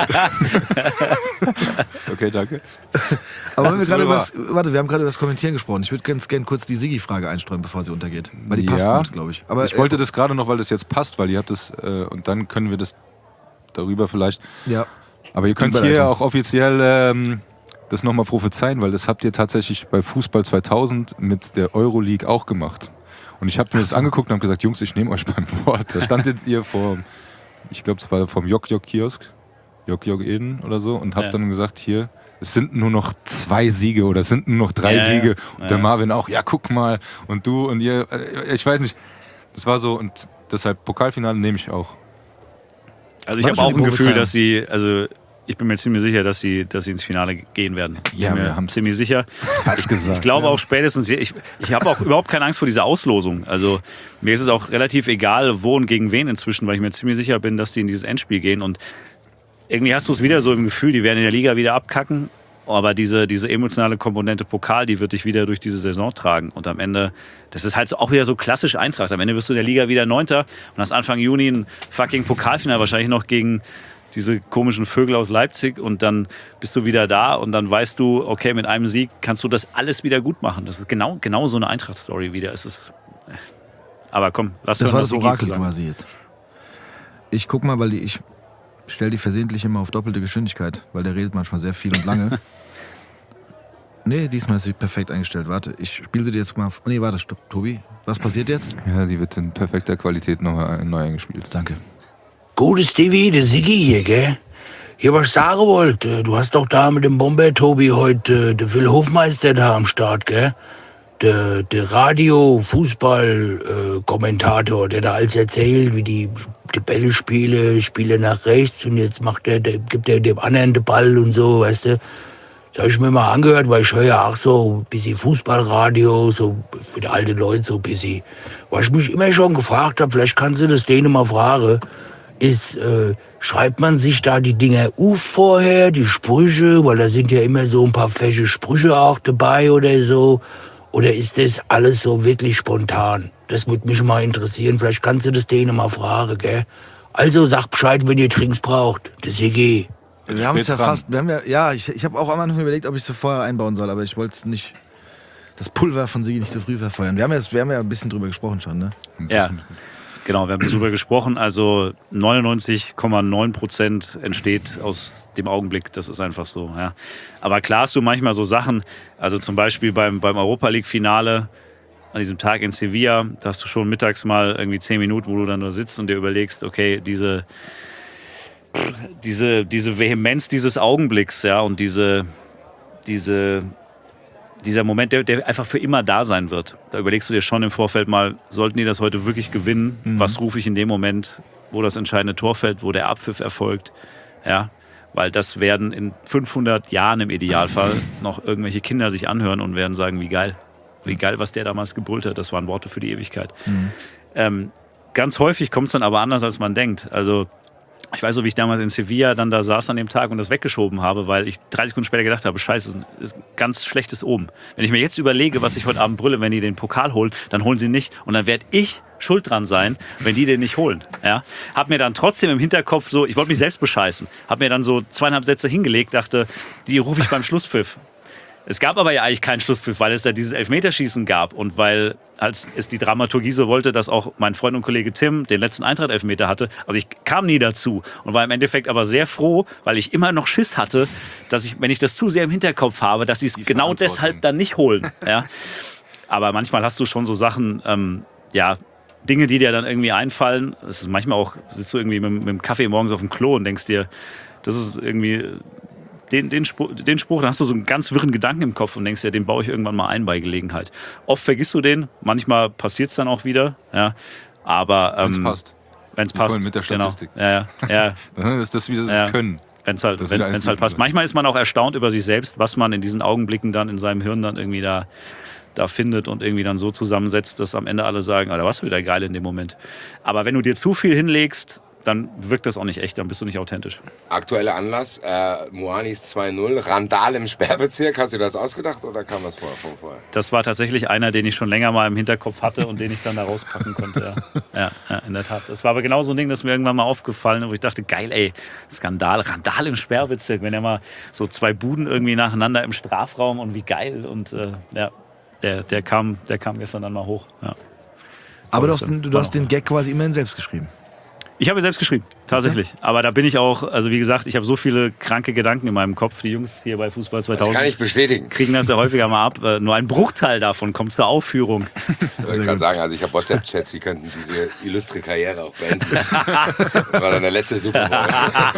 Okay, danke. Aber wenn wir ist gerade wunderbar. wir haben gerade über das Kommentieren gesprochen. Ich würde ganz gerne kurz die Sigi-Frage einstreuen, bevor sie untergeht. Weil die passt Ja. gut, glaube ich. Aber Ich wollte das gerade noch, weil das jetzt passt, weil ihr habt das und dann können wir das darüber vielleicht. ja. Aber ihr könnt hier Überleitung. auch offiziell das nochmal prophezeien, weil das habt ihr tatsächlich bei Fußball 2000 mit der Euroleague auch gemacht. Und ich habe mir das angeguckt und habe gesagt, Jungs, ich nehme euch beim Wort. Da standet ihr ich glaube, es war vom Jok-Jok-Kiosk, Jok-Jok Eden oder so, und habt dann gesagt, hier, es sind nur noch 2 Siege oder es sind nur noch 3 Siege. Und der Marvin auch, ja, guck mal. Und du und ihr, ich weiß nicht. Das war so, und deshalb Pokalfinale nehme ich auch. Also ich War habe schon auch die ein Gefühl, Prophezeiung. ich bin mir ziemlich sicher, dass sie ins Finale gehen werden. Ja, Ich bin wir mir haben's ziemlich sicher. Ich glaube auch spätestens, ich habe auch überhaupt keine Angst vor dieser Auslosung. Also mir ist es auch relativ egal, wo und gegen wen inzwischen, weil ich mir ziemlich sicher bin, dass die in dieses Endspiel gehen. Und irgendwie hast du es wieder so im Gefühl, die werden in der Liga wieder abkacken. Aber diese emotionale Komponente Pokal, die wird dich wieder durch diese Saison tragen. Und am Ende, das ist halt auch wieder so klassisch Eintracht. Am Ende wirst du in der Liga wieder 9. und hast Anfang Juni ein fucking Pokalfinale, wahrscheinlich noch gegen diese komischen Vögel aus Leipzig. Und dann bist du wieder da und dann weißt du, okay, mit einem Sieg kannst du das alles wieder gut machen. Das ist genau so eine Eintracht-Story wieder. Aber komm, lass Das hören, war was das Sigi Orakel zu sagen hat. quasi jetzt. Ich guck mal, weil ich stelle die versehentlich immer auf doppelte Geschwindigkeit, weil der redet manchmal sehr viel und lange. Nee, diesmal ist sie perfekt eingestellt. Warte, ich spiele sie dir jetzt mal. Nee, warte, stopp, Tobi. Was passiert jetzt? Ja, die wird in perfekter Qualität noch neu eingespielt. Danke. Gute Stevie, der Siggi hier, gell? Hier, was ich sagen wollte, du hast doch da mit dem Bomber Tobi heute den Phil Hofmeister da am Start, gell? Der Radio-Fußball-Kommentator, der da alles erzählt, wie die die Bälle spiele nach rechts und jetzt gibt er dem anderen den Ball und so, weißt du. Das habe ich mir mal angehört, weil ich höre ja auch so ein bisschen Fußballradio, so für die alten Leute so ein bisschen. Was ich mich immer schon gefragt habe, vielleicht kannst du das denen mal fragen, ist, schreibt man sich da die Dinger auf vorher, die Sprüche, weil da sind ja immer so ein paar fesche Sprüche auch dabei oder so. Oder ist das alles so wirklich spontan? Das würde mich mal interessieren, vielleicht kannst du das denen mal fragen, gell? Also sag Bescheid, wenn ihr Trinks braucht, das EG. Wir haben es ja fast, ich habe auch am Anfang überlegt, ob ich es vorher einbauen soll, aber ich wollte nicht, das Pulver von Sigi nicht so früh verfeuern. Wir haben ja ein bisschen drüber gesprochen schon, ne? Ja, genau, wir haben drüber gesprochen. Also 99,9% entsteht aus dem Augenblick, das ist einfach so. Ja. Aber klar hast du manchmal so Sachen, also zum Beispiel beim Europa-League-Finale, an diesem Tag in Sevilla, da hast du schon mittags mal irgendwie 10 Minuten, wo du dann nur sitzt und dir überlegst, okay, diese Vehemenz dieses Augenblicks, ja, und dieser Moment, der einfach für immer da sein wird. Da überlegst du dir schon im Vorfeld mal, sollten die das heute wirklich gewinnen? Was rufe ich in dem Moment, wo das entscheidende Tor fällt, wo der Abpfiff erfolgt? Ja, weil das werden in 500 Jahren im Idealfall noch irgendwelche Kinder sich anhören und werden sagen, wie geil, was der damals gebrüllt hat. Das waren Worte für die Ewigkeit. Ganz häufig kommt es dann aber anders, als man denkt. Also ich weiß so, wie ich damals in Sevilla dann da saß an dem Tag und das weggeschoben habe, weil ich 30 Sekunden später gedacht habe, scheiße, das ist ein ganz schlechtes Omen. Wenn ich mir jetzt überlege, was ich heute Abend brülle, wenn die den Pokal holen, dann holen sie nicht. Und dann werde ich schuld dran sein, wenn die den nicht holen. Ja? Hab mir dann trotzdem im Hinterkopf so, ich wollte mich selbst bescheißen, hab mir dann so 2,5 Sätze hingelegt, dachte, die rufe ich beim Schlusspfiff. Es gab aber ja eigentlich keinen Schlusspfiff, weil es da dieses Elfmeterschießen gab und weil als es die Dramaturgie so wollte, dass auch mein Freund und Kollege Tim den letzten Eintracht-Elfmeter hatte. Also ich kam nie dazu und war im Endeffekt aber sehr froh, weil ich immer noch Schiss hatte, dass ich, wenn ich das zu sehr im Hinterkopf habe, dass sie es genau deshalb dann nicht holen. Ja? Aber manchmal hast du schon so Sachen, Dinge, die dir dann irgendwie einfallen. Es ist manchmal auch, sitzt du irgendwie mit dem Kaffee morgens auf dem Klo und denkst dir, das ist irgendwie... Den Spruch, dann hast du so einen ganz wirren Gedanken im Kopf und denkst dir, den baue ich irgendwann mal ein bei Gelegenheit. Oft vergisst du den, manchmal passiert es dann auch wieder. Ja. Aber wenn es passt. Wenn es passt. Mit der Statistik. Genau. Ja. Dann ist das wieder das Können. Wenn es halt passt. Manchmal ist man auch erstaunt über sich selbst, was man in diesen Augenblicken dann in seinem Hirn dann irgendwie da findet und irgendwie dann so zusammensetzt, dass am Ende alle sagen, Alter, was wieder geil in dem Moment. Aber wenn du dir zu viel hinlegst, dann wirkt das auch nicht echt, dann bist du nicht authentisch. Aktueller Anlass, Moanis 2-0, Randal im Sperrbezirk. Hast du das ausgedacht oder kam das vorher? Das war tatsächlich einer, den ich schon länger mal im Hinterkopf hatte und den ich dann da rauspacken konnte. Ja, in der Tat. Das war aber genau so ein Ding, das mir irgendwann mal aufgefallen ist, wo ich dachte, geil, ey, Skandal, Randal im Sperrbezirk. Wenn ja mal so 2 Buden irgendwie nacheinander im Strafraum und wie geil. Und der kam gestern dann mal hoch. Ja. Aber du hast den Gag quasi immerhin selbst geschrieben. Ich habe selbst geschrieben, tatsächlich. Aber da bin ich auch, also wie gesagt, ich habe so viele kranke Gedanken in meinem Kopf. Die Jungs hier bei Fußball 2000 das kann ich bestätigen. Kriegen das ja häufiger mal ab. Nur ein Bruchteil davon kommt zur Aufführung. Ich kann sagen, also ich habe WhatsApp-Chats, die könnten diese illustre Karriere auch beenden. Das war dann der letzte Super Bowl.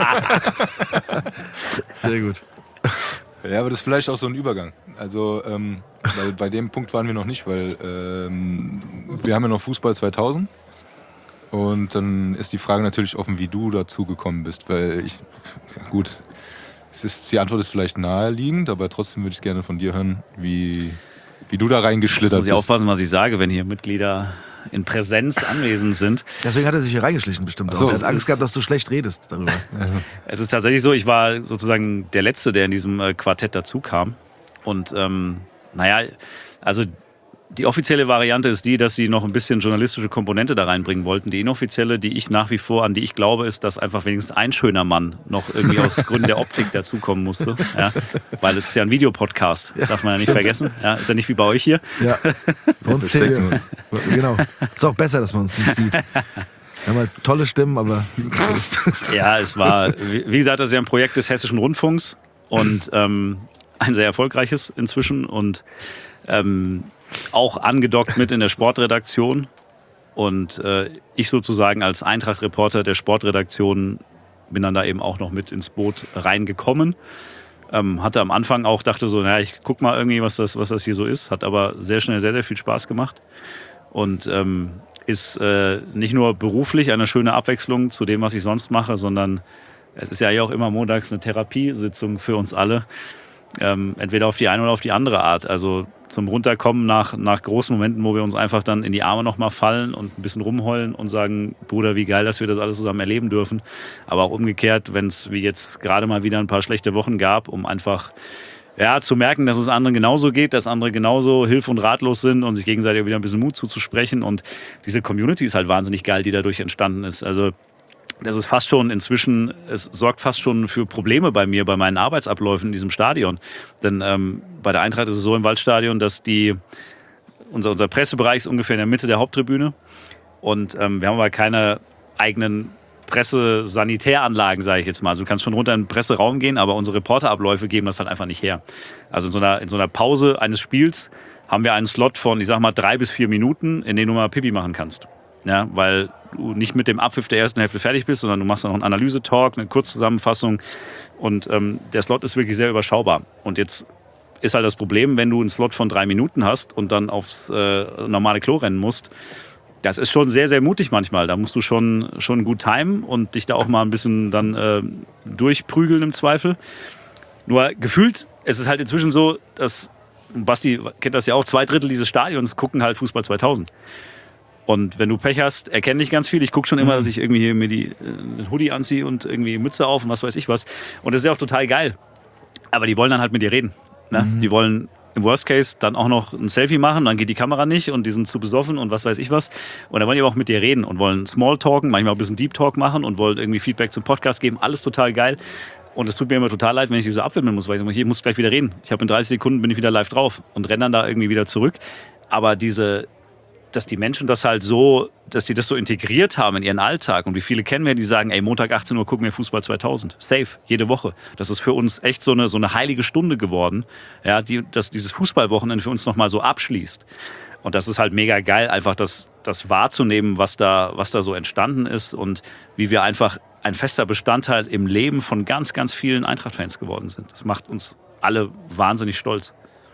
Sehr gut. Ja, aber das ist vielleicht auch so ein Übergang. Also weil bei dem Punkt waren wir noch nicht, weil wir haben ja noch Fußball 2000. Und dann ist die Frage natürlich offen, wie du dazu gekommen bist. Weil die Antwort ist vielleicht naheliegend, aber trotzdem würde ich gerne von dir hören, wie du da reingeschlittert bist. Muss ich aufpassen, was ich sage, wenn hier Mitglieder in Präsenz anwesend sind. Deswegen hat er sich hier reingeschlichen bestimmt. So, er hat Angst gehabt, dass du schlecht redest darüber. Es ist tatsächlich so, ich war sozusagen der Letzte, der in diesem Quartett dazu kam. Und also die offizielle Variante ist die, dass sie noch ein bisschen journalistische Komponente da reinbringen wollten. Die inoffizielle, an die ich glaube, ist, dass einfach wenigstens ein schöner Mann noch irgendwie aus Gründen der Optik dazukommen musste. Ja, weil es ist ja ein Videopodcast, darf man ja nicht vergessen. Ja, ist ja nicht wie bei euch hier. Ja, bei uns zählen wir uns. Genau. Ist auch besser, dass man uns nicht sieht. Wir haben halt tolle Stimmen, aber... Ja, es war, wie gesagt, das ist ja ein Projekt des Hessischen Rundfunks und ein sehr erfolgreiches inzwischen und auch angedockt mit in der Sportredaktion. Und ich sozusagen als Eintracht-Reporter der Sportredaktion bin dann da eben auch noch mit ins Boot reingekommen. Hatte am Anfang auch, dachte so, ich guck mal irgendwie, was das hier so ist. Hat aber sehr schnell sehr, sehr viel Spaß gemacht. Und ist nicht nur beruflich eine schöne Abwechslung zu dem, was ich sonst mache, sondern es ist ja hier auch immer montags eine Therapiesitzung für uns alle. Entweder auf die eine oder auf die andere Art. Also zum Runterkommen nach großen Momenten, wo wir uns einfach dann in die Arme nochmal fallen und ein bisschen rumheulen und sagen, Bruder, wie geil, dass wir das alles zusammen erleben dürfen. Aber auch umgekehrt, wenn es wie jetzt gerade mal wieder ein paar schlechte Wochen gab, um einfach zu merken, dass es anderen genauso geht, dass andere genauso hilf- und ratlos sind und sich gegenseitig wieder ein bisschen Mut zuzusprechen. Und diese Community ist halt wahnsinnig geil, die dadurch entstanden ist. Also das ist fast schon inzwischen, es sorgt fast schon für Probleme bei mir, bei meinen Arbeitsabläufen in diesem Stadion. Denn bei der Eintracht ist es so im Waldstadion, dass unser Pressebereich ist ungefähr in der Mitte der Haupttribüne. Und wir haben aber keine eigenen Pressesanitäranlagen, sage ich jetzt mal. Also du kannst schon runter in den Presseraum gehen, aber unsere Reporterabläufe geben das halt einfach nicht her. Also in so einer Pause eines Spiels haben wir einen Slot von, ich sag mal, 3 bis 4 Minuten, in dem du mal Pipi machen kannst. Ja, weil du nicht mit dem Abpfiff der ersten Hälfte fertig bist, sondern du machst dann noch einen Analysetalk, eine Kurzzusammenfassung und der Slot ist wirklich sehr überschaubar. Und jetzt ist halt das Problem, wenn du einen Slot von 3 Minuten hast und dann aufs normale Klo rennen musst, das ist schon sehr, sehr mutig manchmal. Da musst du schon gut timen und dich da auch mal ein bisschen dann durchprügeln im Zweifel. Nur gefühlt, es ist halt inzwischen so, dass, Basti kennt das ja auch, 2/3 dieses Stadions gucken halt Fußball 2000. Und wenn du Pech hast, erkenne ich ganz viel. Ich gucke schon immer, dass ich irgendwie hier mir den Hoodie anziehe und irgendwie Mütze auf und was weiß ich was. Und das ist ja auch total geil. Aber die wollen dann halt mit dir reden. Ne? Die wollen im Worst Case dann auch noch ein Selfie machen, dann geht die Kamera nicht und die sind zu besoffen und was weiß ich was. Und dann wollen die aber auch mit dir reden und wollen Smalltalken, manchmal auch ein bisschen Deep Talk machen und wollen irgendwie Feedback zum Podcast geben. Alles total geil. Und es tut mir immer total leid, wenn ich die so abwimmeln muss, weil ich sage, ich muss gleich wieder reden. Ich habe in 30 Sekunden bin ich wieder live drauf und renne dann da irgendwie wieder zurück. Aber dass die Menschen das halt so, dass die das so integriert haben in ihren Alltag. Und wie viele kennen wir, die sagen, ey, Montag 18 Uhr gucken wir Fußball 2000. Safe, jede Woche. Das ist für uns echt so eine heilige Stunde geworden, ja, dass dieses Fußballwochenende für uns nochmal so abschließt. Und das ist halt mega geil, einfach das wahrzunehmen, was da so entstanden ist und wie wir einfach ein fester Bestandteil im Leben von ganz, ganz vielen Eintracht-Fans geworden sind. Das macht uns alle wahnsinnig stolz.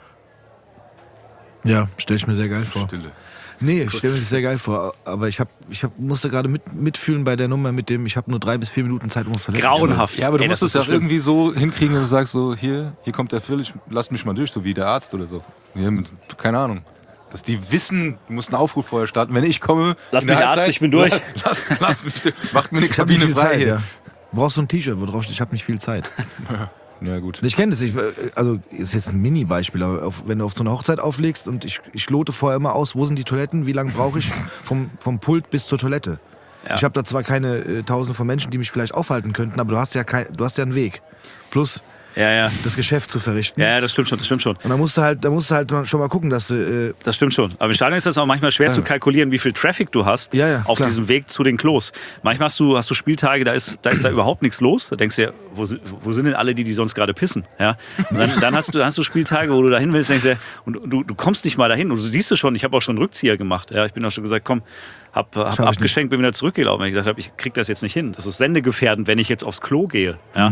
Ja, stelle ich mir sehr geil vor. Stille. Nee, ich stelle mir das sehr geil vor. Aber ich musste gerade mitfühlen bei der Nummer mit dem, ich habe nur 3 bis 4 Minuten Zeit, um auf Toilette zu gehen. Grauenhaft. Ja, aber du Ey, musst das es ja ist so schlimm. irgendwie so hinkriegen, dass du sagst so, hier kommt der Phil, lass mich mal durch, so wie der Arzt oder so. Hier, keine Ahnung. Dass die wissen, du musst einen Aufruf vorher starten. Wenn ich komme, Lass in der mich Arzt, Halbzeit, ich bin durch. Lass mich durch. Macht mir eine Ich habe nicht Kabine viel frei Zeit, hier. ja. Du brauchst so ein T-Shirt, wo drauf steht, ich habe nicht viel Zeit. Ja, gut. Ich kenne das. Also, ist jetzt ein Mini-Beispiel, aber wenn du auf so eine Hochzeit auflegst und ich lote vorher immer aus, wo sind die Toiletten, wie lange brauche ich vom Pult bis zur Toilette. Ja. Ich habe da zwar keine Tausende von Menschen, die mich vielleicht aufhalten könnten, aber du hast ja einen Weg. Plus Ja. das Geschäft zu verrichten. Ja, das stimmt schon. Und da musst du halt schon mal gucken, dass du. Das stimmt schon. Aber im Stadion ist das auch manchmal schwer zu kalkulieren, wie viel Traffic du hast auf klar. diesem Weg zu den Klos. Manchmal hast du Spieltage, da ist da überhaupt nichts los. Da denkst du dir, wo sind denn alle, die sonst gerade pissen? Ja? Und dann hast du Spieltage, wo du dahin willst, denkst dir, und du kommst nicht mal dahin. Und du siehst es schon, ich habe auch schon einen Rückzieher gemacht. Ja? Ich bin auch schon gesagt, komm, hab abgeschenkt, bin wieder zurückgelaufen. Weil ich gesagt habe, ich krieg das jetzt nicht hin. Das ist sendegefährdend, wenn ich jetzt aufs Klo gehe. Ja?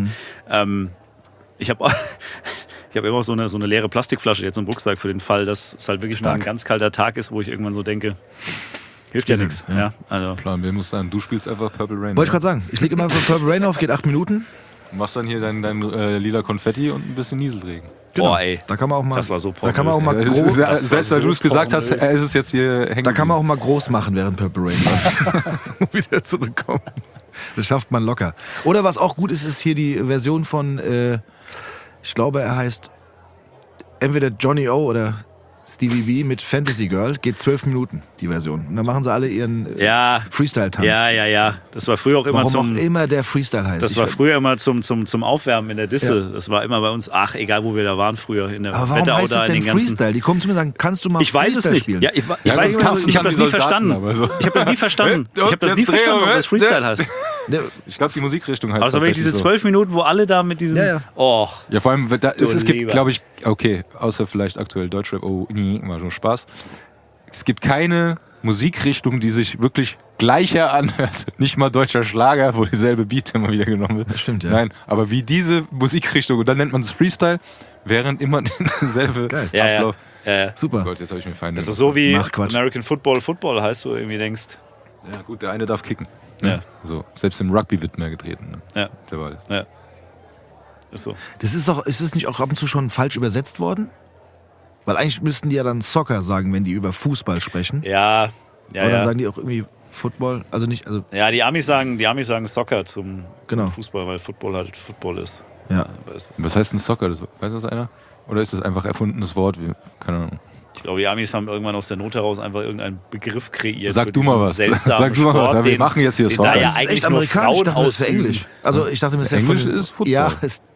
Ich habe immer so eine leere Plastikflasche jetzt im Rucksack für den Fall, dass es halt wirklich mal ein ganz kalter Tag ist, wo ich irgendwann so denke, hilft ja nichts. Ja, also. Plan B muss sein, du spielst einfach Purple Rain. Wollte ich gerade sagen, ich lege immer von Purple Rain auf, geht 8 Minuten. Du machst dann hier dein lila Konfetti und ein bisschen Nieselregen. Boah, ey. Da kann man auch mal, Das war so da kann man auch mal Das ist, groß, selbst weil du es gesagt hast, ist es jetzt hier hängen. da kann man auch mal groß machen, während Purple Rain läuft. Wieder zurückkommen. Das schafft man locker. Oder was auch gut ist, ist hier die Version von, ich glaube, er heißt entweder Johnny O oder Stevie B mit Fantasy Girl. Geht 12 Minuten, die Version. Und dann machen sie alle ihren Freestyle-Tanz. Ja. Das war früher auch immer Warum auch immer der Freestyle heißt. Das war früher immer zum Aufwärmen in der Disse. Ja. Das war immer bei uns, egal wo wir da waren früher. In der Aber warum Wetterau heißt da es in denn den ganzen. Freestyle? Die kommen zu mir und sagen, kannst du mal Ich weiß es Freestyle nicht. spielen? Ja, ich weiß das es haben nicht. Ich habe das die nie Soldaten, verstanden. aber so. Ich habe das nie verstanden. ob das Freestyle heißt. Ich glaube, die Musikrichtung heißt Also wirklich diese 12 Minuten, wo alle da mit diesen. Ja. Oh. Ja, vor allem, es gibt, Lieber. glaube ich, okay, außer vielleicht aktuell Deutschrap, war schon Spaß. Es gibt keine Musikrichtung, die sich wirklich gleicher anhört. Nicht mal deutscher Schlager, wo dieselbe Beat immer wieder genommen wird. Das stimmt, ja. Nein, aber wie diese Musikrichtung, und dann nennt man es Freestyle, während immer derselbe Ja. Ablauf. Super. Oh Gott, jetzt habe ich mir Feinde. Das ist so wie Mach Quatsch. American Football heißt, du irgendwie denkst. Ja gut, der eine darf kicken. Ja. Ne? So, selbst im Rugby wird mehr getreten. Ne? Ja. Der Ball. Ja. Ist so. Das ist es nicht auch ab und zu schon falsch übersetzt worden? Weil eigentlich müssten die ja dann Soccer sagen, wenn die über Fußball sprechen. Ja, Aber dann ja. sagen die auch irgendwie Football. Also nicht, also Ja, die Amis sagen Soccer zum Genau. Fußball, weil Football halt Football ist. ja. Aber es ist Was heißt ein Soccer? Weiß das einer? Oder ist das einfach erfundenes Wort? Keine Ahnung. ich glaube, die Amis haben irgendwann aus der Not heraus einfach irgendeinen Begriff kreiert. Sag für du diesen mal was. seltsamen Sag du mal was. Sport, Ja, wir den- machen jetzt hier den Soccer. da ja Das Das ist eigentlich echt nur amerikanisch. Ich Frauen dachte, das wäre ausüben. Englisch. Also ich dachte, das wäre Englisch von, ist Football. Ja,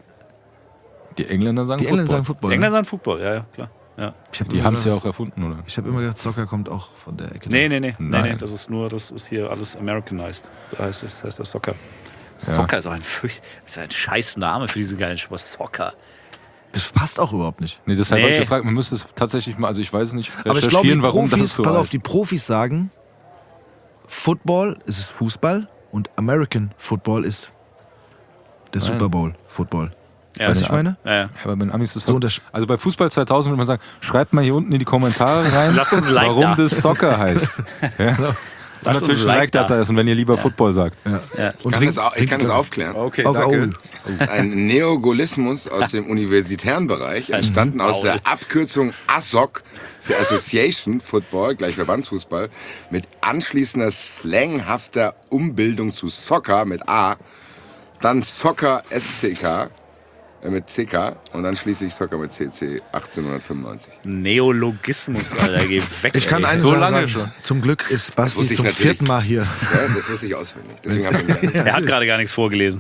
Die Engländer sagen die Engländer Football. sagen Football. Die Engländer Ne? sagen Football, ja, klar. Ja. Die haben es ja auch erfunden, oder? Ich habe immer gedacht, Soccer kommt auch von der Ecke. Nee, Nein. das ist hier alles Americanized. Da heißt das Soccer. Ja. Soccer ist auch ein scheiß Name für diesen geilen Sport. Soccer. Das passt auch überhaupt nicht. Nee, deshalb habe ich Nee. gefragt, man müsste es tatsächlich mal, also ich weiß nicht, Aber ich glaube, die warum das Profis, so pass auf, heißt. die Profis sagen, Football ist Fußball und American Football ist der Nein. Super Bowl Football. Ja, Weißt du, ich meine? Ja, ja. Ja, aber bei Amis ist So das also bei Fußball 2000 würde man sagen, schreibt mal hier unten in die Kommentare rein, Lass uns ein Like warum da. das Soccer heißt. Ja. Und Lass uns natürlich ein ein Like Like da ist und wenn ihr lieber Football sagt. Ja. Und Ich kann das aufklären. Okay, Oh, danke. Das ist ein Neogolismus aus dem universitären Bereich, entstanden aus der Abkürzung ASOC für Association Football, gleich Verbandsfußball, mit anschließender slanghafter Umbildung zu Soccer mit A, dann Soccer SCK mit CK und dann schließlich Soccer mit CC 1895. Neologismus, Alter, geh weg. Ich kann ey. eines So sagen, lange schon. Zum Glück ist Basti wusste ich zum natürlich. 4. Mal hier. Ja, das wusste ich auswendig. Deswegen habe ich Er hat gerade gar nichts vorgelesen.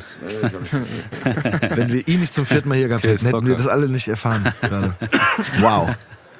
Wenn wir ihn nicht zum 4. Mal hier gehabt Okay, hätten, hätten wir Soccer. das alle nicht erfahren. Gerade. Wow.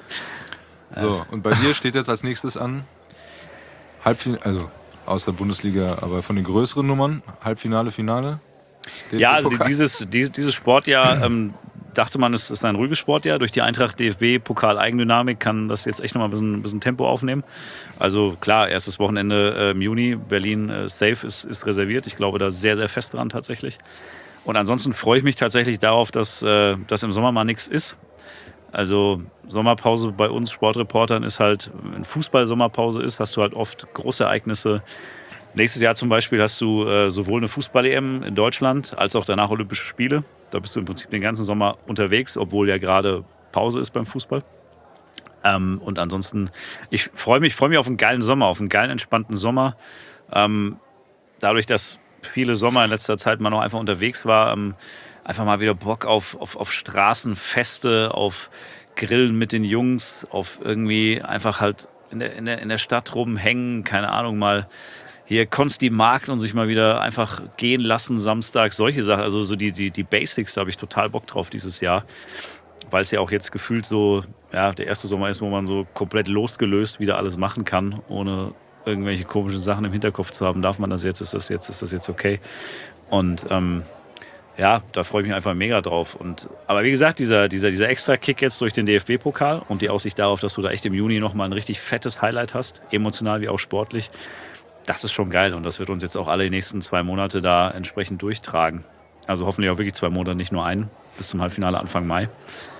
So, und bei dir steht jetzt als nächstes an Halbfinale, also aus der Bundesliga, aber von den größeren Nummern, Halbfinale, Finale. Ja, also DFB-Pokal. dieses Sportjahr dachte man, es ist ein ruhiges Sportjahr. Durch die Eintracht DFB Pokal Eigendynamik kann das jetzt echt nochmal ein bisschen Tempo aufnehmen. Also klar, erstes Wochenende im Juni, Berlin safe ist reserviert. Ich glaube da sehr, sehr fest dran tatsächlich. Und ansonsten freue ich mich tatsächlich darauf, dass im Sommer mal nichts ist. Also Sommerpause bei uns Sportreportern ist halt, wenn Fußball-Sommerpause ist, hast du halt oft große Ereignisse. Nächstes Jahr zum Beispiel hast du sowohl eine Fußball-EM in Deutschland als auch danach Olympische Spiele. Da bist du im Prinzip den ganzen Sommer unterwegs, obwohl ja gerade Pause ist beim Fußball. Und ansonsten, ich freue mich auf einen geilen Sommer, auf einen geilen, entspannten Sommer. Dadurch, dass viele Sommer in letzter Zeit man noch einfach unterwegs war, einfach mal wieder Bock auf Straßenfeste, auf Grillen mit den Jungs, auf irgendwie einfach halt in der Stadt rumhängen, keine Ahnung, mal hier Konsti Markt und sich mal wieder einfach gehen lassen, Samstag, solche Sachen. Also so die Basics, da habe ich total Bock drauf dieses Jahr. Weil es ja auch jetzt gefühlt so, ja, der erste Sommer ist, wo man so komplett losgelöst wieder alles machen kann, ohne irgendwelche komischen Sachen im Hinterkopf zu haben. Darf man das jetzt? Ist das jetzt okay? Und ja, da freue ich mich einfach mega drauf. Aber wie gesagt, dieser extra Kick jetzt durch den DFB-Pokal und die Aussicht darauf, dass du da echt im Juni nochmal ein richtig fettes Highlight hast, emotional wie auch sportlich, das ist schon geil. Und das wird uns jetzt auch alle die nächsten 2 Monate da entsprechend durchtragen. Also hoffentlich auch wirklich 2 Monate, nicht nur einen, bis zum Halbfinale Anfang Mai.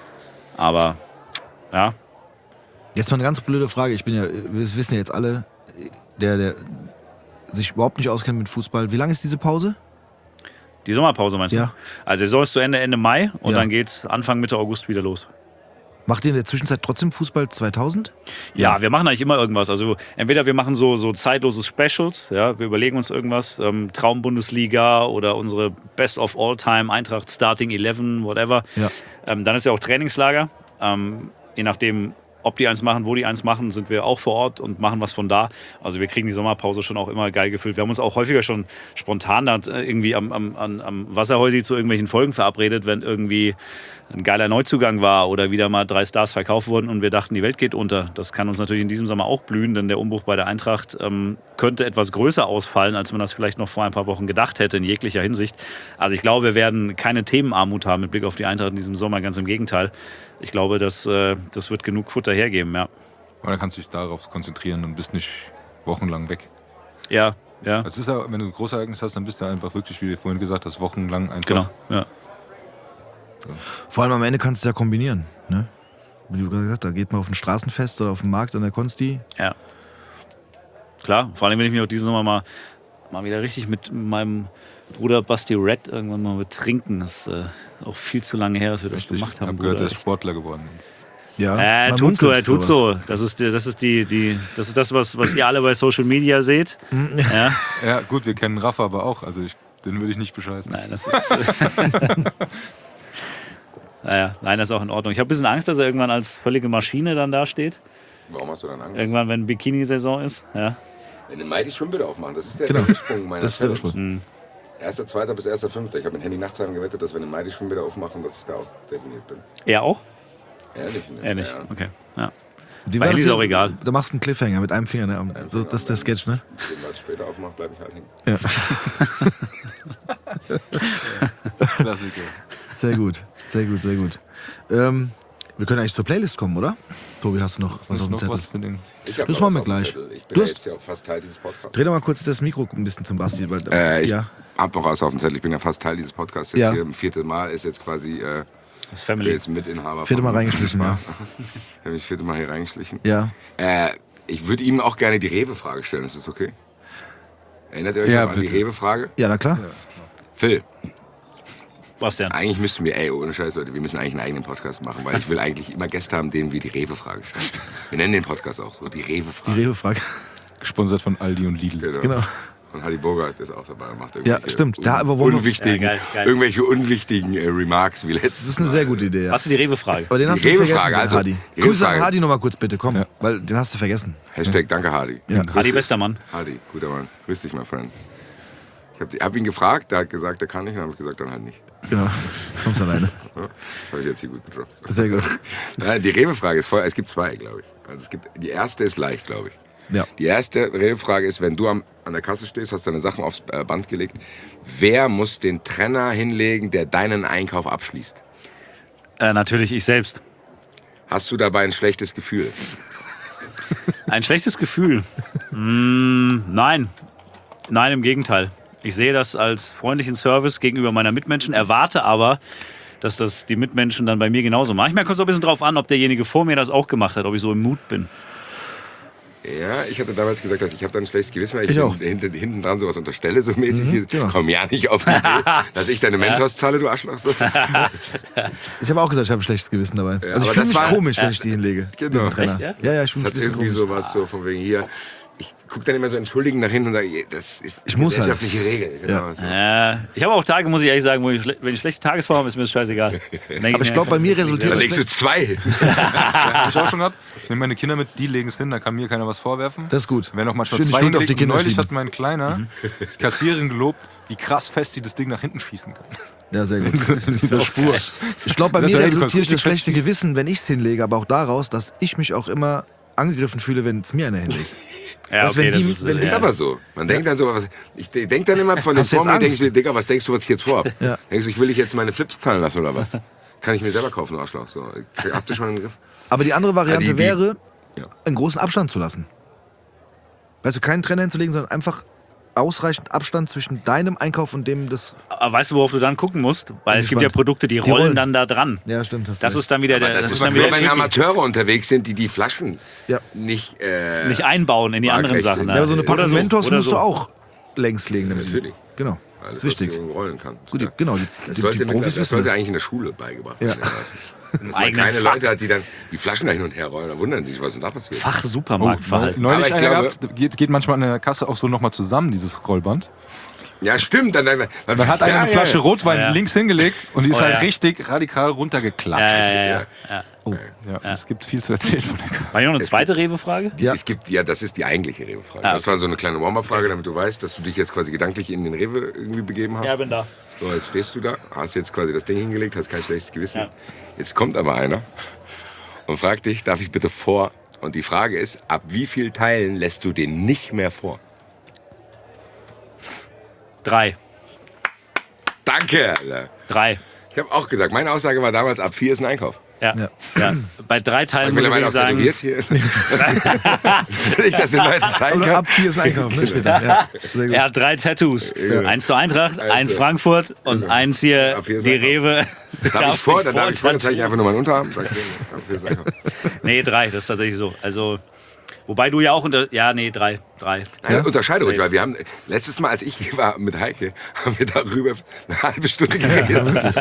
Aber ja, Jetzt mal eine ganz blöde Frage. Wir wissen ja jetzt alle, der sich überhaupt nicht auskennt mit Fußball. Wie lang ist diese Pause? die Sommerpause meinst du? Ja. Also Saison ist zu Ende Mai und Ja. dann geht's Anfang Mitte August wieder los. Macht ihr in der Zwischenzeit trotzdem Fußball 2000? Ja, wir machen eigentlich immer irgendwas. Also entweder wir machen so zeitlose Specials, ja, wir überlegen uns irgendwas, Traum-Bundesliga oder unsere Best of All Time, Eintracht Starting 11, whatever. Ja. Dann ist ja auch Trainingslager. Je nachdem, ob die eins machen, wo die eins machen, sind wir auch vor Ort und machen was von da. Also wir kriegen die Sommerpause schon auch immer geil gefüllt. Wir haben uns auch häufiger schon spontan da irgendwie am Wasserhäusi zu irgendwelchen Folgen verabredet, wenn irgendwie ein geiler Neuzugang war oder wieder mal 3 Stars verkauft wurden und wir dachten, die Welt geht unter. Das kann uns natürlich in diesem Sommer auch blühen, denn der Umbruch bei der Eintracht könnte etwas größer ausfallen, als man das vielleicht noch vor ein paar Wochen gedacht hätte in jeglicher Hinsicht. Also ich glaube, wir werden keine Themenarmut haben mit Blick auf die Eintracht in diesem Sommer, ganz im Gegenteil. Ich glaube, das wird genug Futter hergeben, ja. Aber dann kannst du dich darauf konzentrieren und bist nicht wochenlang weg. Ja, ja, Es ist ja, wenn du ein großes Ereignis hast, dann bist du einfach wirklich, wie du vorhin gesagt hast, wochenlang einfach. genau. Ja. Vor allem am Ende kannst du ja kombinieren. Ne? wie du gerade gesagt hast, da geht man auf ein Straßenfest oder auf den Markt an der Konsti. Ja. Klar, vor allem, wenn ich mich auch diese Sommer mal wieder richtig mit meinem Bruder Basti Red irgendwann mal betrinken. Das ist auch viel zu lange her, dass wir das gemacht Ich haben. habe gehört, Bruder. er ist Sportler geworden. Ja, Er man tut so, munkelt er tut sowas. so. Das ist das, was ihr alle bei Social Media seht. Ja. Ja, gut, wir kennen Rafa aber auch. Also den würde ich nicht bescheißen. Nein, das ist. Naja, nein, das ist auch in Ordnung. Ich habe ein bisschen Angst, dass er irgendwann als völlige Maschine dann dasteht. Warum hast du dann Angst? Irgendwann, wenn Bikini-Saison ist. Ja. Wenn im Mai die Schwimmbäder aufmachen, das ist der Genau. Sprung meiner Das ist der Challenge. Sprung. 1.2. bis 1.5. Ich habe mit Henning Nachtsheim gewettet, dass wenn im Mai die Schwimmbäder aufmachen, dass ich da ausdefiniert bin. Er auch? Ehrlich? Ne? Er nicht. Ja. Okay. Ja. Wie Bei war Henny das ist hier? auch egal. Da machst du einen Cliffhanger mit einem Finger. Ne? So, das ist der Sketch, ne? Den Leute später aufmacht, bleibe ich halt hängen. Klassiker. Sehr gut, sehr gut, sehr gut. Wir können eigentlich zur Playlist kommen, oder? Tobi, hast du noch was auf dem noch Zettel? was für den? Ich hab Das noch machen was wir auf dem gleich. Zettel. Ich bin Du ja hast- jetzt ja auch fast Teil dieses Podcasts. Dreh doch mal kurz das Mikro ein bisschen zum Basti. Weil, Ich ja. hab noch was auf dem Zettel. Ich bin ja fast Teil dieses Podcasts. Jetzt Ja. hier im 4. Mal ist jetzt quasi Das bin Family. jetzt Mitinhaber. 4. Mal von- reingeschmissen, ja. Ich habe mich 4. Mal hier reingeschlichen. Ja. Ich würde ihm auch gerne die Rewe-Frage stellen. Ist das okay? Erinnert ihr euch Ja, noch an die bitte. Rewe-Frage? Ja, na klar. Phil, Bastian. eigentlich müssten wir, ohne Scheiß, Leute, wir müssen eigentlich einen eigenen Podcast machen, weil ich will eigentlich immer Gäste haben, denen wir die Rewe-Frage stellen. Wir nennen den Podcast auch so, die Die Rewe-Frage. Rewe-Frage. Gesponsert von Aldi und Lidl. Genau. Und Hadi Bogart ist auch dabei und macht Ja, irgendwelche stimmt. Da, aber wollen wir- unwichtigen, Ja, geil. irgendwelche unwichtigen Remarks wie Das letztes ist eine sehr gute Idee, ja. Hast du die Rewe-Frage? Aber den Die hast du Rewe-Frage, vergessen, den also, Hadi. die Grüße an Rewe-Frage. Hadi nochmal kurz bitte, komm. Ja. Weil den hast du vergessen. Hashtag Danke Hadi. Ja. Hadi, bester Mann. Hadi, guter Mann. Grüß dich, mein Freund. Ich hab ihn gefragt, der hat gesagt, der kann nicht, dann habe ich gesagt, dann halt nicht. Genau. Kommst alleine. Ja, das habe ich jetzt hier gut gedroppt. Sehr gut. Nein, die Rewe-Frage ist voll, es gibt zwei, glaube ich. Also die erste ist leicht, glaube ich. Ja. Die erste Rewe-Frage ist, wenn du an der Kasse stehst, hast deine Sachen aufs Band gelegt, wer muss den Trenner hinlegen, der deinen Einkauf abschließt? Natürlich ich selbst. Hast du dabei ein schlechtes Gefühl? Ein schlechtes Gefühl? Nein. Nein, im Gegenteil. Ich sehe das als freundlichen Service gegenüber meiner Mitmenschen, erwarte aber, dass das die Mitmenschen dann bei mir genauso machen. Manchmal kommt es auch ein bisschen drauf an, ob derjenige vor mir das auch gemacht hat, ob ich so im Mut bin. Ja, ich hatte damals gesagt, dass ich habe dann ein schlechtes Gewissen, weil Ich auch. hinten dran sowas unterstelle, so mäßig. genau. Komm ja nicht auf die Idee, dass ich deine Mentors zahle, du Arschloch. So. Ich habe auch gesagt, ich habe ein schlechtes Gewissen dabei. Also ich aber fühle das mich war- komisch, wenn ich die hinlege. Genau. Diesen Trainer. Echt, ja? Ja, ich fühle Das mich hat ein bisschen irgendwie komisch. sowas so von wegen hier. Ich gucke dann immer so entschuldigend nach hinten und sage, das ist Ich muss halt. gesellschaftliche Regel. Genau, so. Ich habe auch Tage, muss ich ehrlich sagen, wenn ich schlechte Tagesform habe, ist mir das scheißegal. Aber ich glaube, bei mir resultiert Dann das legst du zwei. Hab ich auch schon gehabt. Ich nehme meine Kinder mit, die legen es hin, da kann mir keiner was vorwerfen. Das ist gut. Wenn auch manchmal Schön die zwei Schuld auf hinlegt. die Kinder Neulich schieben. hat mein Kleiner die Kassiererin gelobt, wie krass fest sie das Ding nach hinten schießen kann. Ja, sehr gut. In dieser Spur. Ich glaube, bei Das mir heißt, du resultiert kannst das richtig schlechte festschießen. Gewissen, wenn ich es hinlege, aber auch daraus, dass ich mich auch immer angegriffen fühle, wenn es mir einer hinlegt. Ja, Was, wenn okay, die- das wenn Das ist aber so. Man denkt dann so, ich denke dann immer von den Hast du jetzt Formen, denke Angst? ich, Digga, was denkst du, was ich jetzt vorhab? Ja. Denkst du, ich will dich jetzt meine Flips zahlen lassen oder was? Kann ich mir selber kaufen, du Arschloch. So. Habt ihr schon einen Griff? Aber die andere Variante die- wäre, Ja. einen großen Abstand zu lassen. Weißt du, keinen Trenner hinzulegen, sondern einfach ausreichend Abstand zwischen deinem Einkauf und dem des... Aber weißt du, worauf du dann gucken musst? Weil es gibt ja gespannt. Produkte, die rollen dann da dran. Ja, stimmt. hast Das recht. ist dann wieder Aber der. das ist dann nur, wieder wenn tricky. Amateure unterwegs sind, die Flaschen Ja. nicht... Nicht einbauen in die anderen Waagrechte. Sachen. Ja, Ja, aber so eine Packung Oder Mentos oder musst so. du auch längs legen. Damit Natürlich. Genau. Alles, Das ist wichtig. was du rollen kannst. Gut, ja. genau. Das Die sollte, Profis das wissen sollte das. eigentlich in der Schule beigebracht Ja. werden. Dass man eigenen keine Fach. Leute hat, die dann die Flaschen da hin und her rollen. Da wundern die sich, was denn da passiert. Fach-Supermarktverhalten. Aber Neulich ich einer glaube- gehabt, geht manchmal an der Kasse auch so nochmal zusammen, dieses Rollband. Ja, stimmt. Dann Da hat einer eine Flasche Rotwein Ja. links hingelegt und die ist Oh, halt ja. richtig radikal runtergeklatscht. Ja. Ja, es gibt viel zu erzählen von der Kasse. War hier noch eine zweite Rewe-Frage? Ja. Es gibt, das ist die eigentliche Rewe-Frage. Ah, Das war so eine kleine Warm-Up-Frage, damit du weißt, dass du dich jetzt quasi gedanklich in den Rewe irgendwie begeben hast. Ja, bin da. So, jetzt stehst du da, hast jetzt quasi das Ding hingelegt, hast kein schlechtes Gewissen. Ja. Jetzt kommt aber einer und fragt dich, darf ich bitte vor? Und die Frage ist, ab wie vielen Teilen lässt du den nicht mehr vor? 3. Danke, Alter. 3. Ich habe auch gesagt, meine Aussage war damals, ab 4 ist ein Einkauf. Ja. Bei 3 Teilen muss ich Mittlerweile wirklich auch sagen, tätowiert hier. Wenn ich das den Leuten zeigen Oder kann. ab 4 ist Einkauf, ne? Steht da. Ja, sehr gut. er hat 3 Tattoos. Eins zur Eintracht, eins Frankfurt und eins hier Ab 4 ist die Einkauf. Rewe. Darf ich vor, dann zeige ich einfach nur meinen Unterarm. Sag, Nee, 3, das ist tatsächlich so. Also, wobei du ja auch ja, nee, 3. ja? Unterscheide ruhig, Safe. weil wir haben letztes Mal, als ich war mit Heike, haben wir darüber eine halbe Stunde geredet.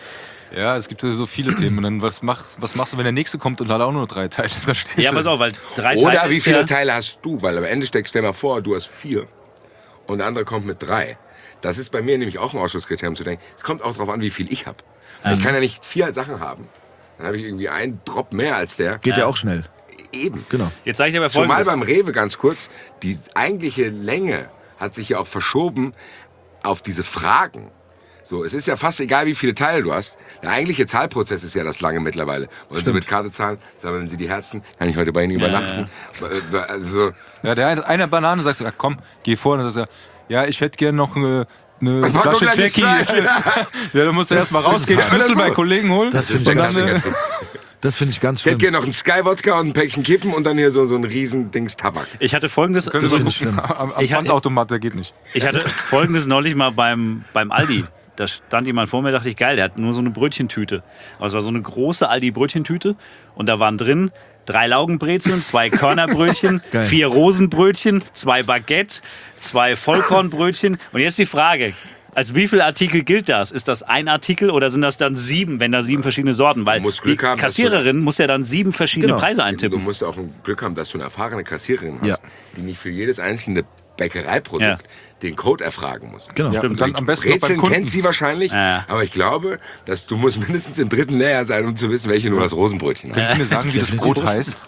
Ja, es gibt ja so viele Themen. Und dann, was machst du, wenn der nächste kommt und hat auch nur 3 Teile? Da stehst Ja, du. pass auf, weil 3 Teile. Oder wie ist viele ja, Teile hast du? Weil am Ende steckst du dir mal vor, du hast 4 und der andere kommt mit 3. Das ist bei mir nämlich auch ein Ausschlusskriterium zu denken. Es kommt auch darauf an, wie viel ich habe. Ich kann ja nicht 4 Sachen haben. Dann habe ich irgendwie einen Drop mehr als der. Geht ja auch schnell. Eben. Genau. Jetzt sage ich dir aber Zumal Folgendes. beim Rewe ganz kurz, die eigentliche Länge hat sich ja auch verschoben auf diese Fragen. So, es ist ja fast egal, wie viele Teile du hast. Der eigentliche Zahlprozess ist ja das lange mittlerweile. Wollen Sie mit Karte zahlen? Sammeln Sie die Herzen? Kann ich heute bei Ihnen übernachten? Also, Ja, der eine Banane sagt so, ja, komm, geh vor. Und dann sagt er, ja, ich hätte gerne noch eine Flasche gleich Jackie. Sprite. Ja, dann musst du erst mal das rausgehen, ist- Schlüssel oder bei so. Kollegen holen. Das das ist finde der ich, Klassiker. ganz Ich hätte schlimm. gerne noch einen Sky-Wodka und ein Päckchen Kippen und dann hier so ein riesen Dings Tabak. Ich hatte Folgendes. Können Sie mal finde ich gucken. schlimm. Am Ich hab- Pfandautomat, der geht nicht. Ich hatte Folgendes neulich mal beim Aldi. Da stand jemand vor mir, dachte ich, geil, der hat nur so eine Brötchentüte. Aber es war so eine große Aldi-Brötchentüte und da waren drin 3 Laugenbrezeln, 2 Körnerbrötchen, Geil. 4 Rosenbrötchen, 2 Baguette, 2 Vollkornbrötchen. Und jetzt die Frage, als wie viel Artikel gilt das? Ist das ein Artikel oder sind das dann 7, wenn da 7 verschiedene Sorten? Weil Du musst die Glück haben, dass Kassiererin muss ja dann 7 verschiedene Genau. Preise Du eintippen. musst auch ein Glück haben, dass du eine erfahrene Kassiererin hast, Ja. die nicht für jedes einzelne Bäckereiprodukt Ja. den Code erfragen muss. Genau. Ja, und dann am besten noch beim Brezeln Kunden. kennt sie wahrscheinlich, Ja. aber ich glaube, dass du musst mindestens im 3. Lehrjahr sein, um zu wissen, welche nur das Rosenbrötchen hat. Können Sie mir sagen, wie das Brot heißt?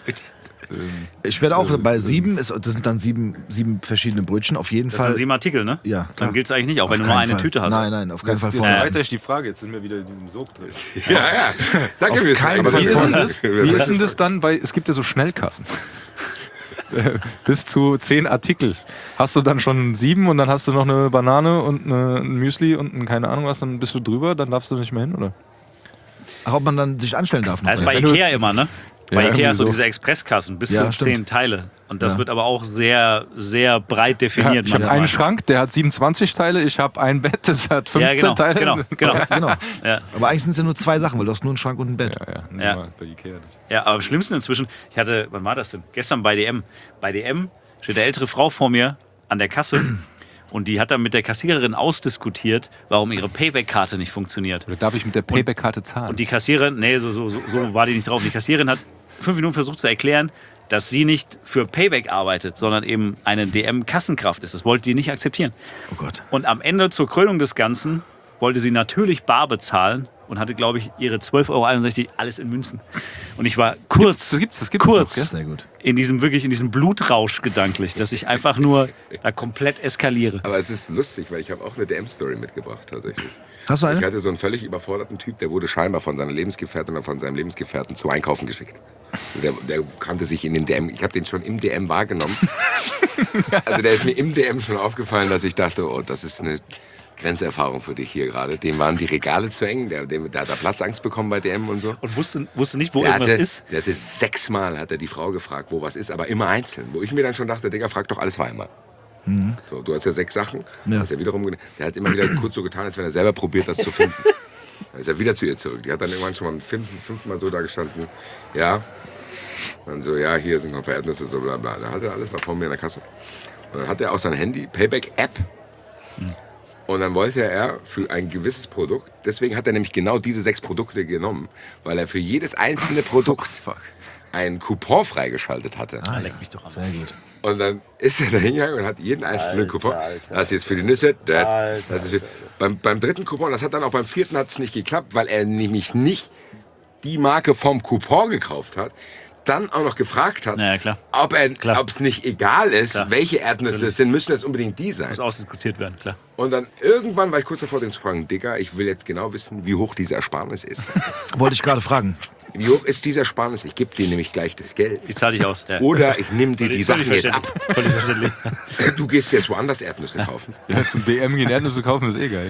Ich werde auch bei 7, das sind dann 7 verschiedene Brötchen, auf jeden Das Fall. sind 7 Artikel, ne? Ja, klar. Dann gilt es eigentlich nicht, auch Auf wenn du nur keinen eine Fall. Tüte hast. Nein, auf keinen Fall Jetzt vorne. weiter ist die Frage, jetzt sind wir wieder in diesem Sog drin. Ja, ja. Sag mir, wie es keinen aber Fall. Wie ist denn das? Wir Wie wissen- ist denn das dann bei, es gibt ja so Schnellkassen. Bis zu 10 Artikel. Hast du dann schon 7 und dann hast du noch eine Banane und ein Müsli und keine Ahnung was, dann bist du drüber, dann darfst du nicht mehr hin, oder? Ach, ob man dann sich anstellen darf. Noch. Das ist bei Wenn du- Ikea immer, ne? Bei Ja, Ikea hast du irgendwie so. diese Expresskassen bis Ja, zu stimmt. 10 Teile. Und das Ja. wird aber auch sehr, sehr breit definiert. ich habe manchmal. einen Schrank, der hat 27 Teile, ich habe ein Bett, das hat 15 Ja, genau, Teile. genau. Genau. Ja. Aber eigentlich sind es ja nur 2 Sachen, weil du hast nur einen Schrank und ein Bett. Ja, Ja. nur bei Ikea nicht. Ja, aber am schlimmsten inzwischen, ich hatte, wann war das denn? Gestern bei DM. Bei DM steht eine ältere Frau vor mir an der Kasse und die hat dann mit der Kassiererin ausdiskutiert, warum ihre Payback-Karte nicht funktioniert. Oder darf ich mit der Payback-Karte zahlen? Und die Kassiererin, nee, so war die nicht drauf. Die Kassiererin hat 5 Minuten versucht zu erklären, dass sie nicht für Payback arbeitet, sondern eben eine DM-Kassenkraft ist. Das wollte die nicht akzeptieren. Oh Gott. Und am Ende zur Krönung des Ganzen wollte sie natürlich bar bezahlen und hatte, glaube ich, ihre 12,61 € alles in Münzen. Und ich war kurz, Das gibt's kurz noch, gell? Sehr gut. in diesem Blutrausch gedanklich, dass ich einfach nur da komplett eskaliere. Aber es ist lustig, weil ich habe auch eine DM-Story mitgebracht tatsächlich. Hast du Ich eine? hatte so einen völlig überforderten Typ, der wurde scheinbar von seiner Lebensgefährtin oder von seinem Lebensgefährten zu Einkaufen geschickt. Der kannte sich in den DM, ich habe den schon im DM wahrgenommen. Also der ist mir im DM schon aufgefallen, dass ich dachte, oh, das ist eine Grenzerfahrung für dich hier gerade. Dem waren die Regale zu eng, der hat da Platzangst bekommen bei DM und so. Und wusste nicht, wo Der irgendwas hatte, ist. der hatte 6-mal hat er die Frau gefragt, wo was ist, aber immer einzeln. Wo ich mir dann schon dachte, Digga, frag doch alles zweimal. So, du hast ja 6 Sachen, Ja. hast ja wiederum, der hat immer wieder kurz so getan, als wenn er selber probiert, das zu finden. Dann ist er wieder zu ihr zurück. Die hat dann irgendwann schon mal 5-mal so da gestanden, ja. Dann so, ja, hier sind noch ein paar Erdnüsse, so bla bla. Da hat er alles, war vor mir in der Kasse. Und dann hat er auch sein Handy, Payback-App. Und dann wollte er für ein gewisses Produkt, deswegen hat er nämlich genau diese 6 Produkte genommen, weil er für jedes einzelne Produkt einen Coupon freigeschaltet hatte. Leck mich doch an. Sehr gut. Und dann ist er da hingegangen und hat jeden einzelnen Coupon. Das ist jetzt für die Nüsse. Das ist für, beim 3. Coupon, das hat dann auch beim 4. hat es nicht geklappt, weil er nämlich nicht die Marke vom Coupon gekauft hat. Dann auch noch gefragt hat, Ja, klar. ob es nicht egal ist, Klar. welche Erdnüsse es sind, müssen es unbedingt die sein. Muss ausdiskutiert werden, klar. Und dann irgendwann war ich kurz davor, den zu fragen, Digga, ich will jetzt genau wissen, wie hoch diese Ersparnis ist. Wollte ich gerade fragen. Wie hoch ist diese Ersparnis? Ich gebe dir nämlich gleich das Geld. Die zahle ich aus. Ja. Oder ich nehme dir die Sachen jetzt ab. Völlig verständlich. Du gehst jetzt woanders Erdnüsse kaufen. Ja, zum DM gehen Erdnüsse kaufen ist eh geil.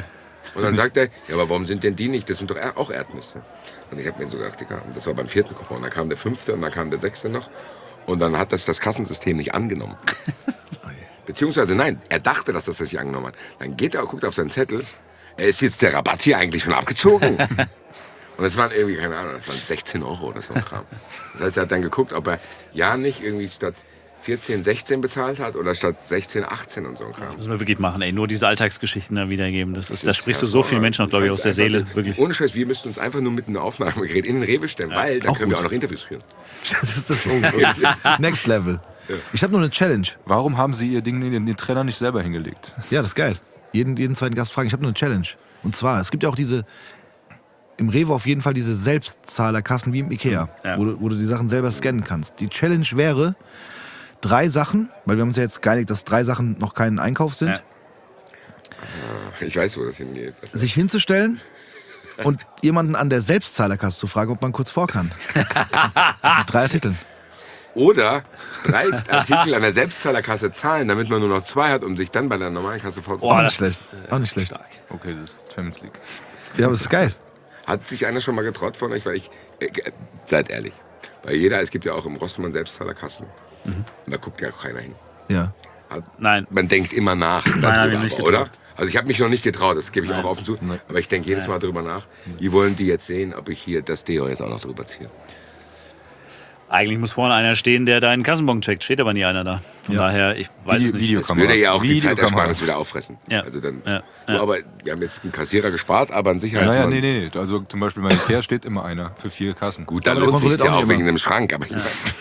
Und dann sagt er, ja, aber warum sind denn die nicht? Das sind doch auch Erdnüsse. Und ich habe mir so gedacht, Digga, und das war beim 4. Coupon. Und dann kam der 5. und dann kam der 6. noch. Und dann hat das Kassensystem nicht angenommen. Beziehungsweise nein, er dachte, dass das nicht angenommen hat. Dann geht er, guckt auf seinen Zettel. Ist jetzt der Rabatt hier eigentlich schon abgezogen? Und es waren irgendwie, keine Ahnung, das waren 16 € oder so ein Kram. Das heißt, er hat dann geguckt, ob er ja nicht irgendwie statt 14, 16 bezahlt hat oder statt 16, 18 und so ein Kram. Das müssen wir wirklich machen, ey. Nur diese Alltagsgeschichten da wiedergeben. Da sprichst du so vielen Menschen auch, glaube ich, aus der Seele. Wirklich. Ohne Scheiß, wir müssten uns einfach nur mit einem Aufnahmegerät in den Rewe stellen, weil dann können wir auch noch Interviews führen. Das ist das Next Level. Ich habe nur eine Challenge. Warum haben Sie Ihr Ding in den Trainer nicht selber hingelegt? Ja, das ist geil. Jeden zweiten Gast fragen. Ich habe nur eine Challenge. Und zwar, es gibt ja auch im Rewe auf jeden Fall diese Selbstzahlerkassen wie im Ikea, wo du die Sachen selber scannen kannst. Die Challenge wäre 3 Sachen, weil wir haben uns ja jetzt geeinigt, dass 3 Sachen noch kein Einkauf sind. Ja. Ich weiß, wo das hingeht. Sich hinzustellen und jemanden an der Selbstzahlerkasse zu fragen, ob man kurz vor kann. Mit 3 Artikeln. Oder 3 Artikel an der Selbstzahlerkasse zahlen, damit man nur noch 2 hat, um sich dann bei der normalen Kasse vorzustellen. Auch nicht schlecht. Auch nicht schlecht. Okay, das ist Champions League. Ja, aber das ist geil. Hat sich einer schon mal getraut von euch? Weil seid ehrlich, es gibt ja auch im Rossmann Selbstzahlerkassen. Und da guckt ja keiner hin. Ja. Nein. Man denkt immer nach hab ich darüber, nicht aber, getraut. oder? Also ich habe mich noch nicht getraut, das gebe ich auch offen zu. Aber ich denke jedes Mal darüber nach. Wie wollen die jetzt sehen, ob ich hier das Deo jetzt auch noch drüber ziehe? Eigentlich muss vorne einer stehen, der deinen Kassenbon checkt. Steht aber nie einer da. Von daher, ich weiß es nicht. Das würde ja auch die Zeitersparnis wieder auffressen. Ja. Also dann, Ja. Aber wir haben jetzt einen Kassierer gespart, aber ein Sicherheitsmann. Naja, nee. Also zum Beispiel bei Ikea steht immer einer für 4 Kassen. Gut, da Aber der lohnt sich ja kontrolliert auch auch nicht wegen immer. einem Schrank. Aber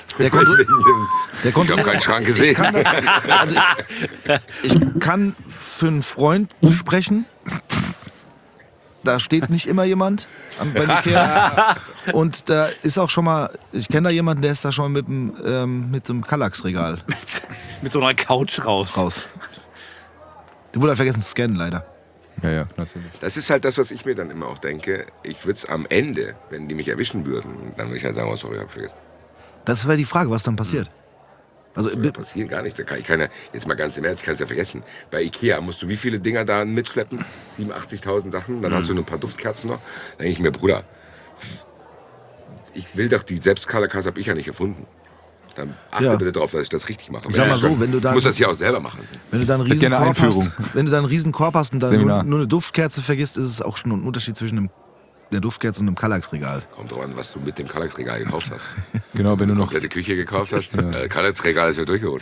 Der ich habe keinen Schrank gesehen. Ich kann für einen Freund sprechen. Da steht nicht immer jemand bei Ikea. Und da ist auch schon mal, ich kenne da jemanden, der ist da schon mal mit so einem Kallax-Regal Mit so einer Couch raus. Der wurde halt vergessen zu scannen, leider. Ja, natürlich. Das ist halt das, was ich mir dann immer auch denke. Ich würde es am Ende, wenn die mich erwischen würden, dann würde ich halt sagen, oh, sorry, ich hab vergessen. Das wäre die Frage, was dann passiert. Also, Das passieren gar nicht. Da kann ich jetzt mal ganz im Ernst, ich kann es ja vergessen. Bei Ikea musst du wie viele Dinger da mitschleppen? 87.000 Sachen. Dann hast du nur ein paar Duftkerzen noch. Dann denke ich mir, Bruder, ich will doch die Selbstzahlerkasse, habe ich ja nicht erfunden. Dann achte bitte darauf, dass ich das richtig mache. Ich sag mal so, wenn du da muss das ja auch selber machen. Wenn du da einen riesen Korb hast und dann nur eine Duftkerze vergisst, ist es auch schon ein Unterschied zwischen der Duftkerze und einem Kallax-Regal. Kommt drauf an, was du mit dem Kallax-Regal gekauft hast. Genau, wenn du noch komplette Küche gekauft hast, Kallax-Regal ist mir durchgeholt.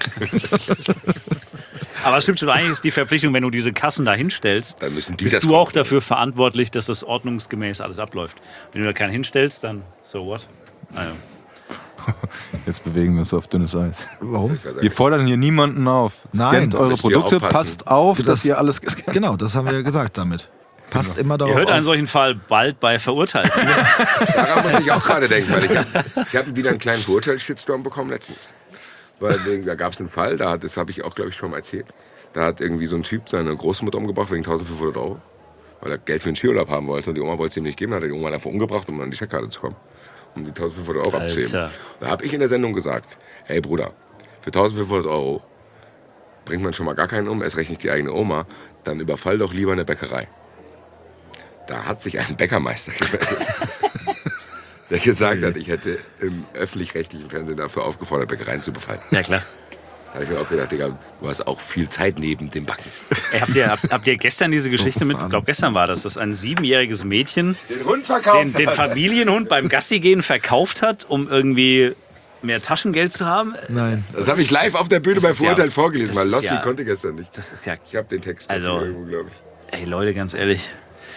Aber es stimmt schon, eigentlich ist die Verpflichtung, wenn du diese Kassen da hinstellst, dann müssen die bist das du auch kontrollieren. dafür verantwortlich, dass das ordnungsgemäß alles abläuft. Wenn du da keinen hinstellst, dann so what? Naja. Jetzt bewegen wir uns auf dünnes Eis. Warum? Wir fordern hier niemanden auf. Nein. Scannt Da eure müsst ihr Produkte, aufpassen. passt auf, Das- dass ihr alles gescannt. Genau, das haben wir ja gesagt damit. Passt immer Ihr darauf hört einen auf. solchen Fall bald bei Verurteilten. Daran muss ich auch gerade denken, weil ich hab wieder einen kleinen Verurteilungsshitstorm bekommen letztens. Weil da gab es einen Fall, das habe ich auch, glaube ich, schon mal erzählt. Da hat irgendwie so ein Typ seine Großmutter umgebracht wegen 1.500 €, weil er Geld für einen Skiurlaub haben wollte. Und die Oma wollte es ihm nicht geben, dann hat er die Oma einfach umgebracht, um an die Checkkarte zu kommen. Um die 1.500 € abzuheben. Alter. Da habe ich in der Sendung gesagt, hey Bruder, für 1.500 € bringt man schon mal gar keinen um, erst recht nicht die eigene Oma, dann überfall doch lieber eine Bäckerei. Da hat sich ein Bäckermeister gemeldet, der gesagt hat, ich hätte im öffentlich-rechtlichen Fernsehen dafür aufgefordert, Bäckereien zu befallen. Ja, klar. Da habe ich mir auch gedacht, Digga, du hast auch viel Zeit neben dem Backen. Ey, habt ihr gestern diese Geschichte mit, ich glaube gestern war das, dass ein 7-jähriges Mädchen Den Hund verkauft den Familienhund beim Gassi-Gehen verkauft hat, um irgendwie mehr Taschengeld zu haben? Nein. Das habe ich live auf der Bühne bei ist ja- Verurteilt vorgelesen, das weil ist Lossi ja- konnte gestern nicht. Das ist ja... Ich habe den Text Also- noch irgendwo, glaube ich. Ey Leute, ganz ehrlich.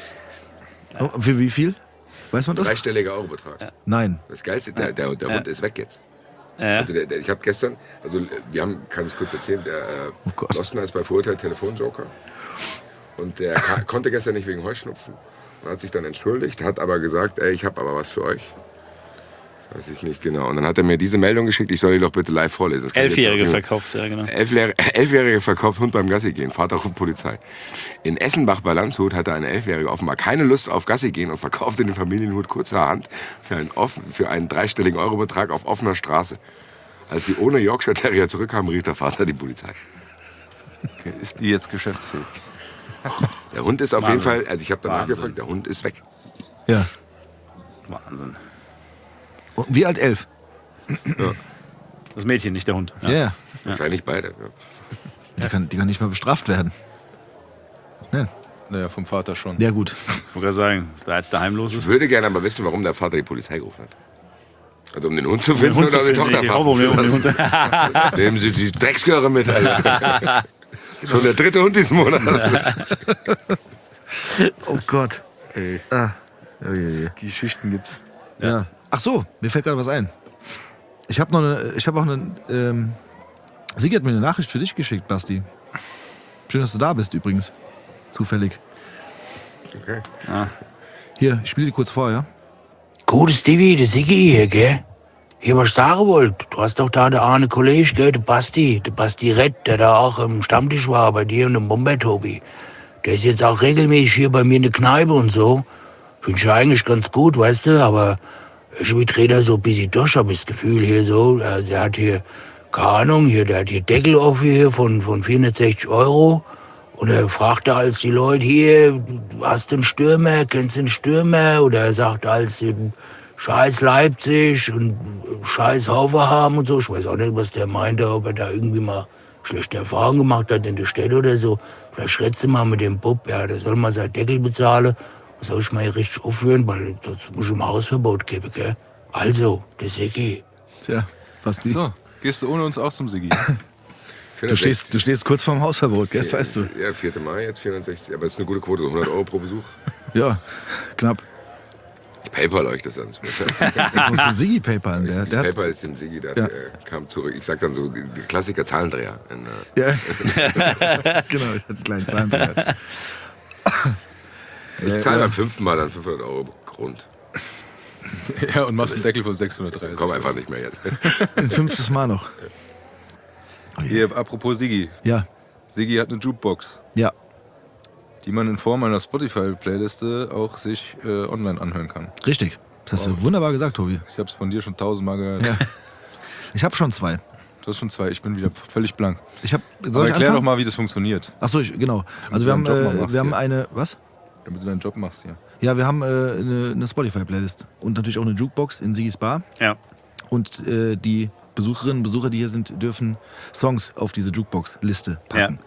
Oh, für wie viel? Weiß man das? Dreistelliger Eurobetrag. Nein. Das Geilste, der Hund ist weg jetzt. Ja. Also ich habe gestern, kann ich kurz erzählen, der Gott. Lostner ist bei Verurteilt Telefonjoker. Und der konnte gestern nicht wegen Heuschnupfen. Und hat sich dann entschuldigt, hat aber gesagt, ey, ich habe aber was für euch. Weiß ich nicht genau. Und dann hat er mir diese Meldung geschickt, ich soll die doch bitte live vorlesen. Das kann ich jetzt 11-Jährige auch- verkauft, ja genau. 11-Jährige verkauft Hund beim Gassi gehen. Vater ruft Polizei. In Essenbach bei Landshut hatte eine 11-Jährige offenbar keine Lust auf Gassi gehen und verkaufte den Familienhund kurzerhand für einen dreistelligen Eurobetrag auf offener Straße. Als sie ohne Yorkshire Terrier zurückkamen, rief der Vater die Polizei. Okay, ist die jetzt geschäftsfähig? Der Hund ist auf jeden Fall, also ich habe danach Wahnsinn. gefragt, der Hund ist weg. Ja. Wahnsinn. Und wie alt? 11? Das Mädchen, nicht der Hund. Ja. Ja. Wahrscheinlich beide. Ja. Die kann nicht mal bestraft werden. Nein. Naja, vom Vater schon. Ja, gut. Ich wollte gerade sagen, was da jetzt daheim los Ich ist. würde gerne aber wissen, warum der Vater die Polizei gerufen hat. Also um den Hund zu finden Hund oder zu um die finden, Tochter ich hoffe, um den Hund. Nehmen Sie die Drecksgöre mit, Alter. Schon der 3. Hund diesen Monat. Oh Gott. Ey, Ah. Oh, je. Geschichten gibt's. Ja. Ach so, mir fällt gerade was ein. Ich habe auch eine. Sigi hat mir eine Nachricht für dich geschickt, Basti. Schön, dass du da bist übrigens. Zufällig. Okay. Hier, ich spiele die kurz vor, ja? Gut, Stevie, der Siggi hier, gell? Hier, was ich sagen wollte, du hast doch da der eine Kollege, gell, der Basti Rett, der da auch im Stammtisch war, bei dir und dem Bomber-Tobi. Der ist jetzt auch regelmäßig hier bei mir in der Kneipe und so. Finde ich eigentlich ganz gut, weißt du, aber irgendwie dreht er so ein bisschen durch, hab ich das Gefühl hier so. Der hat hier, keine Ahnung, hier, der hat hier Deckel auf hier von 460 €. Und er fragte als die Leute hier, du hast einen Stürmer, kennst du einen Stürmer? Oder er sagt als Scheiß Leipzig und Scheiß Hoffenheim und so. Ich weiß auch nicht, was der meinte, ob er da irgendwie mal schlechte Erfahrungen gemacht hat in der Städte oder so. Vielleicht schrätzt du mal mit dem Bub, ja, der soll mal seinen Deckel bezahlen. Das soll ich mal hier richtig aufhören, weil sonst muss ich ihm Hausverbot geben, gell? Also, der Seki. Tja, Basti. So, gehst du ohne uns auch zum Siggi? Du stehst kurz vorm Hausverbot, gell? Das weißt du. Ja, 4. Mai jetzt, 460. Aber das ist eine gute Quote, 100 € pro Besuch. Ja, knapp. Ich PayPal euch das an. Du musst dem Sigi PayPalen. Der hat, PayPal ist dem Sigi, der kam zurück. Ich sag dann so, die Klassiker Zahlendreher. ja. Genau, ich hatte die kleinen Zahlen drin. Ich zahle beim 5. Mal dann 500 € Grund. Ja, und machst einen Deckel von 630. Komm einfach nicht mehr jetzt. Ein 5. Mal noch. Hier, apropos Siggi. Ja, Siggi hat eine Jukebox, ja. die man in Form einer Spotify-Playliste auch sich online anhören kann. Richtig. Das hast du wunderbar gesagt, Tobi. Ich hab's von dir schon 1000-mal gehört. Ja. Ich habe schon 2. Du hast schon 2, ich bin wieder völlig blank. Soll Aber ich erklär anfangen? doch mal, wie das funktioniert, Achso, genau. Also du wir haben, deinen Job mal machst wir haben hier. eine, was? damit du deinen Job machst hier. Ja, wir haben eine Spotify-Playlist und natürlich auch eine Jukebox in Sigis Bar. Ja. Und die Besucherinnen und Besucher, die hier sind, dürfen Songs auf diese Jukebox-Liste packen.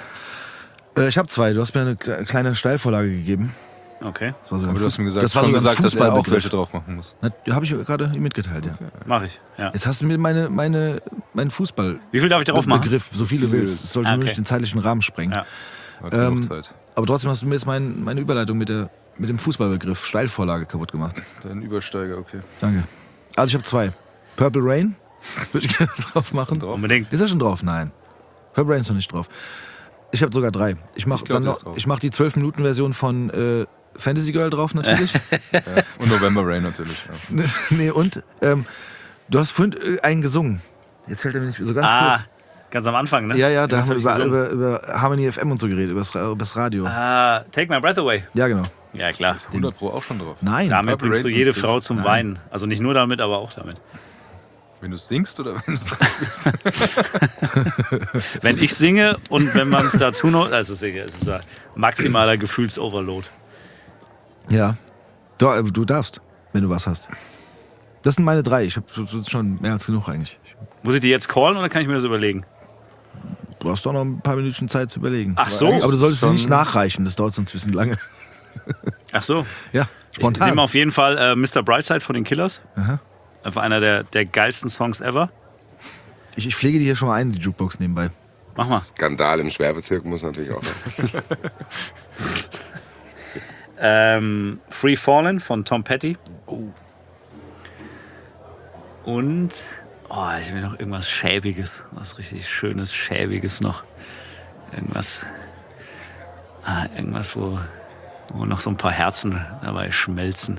Ich habe 2. Du hast mir eine kleine Steilvorlage gegeben. Okay, Das war sogar Aber du hast mir gesagt, das war schon sogar ein gesagt, dass er auch Fußballbegriff. welche drauf machen muss. Habe ich gerade ihm mitgeteilt, ja. mache ich. Ja. Jetzt hast du mir meinen Fußballbegriff, Wie viel darf ich darauf machen? so viel du willst. Es sollte nur nicht den zeitlichen Rahmen sprengen. Ja. Hat genug Zeit. Aber trotzdem hast du mir jetzt meine Überleitung mit dem Fußballbegriff Steilvorlage kaputt gemacht. Dein Übersteiger, okay. Danke. Also ich habe 2. Purple Rain würde ich gerne drauf machen. Unbedingt. Ist er schon drauf? Nein. Purple Rain ist noch nicht drauf. Ich habe sogar 3. Ich mache glaub, der ist drauf. die 12-Minuten-Version von Fantasy Girl drauf natürlich. Ja. Und November Rain natürlich. Ja. Nee, und du hast vorhin einen gesungen. Jetzt fällt er mir nicht so ganz kurz. Ganz am Anfang, ne? Ja, da Was haben wir hab ich gesungen? über Harmony FM und so geredet, über das Radio. Take My Breath Away. Ja, genau. Ja, klar. 100 Pro auch schon drauf. Nein. Damit Purple bringst du Rain jede und Frau zum Weinen. Also nicht nur damit, aber auch damit. Wenn du singst oder wenn du spielst? Wenn ich singe und wenn man es dazu noch... Es ist ein maximaler Gefühlsoverload. Ja. Du darfst, wenn du was hast. Das sind meine 3. Ich habe schon mehr als genug eigentlich. Muss ich die jetzt callen oder kann ich mir das überlegen? Du hast doch noch ein paar Minuten Zeit zu überlegen. Ach so. Aber du solltest sie schon- nicht nachreichen, das dauert sonst ein bisschen lange. Ach so. Ja, Ich spontan. nehme auf jeden Fall Mr. Brightside von den Killers. Aha. Einfach einer der geilsten Songs ever. Ich pflege die hier schon mal ein, die Jukebox nebenbei. Mach mal. Skandal im Sperrbezirk muss natürlich auch noch. Free Fallen von Tom Petty. Und ich will noch irgendwas Schäbiges, was richtig Schönes, Schäbiges noch. Irgendwas, wo noch so ein paar Herzen dabei schmelzen.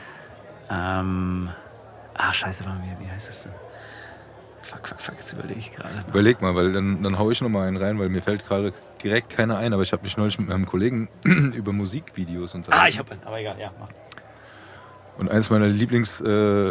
Scheiße, wie heißt das denn? Fuck, jetzt überlege ich gerade. Überleg mal, weil dann hau ich noch mal einen rein, weil mir fällt gerade direkt keiner ein, aber ich habe mich neulich mit meinem Kollegen über Musikvideos unterhalten. Ich habe einen, aber egal, ja, mach. Und eins meiner Lieblings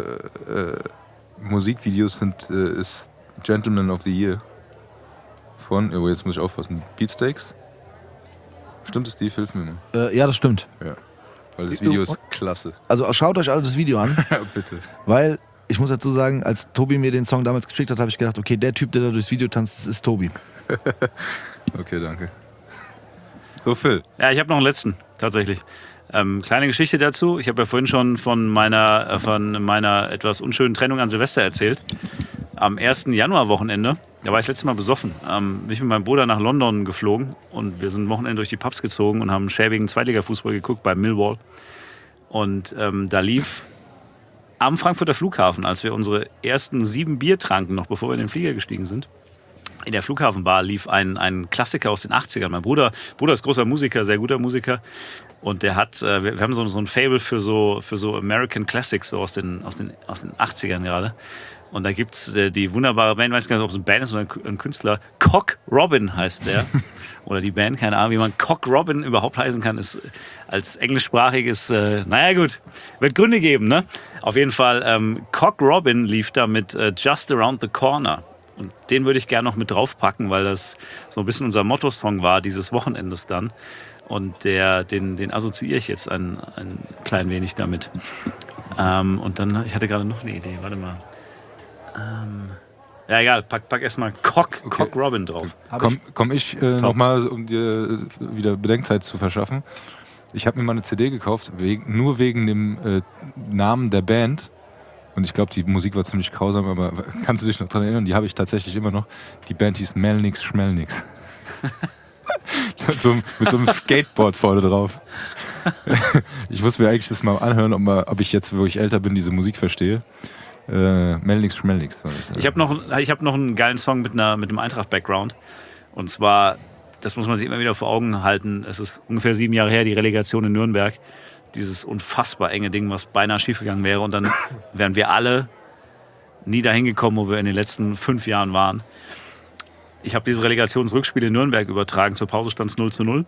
Musikvideos ist Gentleman of the Year von, jetzt muss ich aufpassen, Beatsteaks. Stimmt es, Steve? Hilf mir mal. Ja, das stimmt. Ja. Weil das Video ist klasse. Also schaut euch alle das Video an, Ja, bitte. weil ich muss dazu sagen, als Tobi mir den Song damals geschickt hat, habe ich gedacht, okay, der Typ, der da durchs Video tanzt, das ist Tobi. Okay, danke. So, Phil. Ja, ich habe noch einen letzten, tatsächlich. Kleine Geschichte dazu. Ich habe ja vorhin schon von meiner etwas unschönen Trennung an Silvester erzählt. Am 1. Januar-Wochenende, da war ich das letzte Mal besoffen, bin ich mit meinem Bruder nach London geflogen und wir sind ein Wochenende durch die Pubs gezogen und haben schäbigen Zweitliga-Fußball geguckt bei Millwall. Und da lief am Frankfurter Flughafen, als wir unsere ersten 7 Bier tranken, noch bevor wir in den Flieger gestiegen sind, in der Flughafenbar lief ein Klassiker aus den 80ern. Mein Bruder ist großer Musiker, sehr guter Musiker. Und der hat, wir haben so ein Fable für so American Classics, so aus den 80ern gerade. Und da gibt es die wunderbare Band, ich weiß gar nicht, ob es eine Band ist oder ein Künstler. Cock Robin heißt der. Oder die Band, keine Ahnung, wie man Cock Robin überhaupt heißen kann, ist als englischsprachiges, naja gut, wird Gründe geben, ne? Auf jeden Fall, Cock Robin lief da mit Just Around the Corner. Und den würde ich gerne noch mit draufpacken, weil das so ein bisschen unser Motto-Song war dieses Wochenendes dann. Und den assoziiere ich jetzt ein klein wenig damit. Und dann, ich hatte gerade noch eine Idee, warte mal. Ja, egal, pack erstmal Cock Robin drauf. Komm ich nochmal, um dir wieder Bedenkzeit zu verschaffen. Ich habe mir mal eine CD gekauft, nur wegen dem Namen der Band. Und ich glaube, die Musik war ziemlich grausam, aber kannst du dich noch daran erinnern? Die habe ich tatsächlich immer noch. Die Band hieß Melnix Schmelnix. mit so einem Skateboard vorne drauf. Ich muss mir eigentlich das mal anhören, ob ich jetzt, wo ich älter bin, diese Musik verstehe. Melnix Schmelnix. Ich habe noch einen geilen Song mit einem Eintracht-Background. Und zwar, das muss man sich immer wieder vor Augen halten, es ist ungefähr 7 Jahre her, die Relegation in Nürnberg. Dieses unfassbar enge Ding, was beinahe schiefgegangen wäre. Und dann wären wir alle nie dahin gekommen, wo wir in den letzten 5 Jahren waren. Ich habe dieses Relegationsrückspiel in Nürnberg übertragen. Zur Pause stand es 0:0.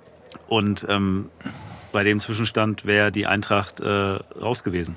Und bei dem Zwischenstand wäre die Eintracht raus gewesen.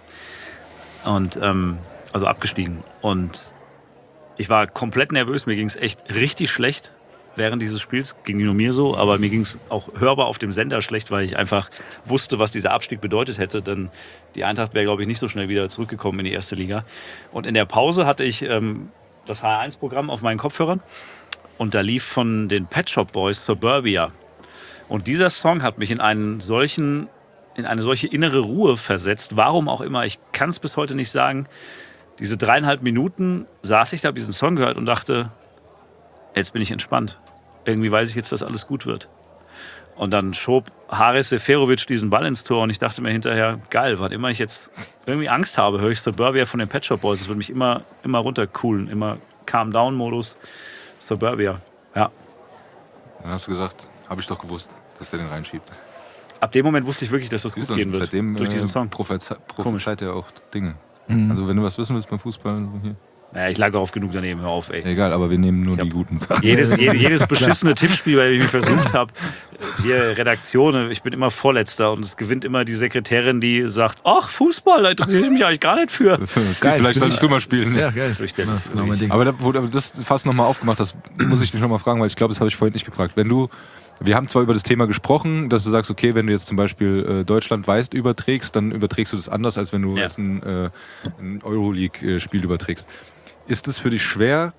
Und also abgestiegen. Und ich war komplett nervös. Mir ging es echt richtig schlecht während dieses Spiels. Ging nicht nur mir so, aber mir ging es auch hörbar auf dem Sender schlecht, weil ich einfach wusste, was dieser Abstieg bedeutet hätte. Denn die Eintracht wäre, glaube ich, nicht so schnell wieder zurückgekommen in die erste Liga. Und in der Pause hatte ich das HR1-Programm auf meinen Kopfhörern. Und da lief von den Pet Shop Boys Suburbia. Und dieser Song hat mich in eine solche innere Ruhe versetzt. Warum auch immer, ich kann es bis heute nicht sagen. Diese 3,5 Minuten saß ich da, habe diesen Song gehört und dachte, jetzt bin ich entspannt. Irgendwie weiß ich jetzt, dass alles gut wird. Und dann schob Haris Seferovic diesen Ball ins Tor und ich dachte mir hinterher, geil, wann immer ich jetzt irgendwie Angst habe, höre ich Suburbia von den Pet Shop Boys. Das wird mich immer runtercoolen, immer Calm-Down-Modus. Suburbia, ja. Dann hast du gesagt, habe ich doch gewusst, dass der den reinschiebt. Ab dem Moment wusste ich wirklich, dass das gut gehen wird. Seitdem durch diesen Song. prophezeit er auch Dinge. Also wenn du was wissen willst beim Fußball, hier. Naja, ich lag auch oft genug daneben, hör auf, ey. Egal, aber wir nehmen nur die guten Sachen. Jedes beschissene Tippspiel, bei dem ich mich versucht habe, hier Redaktion, ich bin immer Vorletzter und es gewinnt immer die Sekretärin, die sagt, ach, Fußball, da interessiere ich mich eigentlich gar nicht für. Geil, vielleicht solltest du mal spielen. Ja, geil. Das ist genau mein Ding. Aber wo du das fast nochmal aufgemacht hast, muss ich dich nochmal fragen, weil ich glaube, das habe ich vorhin nicht gefragt. Wir haben zwar über das Thema gesprochen, dass du sagst, okay, wenn du jetzt zum Beispiel Deutschland Weiß überträgst, dann überträgst du das anders, als wenn du jetzt ein Euroleague-Spiel überträgst. Ist es für dich schwer,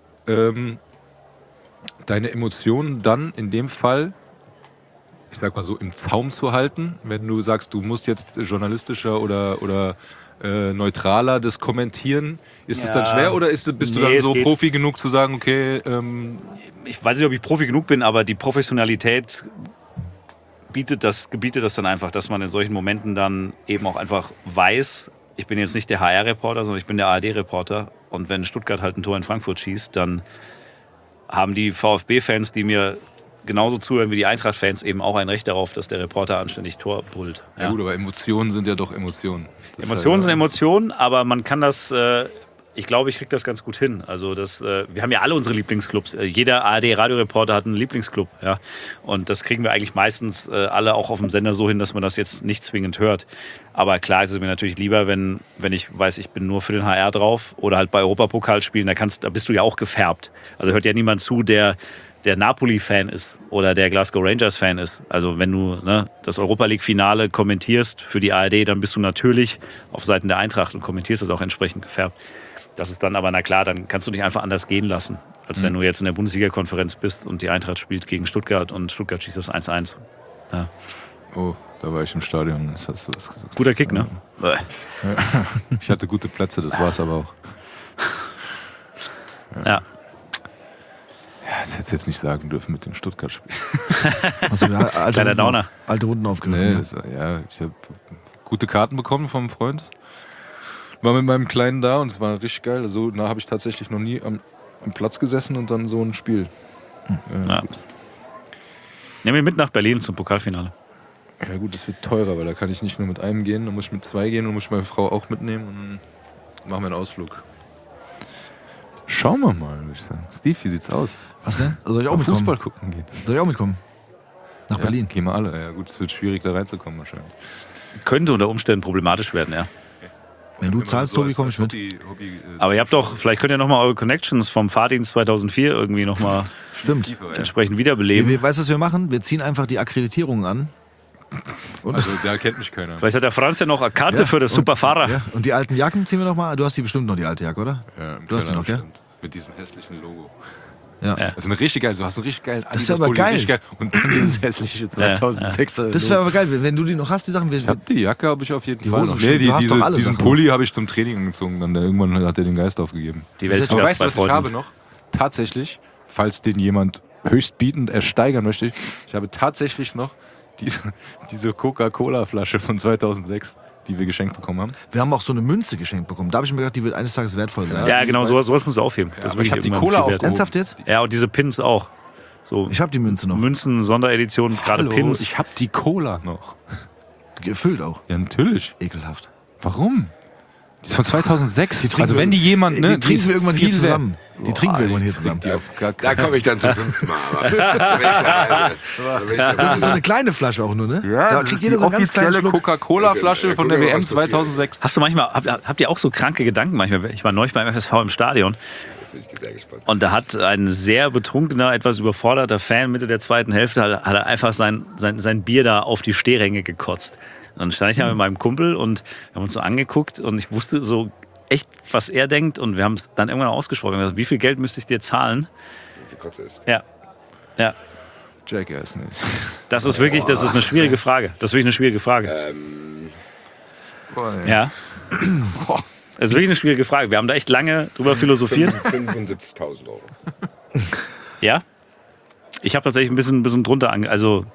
deine Emotionen dann in dem Fall, ich sag mal so, im Zaum zu halten, wenn du sagst, du musst jetzt journalistischer oder neutraler das kommentieren? Ist es dann schwer oder bist du dann so Profi genug zu sagen, okay... Ich weiß nicht, ob ich Profi genug bin, aber die Professionalität gebietet das dann einfach, dass man in solchen Momenten dann eben auch einfach weiß, ich bin jetzt nicht der HR-Reporter, sondern ich bin der ARD-Reporter. Und wenn Stuttgart halt ein Tor in Frankfurt schießt, dann haben die VfB-Fans, die mir genauso zuhören wie die Eintracht-Fans, eben auch ein Recht darauf, dass der Reporter anständig Tor brüllt. Ja gut, aber Emotionen sind ja doch Emotionen. Emotionen sind Emotionen, aber man kann das... Ich glaube, ich kriege das ganz gut hin. Also wir haben ja alle unsere Lieblingsclubs. Jeder ARD-Radioreporter hat einen Lieblingsclub. Ja? Und das kriegen wir eigentlich meistens alle auch auf dem Sender so hin, dass man das jetzt nicht zwingend hört. Aber klar ist es mir natürlich lieber, wenn ich weiß, ich bin nur für den HR drauf oder halt bei Europapokalspielen, da bist du ja auch gefärbt. Also hört ja niemand zu, der der Napoli-Fan ist oder der Glasgow Rangers-Fan ist. Also wenn du das Europa-League-Finale kommentierst für die ARD, dann bist du natürlich auf Seiten der Eintracht und kommentierst das auch entsprechend gefärbt. Das ist dann aber, na klar, dann kannst du dich einfach anders gehen lassen, als wenn du jetzt in der Bundesliga-Konferenz bist und die Eintracht spielt gegen Stuttgart und Stuttgart schießt das 1-1. Ja. Oh, da war ich im Stadion. Das hast du was gesagt. Guter Kick, ne? Ja. Ich hatte gute Plätze, das war's aber auch. Ja. Ja, das hättest du jetzt nicht sagen dürfen mit dem Stuttgart-Spiel. Hast du Kleiner Downer. alte Runden aufgerissen? Nee, Ja. das, ja, ich habe gute Karten bekommen vom Freund. War mit meinem Kleinen da und es war richtig geil. So nah habe ich tatsächlich noch nie am Platz gesessen und dann so ein Spiel. Ja. Gut. Nehmen wir mit nach Berlin zum Pokalfinale. Ja gut, das wird teurer, weil da kann ich nicht nur mit einem gehen, dann muss ich mit 2 gehen und muss ich meine Frau auch mitnehmen und dann machen wir einen Ausflug. Schauen wir mal, würde ich sagen. Steve, wie sieht's aus? Was denn? Soll ich auch Auf mitkommen? Fußball gucken gehen. Soll ich auch mitkommen? Nach Berlin? Gehen wir alle. Ja gut, es wird schwierig da reinzukommen wahrscheinlich. Könnte unter Umständen problematisch werden, ja. Wenn du zahlst, Tobi, komm ich mit. Aber ihr habt doch, vielleicht könnt ihr nochmal eure Connections vom Fahrdienst 2004 irgendwie nochmal Stimmt. entsprechend wiederbeleben. Weißt du, was wir machen? Wir ziehen einfach die Akkreditierung an. Und, Also da kennt mich keiner. Vielleicht hat der Franz ja noch eine Karte für das Superfahrer. ja, und die alten Jacken ziehen wir noch mal. Du hast die bestimmt noch, die alte Jacke, oder? Ja, im Du hast die Keller noch, gell? bestimmt. Mit diesem hässlichen Logo. Ja. Ja. Das ist eine richtig geil. Du hast einen richtig geilen Das ist aber geil. Richtig geil. Und dann dieses hässliche 2006er. Das wäre aber geil, wenn du die noch hast, die Sachen. Ich hab die Jacke habe ich auf jeden Die Fall Hose noch. bestimmt. Du hast doch alle diesen Sachen. Pulli habe ich zum Training angezogen. Dann irgendwann hat er den Geist aufgegeben. Die Welt Aber zuerst weißt du, bei was ich habe Freunden. noch? Tatsächlich, falls den jemand höchstbietend ersteigern möchte, ich habe tatsächlich noch diese Coca-Cola-Flasche von 2006, die wir geschenkt bekommen haben. Wir haben auch so eine Münze geschenkt bekommen. Da habe ich mir gedacht, die wird eines Tages wertvoll sein. Ja, genau, sowas musst du aufheben. Das ist aber ich wirklich habe die immer Cola viel wert. aufgehoben. Ernsthaft jetzt? Ja, und diese Pins auch. So Ich habe die Münze noch. Münzen, Sonderedition, gerade Hallo, Pins. ich habe die Cola noch. Gefüllt auch. Ja, natürlich. Ekelhaft. Warum? Die ist von 2006. Die trinken Also wir- wenn die jemand, ne, die trinken wir irgendwann hier viel zusammen. wert. Die trinken wir irgendwann hier ich trink zusammen. die auf gar Da komme ich dann zum 5. Mal. Aber da bin ich dabei. Das ist so eine kleine Flasche auch nur, ne? Ja, da das kriegt ist jeder die so einen ganz kleinen offizielle Schluck. Coca-Cola-Flasche von der Guck mal, WM was passiert. 2006. Hast du manchmal, habt ihr auch so kranke Gedanken manchmal? Ich war neulich beim FSV im Stadion Jetzt bin ich sehr gespannt. und da hat ein sehr betrunkener, etwas überforderter Fan Mitte der zweiten Hälfte hat er einfach sein Bier da auf die Stehränge gekotzt. Und dann stand ich da mit meinem Kumpel und wir haben uns so angeguckt und ich wusste so echt, was er denkt und wir haben es dann irgendwann ausgesprochen. Wir haben gesagt, wie viel Geld müsste ich dir zahlen? Die Kotze ist. Ja. Ja. Jackass nicht. Das ist wirklich, das ist eine schwierige Frage. Das ist wirklich eine schwierige Frage. Ja. Das ist wirklich eine schwierige Frage. Wir haben da echt lange drüber philosophiert. 75.000 Euro. Ja. Ich habe tatsächlich ein bisschen drunter also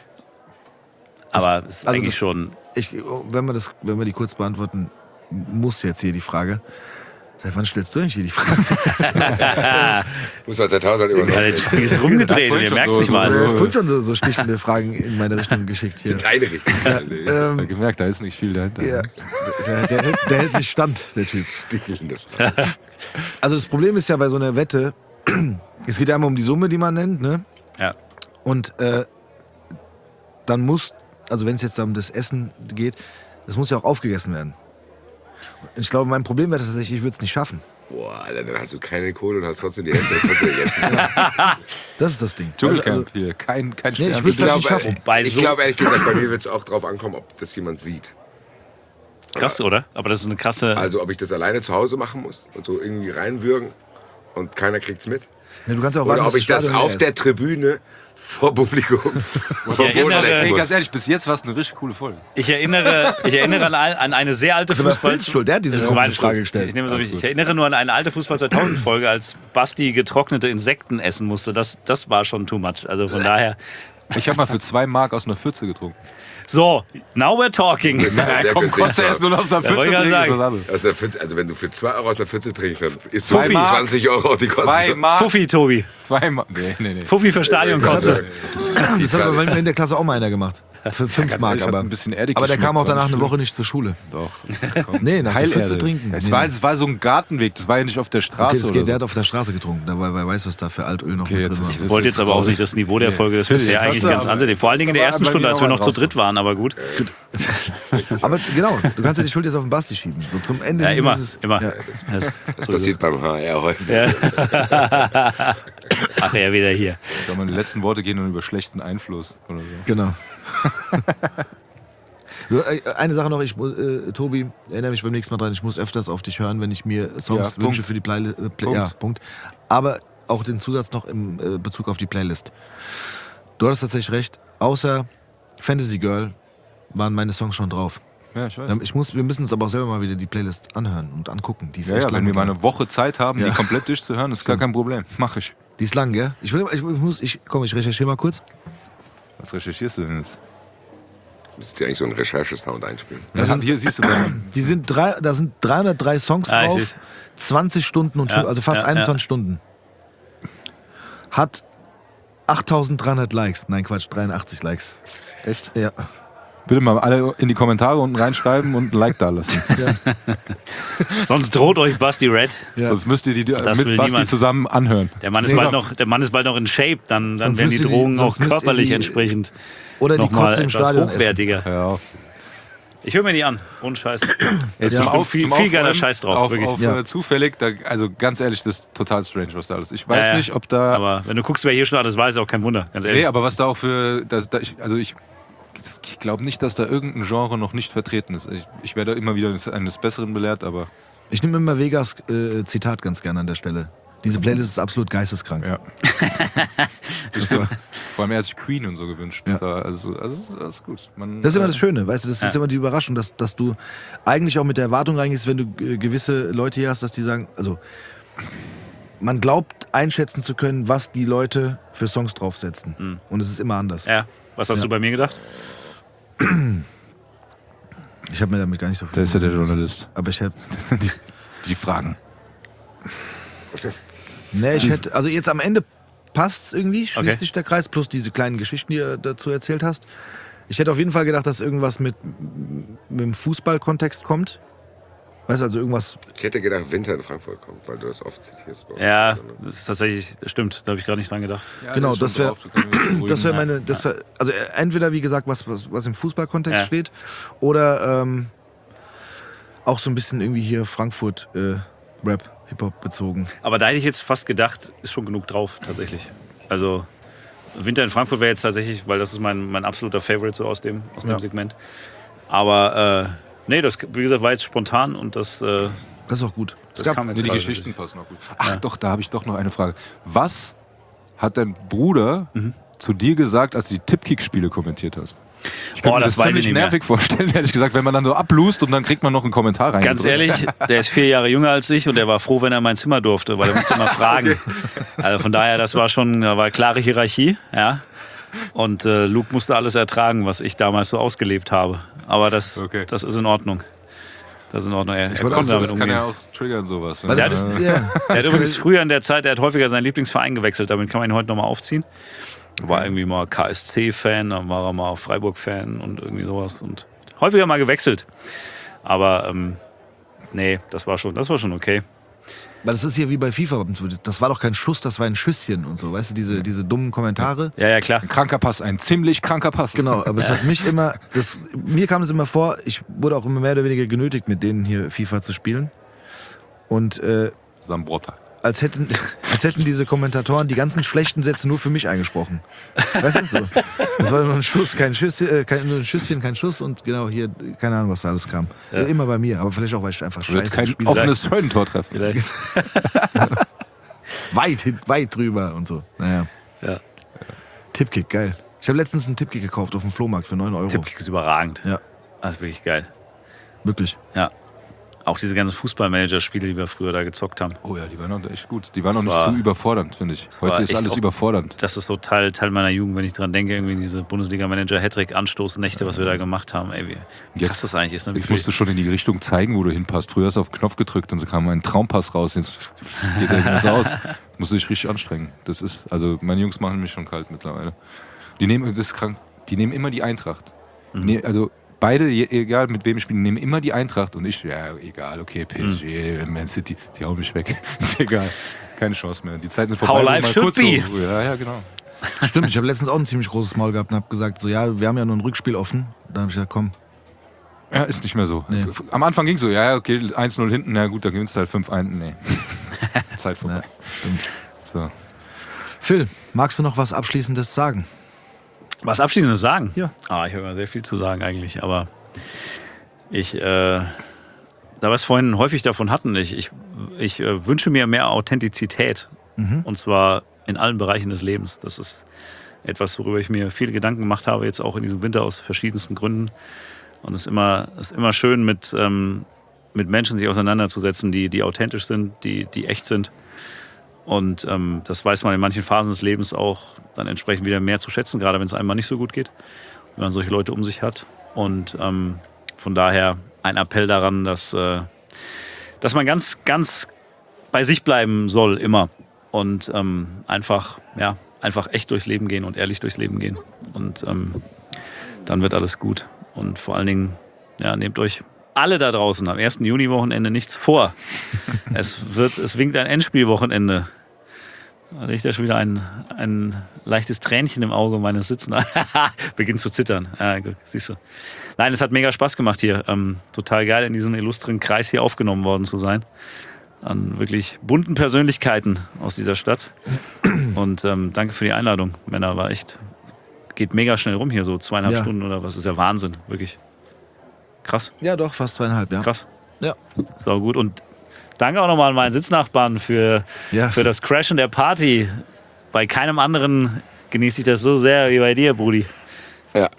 aber es ist also eigentlich das- schon. Wenn wir die kurz beantworten, muss jetzt hier die Frage. Seit wann stellst du eigentlich hier die Frage? Muss man seit 1000 immer noch. Das Spiel ist rumgedreht und ihr merkt sich Ich mal. habe vorhin schon so stichelnde Fragen in meine Richtung geschickt hier. Keine Richtung. Ja, gemerkt, da ist nicht viel dahinter. Ja, der hält nicht stand, der Typ. Stichelnde Frage. Also das Problem ist ja bei so einer Wette, es geht ja immer um die Summe, die man nennt, ne? Ja. Und dann muss, also wenn es jetzt um das Essen geht, das muss ja auch aufgegessen werden. Und ich glaube, mein Problem wäre tatsächlich, ich würde es nicht schaffen. Boah, Alter, dann hast du keine Kohle und hast trotzdem die Hälfte gegessen. Das ist das Ding. Dschungelcamp hier, kein Nee, Stern. ich würd's halt nicht schaffen. Wobei Ich so glaube ehrlich gesagt, bei mir wird es auch drauf ankommen, ob das jemand sieht. krass, oder? Aber das ist eine krasse. Also ob ich das alleine zu Hause machen muss und so irgendwie reinwürgen und keiner kriegt's mit. Ja, du kannst ja auch warten, Oder ob bis ich das Stadion auf leer der ist. Tribüne vor Publikum erinnere- Ey, ganz ehrlich, bis jetzt war es eine richtig coole Folge. Ich erinnere an eine sehr alte Das war Fußball. Phils Schuld, der hat diese Das ist komische meine Frage Schuld. gestellt. Ich erinnere nur an eine alte Fußball 2000 Folge, als Basti getrocknete Insekten essen musste. Das war schon too much. Also von daher. Ich habe mal für 2 Mark aus einer Pfütze getrunken. So, now we're talking. Das ist aber sehr günstig. nur aus einer Ja, wollte ich gerade sagen. Aus der Pfütze, also wenn du für 2 Euro aus der Pfütze trinkst, dann ist Zwei so Mark. 20 Euro auf die Kosten. 2 Mark. Fuffi, Tobi. 2 Mark. Nee. Fuffi für Stadionkotze. Das hat aber bei mir in der Klasse auch mal einer gemacht. Für 5 ganz Mark ehrlich, hat aber. ein bisschen erdig Aber der kam auch geschmeckt, war danach nicht eine schlimm. Woche nicht zur Schule. Doch. Nee, nach der Pfütze Heilerde. trinken. Es Nee, war so ein Gartenweg, das war ja nicht auf der okay, Straße. das oder geht, der so. hat auf der Straße getrunken. Da wer weiß, was da für Altöl noch Okay, mit jetzt drin ist- war. Ich Das wollte jetzt aber auch nicht das Niveau der Folge, das Phil, bisher jetzt eigentlich hast du ganz aber- ansehnlich. Vor allen Dingen in der aber ersten bei Stunde, mir als wir noch noch zu was dritt waren, aber gut. Aber genau, du kannst ja die Schuld jetzt auf den Basti schieben. So zum Ende Ja, hin immer, ist es- immer. Ja. Das passiert beim HR häufig. Ja. Ach ja, wieder hier. Ich glaube, die letzten Worte gehen dann über schlechten Einfluss oder so. Genau. Eine Sache noch, Tobi, erinnere mich beim nächsten Mal dran, ich muss öfters auf dich hören, wenn ich mir Songs wünsche für die Playlist. Ja, Punkt. Aber auch den Zusatz noch im Bezug auf die Playlist. Du hattest tatsächlich recht, außer Fantasy Girl waren meine Songs schon drauf. Ja, ich weiß. Wir müssen uns aber auch selber mal wieder die Playlist anhören und angucken. Die ist echt lang. Wenn wir mal eine Woche Zeit haben, die komplett durchzuhören, ist gar kein Problem. Mach ich. Die ist lang, gell? Ich recherchiere mal kurz. Was recherchierst du denn jetzt? Müsstest du eigentlich so einen Recherche-Sound einspielen? Hier siehst du da sind 303 Songs drauf, 20 Stunden und also fast 21 Stunden. Hat 8.300 Likes. Nein, Quatsch, 83 Likes. Echt? Ja. Bitte mal alle in die Kommentare unten reinschreiben und ein Like da lassen. Ja. Sonst droht euch Basti Red. Ja. Sonst müsst ihr die mit Basti zusammen anhören. Der Mann ist bald noch in Shape, dann werden die Drohungen auch körperlich entsprechend oder die Kotze im Stadion hochwertiger. Ja. Ich höre mir die an, ohne Scheiß. Jetzt viel geiler Scheiß drauf. Zufällig, also ganz ehrlich, das ist total strange, was da alles ist. Ich weiß nicht, ob da... Aber wenn du guckst, wer hier schon alles weiß, ist auch kein Wunder, ganz ehrlich. Nee, aber was da auch für... Ich glaube nicht, dass da irgendein Genre noch nicht vertreten ist. Ich werde immer wieder eines Besseren belehrt, aber... Ich nehme immer Vegas Zitat ganz gerne an der Stelle. Diese Playlist ist absolut geisteskrank. Ja. Vor allem er hat sich Queen und so gewünscht. Ja. Das ist gut. Das ist immer das Schöne, weißt du, das ist immer die Überraschung, dass du eigentlich auch mit der Erwartung reingehst, wenn du gewisse Leute hier hast, dass die sagen, also man glaubt einschätzen zu können, was die Leute für Songs draufsetzen. Mhm. Und es ist immer anders. Ja. Was hast du bei mir gedacht? Ich habe mir damit gar nicht so viel... Der ist ja der Journalist. Aber ich hätte... Das sind die Fragen. Nee, ich hätte... Also jetzt am Ende passt irgendwie, schließt sich der Kreis, plus diese kleinen Geschichten, die du dazu erzählt hast. Ich hätte auf jeden Fall gedacht, dass irgendwas mit dem Fußballkontext kommt. Weißt du, also irgendwas... Ich hätte gedacht, Winter in Frankfurt kommt, weil du das oft zitierst. Ja, das ist tatsächlich, das stimmt, da habe ich gerade nicht dran gedacht. Ja, genau, das wäre meine... Also entweder, wie gesagt, was im Fußballkontext steht, oder auch so ein bisschen irgendwie hier Frankfurt Rap, Hip-Hop bezogen. Aber da hätte ich jetzt fast gedacht, ist schon genug drauf, tatsächlich. Also Winter in Frankfurt wäre jetzt tatsächlich, weil das ist mein absoluter Favorite so aus dem Segment. Aber nee, das, wie gesagt, war jetzt spontan und das ist auch gut. Die Geschichten passen auch gut. Ach doch, da habe ich doch noch eine Frage. Was hat dein Bruder zu dir gesagt, als du die Tipkick-Spiele kommentiert hast? Ich kann mir das ziemlich nervig vorstellen, ehrlich gesagt, wenn man dann so ablust und dann kriegt man noch einen Kommentar rein. Ganz ehrlich, der ist 4 Jahre jünger als ich und der war froh, wenn er in mein Zimmer durfte, weil er musste immer fragen. Also von daher, da war klare Hierarchie, ja. Und Luke musste alles ertragen, was ich damals so ausgelebt habe. Aber das ist in Ordnung. Das ist in Ordnung. Er konnte damit umgehen. Kann ja auch triggern, sowas. Der hat übrigens früher in der Zeit, der hat häufiger seinen Lieblingsverein gewechselt. Damit kann man ihn heute nochmal aufziehen. War irgendwie mal KSC-Fan, dann war er mal Freiburg-Fan und irgendwie sowas. Und häufiger mal gewechselt. Aber nee, das war schon okay. Weil das ist hier wie bei FIFA. Das war doch kein Schuss, das war ein Schüsschen und so. Weißt du, diese dummen Kommentare. Ja, klar. Ein kranker Pass, ein ziemlich kranker Pass. Genau, aber es hat mich immer... mir kam es immer vor, ich wurde auch immer mehr oder weniger genötigt, mit denen hier FIFA zu spielen. Und... Sambrotta. Als hätten diese Kommentatoren die ganzen schlechten Sätze nur für mich eingesprochen. Weißt du, so. Das war nur ein Schuss, kein Schüsschen, kein Schuss und genau hier, keine Ahnung, was da alles kam. Ja. Immer bei mir, aber vielleicht auch, weil ich einfach scheiße kein spiele. Offenes Scheunentor treffen. weit drüber und so. Naja. Ja. Tipkick, geil. Ich habe letztens einen Tipkick gekauft auf dem Flohmarkt für 9 €. Tipkick ist überragend. Ja. Das ist wirklich geil. Wirklich. Ja. Auch diese ganzen Fußballmanager-Spiele, die wir früher da gezockt haben. Oh ja, die waren auch echt gut. Die waren auch nicht zu überfordernd, finde ich. Heute ist alles überfordernd. Das ist so Teil meiner Jugend, wenn ich dran denke, irgendwie diese Bundesliga-Manager-Hattrick-Anstoßnächte, was wir da gemacht haben. Ey, wie krass das eigentlich ist. Ne? Jetzt musst du schon in die Richtung zeigen, wo du hinpasst. Früher hast du auf den Knopf gedrückt und so kam ein Traumpass raus. Jetzt geht der irgendwas aus. Musst du dich richtig anstrengen. Das ist, also meine Jungs machen mich schon kalt mittlerweile. Das ist krank. Die nehmen immer die Eintracht. Also beide, egal mit wem ich spiele, nehmen immer die Eintracht und ich, ja, egal, okay, PSG, Man City, die hauen mich weg. Ist egal. Keine Chance mehr. Die Zeiten sind vorbei. How life should be. So, ja, genau. Stimmt, ich habe letztens auch ein ziemlich großes Maul gehabt und habe gesagt, so, ja, wir haben ja nur ein Rückspiel offen. Dann habe ich gesagt, komm. Ja, ist nicht mehr so. Nee. Am Anfang ging so, ja, okay, 1-0 hinten, na gut, da gewinnst du halt 5-1. Nee. Zeit vorbei. Ja, stimmt. So. Phil, magst du noch was Abschließendes sagen? Was Abschließendes sagen? Ja. Ich habe sehr viel zu sagen eigentlich, aber da wir es vorhin häufig davon hatten, ich wünsche mir mehr Authentizität. Und zwar in allen Bereichen des Lebens. Das ist etwas, worüber ich mir viele Gedanken gemacht habe, jetzt auch in diesem Winter aus verschiedensten Gründen. Und es ist immer schön, mit Menschen sich auseinanderzusetzen, die authentisch sind, die echt sind. Und das weiß man in manchen Phasen des Lebens auch dann entsprechend wieder mehr zu schätzen, gerade wenn es einem mal nicht so gut geht, wenn man solche Leute um sich hat. Und von daher ein Appell daran, dass man ganz, ganz bei sich bleiben soll, immer. Und einfach echt durchs Leben gehen und ehrlich durchs Leben gehen. Und dann wird alles gut. Und vor allen Dingen, nehmt euch alle da draußen am 1. Juni-Wochenende nichts vor. Es winkt ein Endspielwochenende. Da riecht ja schon wieder ein leichtes Tränchen im Auge meines Sitzenden. Beginnt zu zittern. Ja, gut, siehst du. Nein, es hat mega Spaß gemacht hier. Total geil, in diesem illustren Kreis hier aufgenommen worden zu sein. An wirklich bunten Persönlichkeiten aus dieser Stadt. Und danke für die Einladung, Männer. Geht mega schnell rum hier, so 2,5 Stunden oder was. Das ist ja Wahnsinn, wirklich. Krass. Ja, doch, fast 2,5, ja. Krass. Ja. Sau gut. Und danke auch nochmal an meinen Sitznachbarn für das Crashen der Party. Bei keinem anderen genieße ich das so sehr wie bei dir, Brudi. Ja,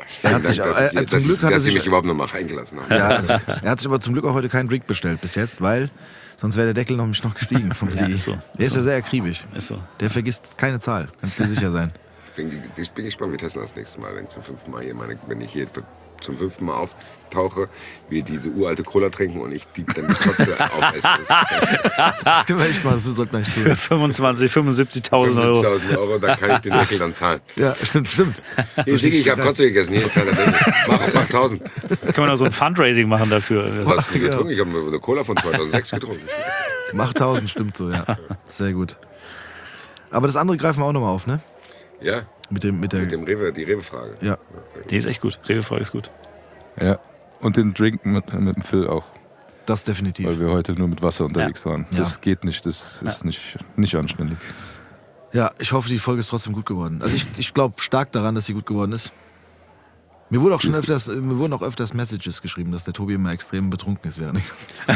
dass Sie mich überhaupt noch mal reingelassen haben. Ja, er hat sich aber zum Glück auch heute keinen Drink bestellt bis jetzt, weil sonst wäre der Deckel noch gestiegen vom Sigi. Ist so. Der ist ja sehr akribisch. Ist so. Der vergisst keine Zahl, kannst du dir sicher sein. Ich bin gespannt, wir testen das nächste Mal, wenn ich hier zum 5. Mal auftauche, wir diese uralte Cola trinken und ich die dann trotzdem aufesse. Das können wir echt mal, das sollte man nicht tun. Für 75.000 Euro. 75.000 Euro, dann kann ich den Deckel dann zahlen. Ja, stimmt. Hier, Sigi, ich habe Kotze gegessen, hier ist der Deckel. Mach 1.000. Können wir noch so ein Fundraising machen dafür? Was hast du getrunken? Ich habe eine Cola von 2006 getrunken. Mach 1.000, stimmt so, ja. Sehr gut. Aber das andere greifen wir auch nochmal auf, ne? Ja, mit dem Rewe, die Rewe-Frage. Ja. Die ist echt gut. Rewe-Frage ist gut. Ja. Und den Drink mit dem Phil auch. Das definitiv. Weil wir heute nur mit Wasser unterwegs waren. Ja. Das geht nicht, das ist nicht anständig. Ja, ich hoffe, die Folge ist trotzdem gut geworden. Also ich glaube stark daran, dass sie gut geworden ist. Mir wurden auch öfters Messages geschrieben, dass der Tobi immer extrem betrunken ist während ich.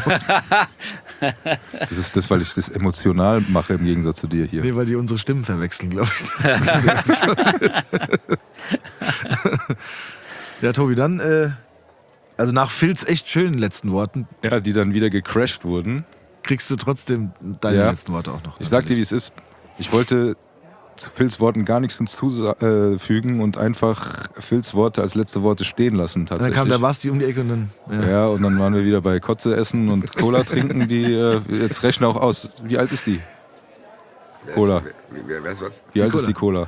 Das ist das, weil ich das emotional mache im Gegensatz zu dir hier. Nee, weil die unsere Stimmen verwechseln, glaube ich. Ja, Tobi, dann, also nach Phils echt schönen letzten Worten. Ja, die dann wieder gecrashed wurden. Kriegst du trotzdem deine letzten Worte auch noch. Ich sag dir, wie es ist. Ich wollte zu Phils Worten gar nichts hinzufügen und einfach Phils Worte als letzte Worte stehen lassen. Dann kam der Basti um die Ecke und dann... Ja, und dann waren wir wieder bei Kotze essen und Cola trinken. Jetzt rechne auch aus. Wie alt ist die? Cola. Wer ist was? Wie alt ist die Cola?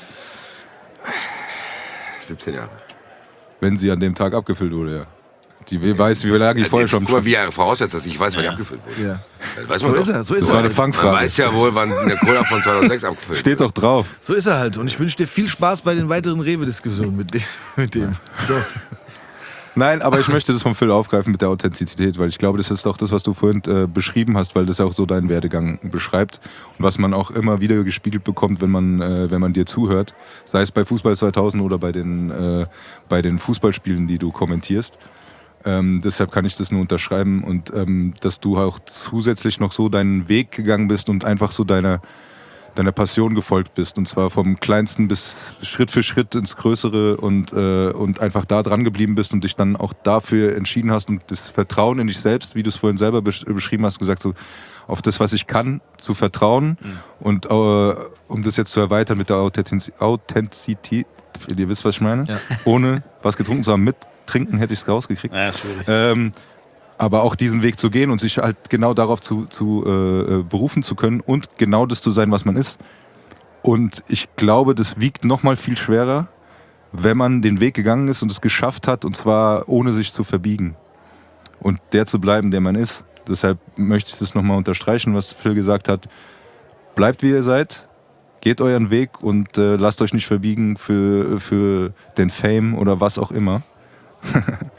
17 Jahre. Wenn sie an dem Tag abgefüllt wurde, ja. Die weiß, wie lange die vorher schon... Guck mal, wie er voraussetzt, dass ich weiß, wann die abgefüllt wurde. Ja. Das weiß man doch. So ist Das er. war eine Fangfrage. Man weiß ja wohl, wann eine Cola von 2006 abgefüllt wurde. Steht doch drauf. So ist er halt. Und ich wünsche dir viel Spaß bei den weiteren Rewe-Diskussionen mit dem. So. Nein, aber ich möchte das von Phil aufgreifen mit der Authentizität, weil ich glaube, das ist auch das, was du vorhin beschrieben hast, weil das auch so deinen Werdegang beschreibt und was man auch immer wieder gespiegelt bekommt, wenn man dir zuhört, sei es bei Fußball 2000 oder bei den Fußballspielen, die du kommentierst. Deshalb kann ich das nur unterschreiben und dass du auch zusätzlich noch so deinen Weg gegangen bist und einfach so deiner Passion gefolgt bist und zwar vom Kleinsten bis Schritt für Schritt ins Größere und einfach da dran geblieben bist und dich dann auch dafür entschieden hast und das Vertrauen in dich selbst, wie du es vorhin selber beschrieben hast, gesagt so auf das, was ich kann, zu vertrauen und um das jetzt zu erweitern mit der Authentizität, ihr wisst, was ich meine, ohne was getrunken zu haben, mit Trinken hätte ich es rausgekriegt. Ja, ist schwierig. Aber auch diesen Weg zu gehen und sich halt genau darauf zu berufen zu können und genau das zu sein, was man ist. Und ich glaube, das wiegt noch mal viel schwerer, wenn man den Weg gegangen ist und es geschafft hat, und zwar ohne sich zu verbiegen. Und der zu bleiben, der man ist. Deshalb möchte ich das noch mal unterstreichen, was Phil gesagt hat. Bleibt, wie ihr seid, geht euren Weg und lasst euch nicht verbiegen für den Fame oder was auch immer.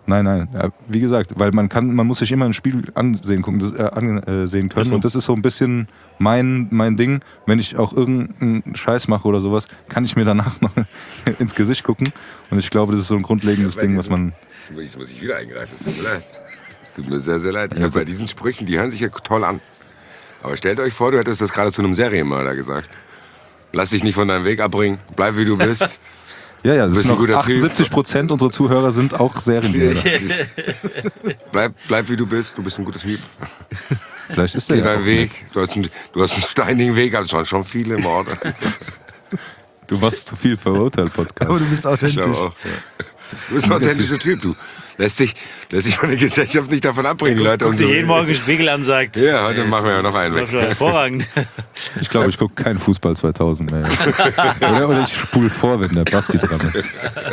Nein. Ja, wie gesagt, weil man muss sich immer ein Spiel ansehen können. So. Und das ist so ein bisschen mein Ding. Wenn ich auch irgendeinen Scheiß mache oder sowas, kann ich mir danach noch ins Gesicht gucken. Und ich glaube, das ist so ein grundlegendes Ding, was man... Jetzt muss ich wieder eingreifen. Es tut mir leid. Es tut mir sehr, sehr leid. Ich bei diesen Sprüchen, die hören sich ja toll an. Aber stellt euch vor, du hättest das gerade zu einem Serienmörder gesagt. Lass dich nicht von deinem Weg abbringen. Bleib wie du bist. Ja, Du das bist ist ein noch guter Typ. 78% unserer Zuhörer sind auch Serienmörder. Bleib wie du bist. Du bist ein guter Typ. Vielleicht ist der Geh ja deinen auch Weg. Du hast einen steinigen Weg, aber es waren schon viele Morde. Du warst zu viel verurteilt, Podcast. Aber du bist Ich glaube authentisch. auch, ja. Du bist ein authentischer Typ, du. Lässt dich von der Gesellschaft nicht davon abbringen, Leute. Guckt sich jeden Morgen den Spiegel an und sagt, Ja, heute machen wir ja noch einen läuft weg. doch hervorragend. Ich glaube, ich gucke keinen Fußball 2000 mehr. Oder ich spule vor, wenn der Basti dran ist.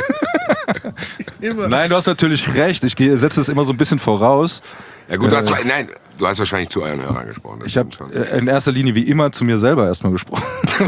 Nein, du hast natürlich recht. Ich setze es immer so ein bisschen voraus. Ja gut, du hast wahrscheinlich zu euren Hörern gesprochen. das Ich habe stimmt schon. in erster Linie wie immer zu mir selber erstmal gesprochen.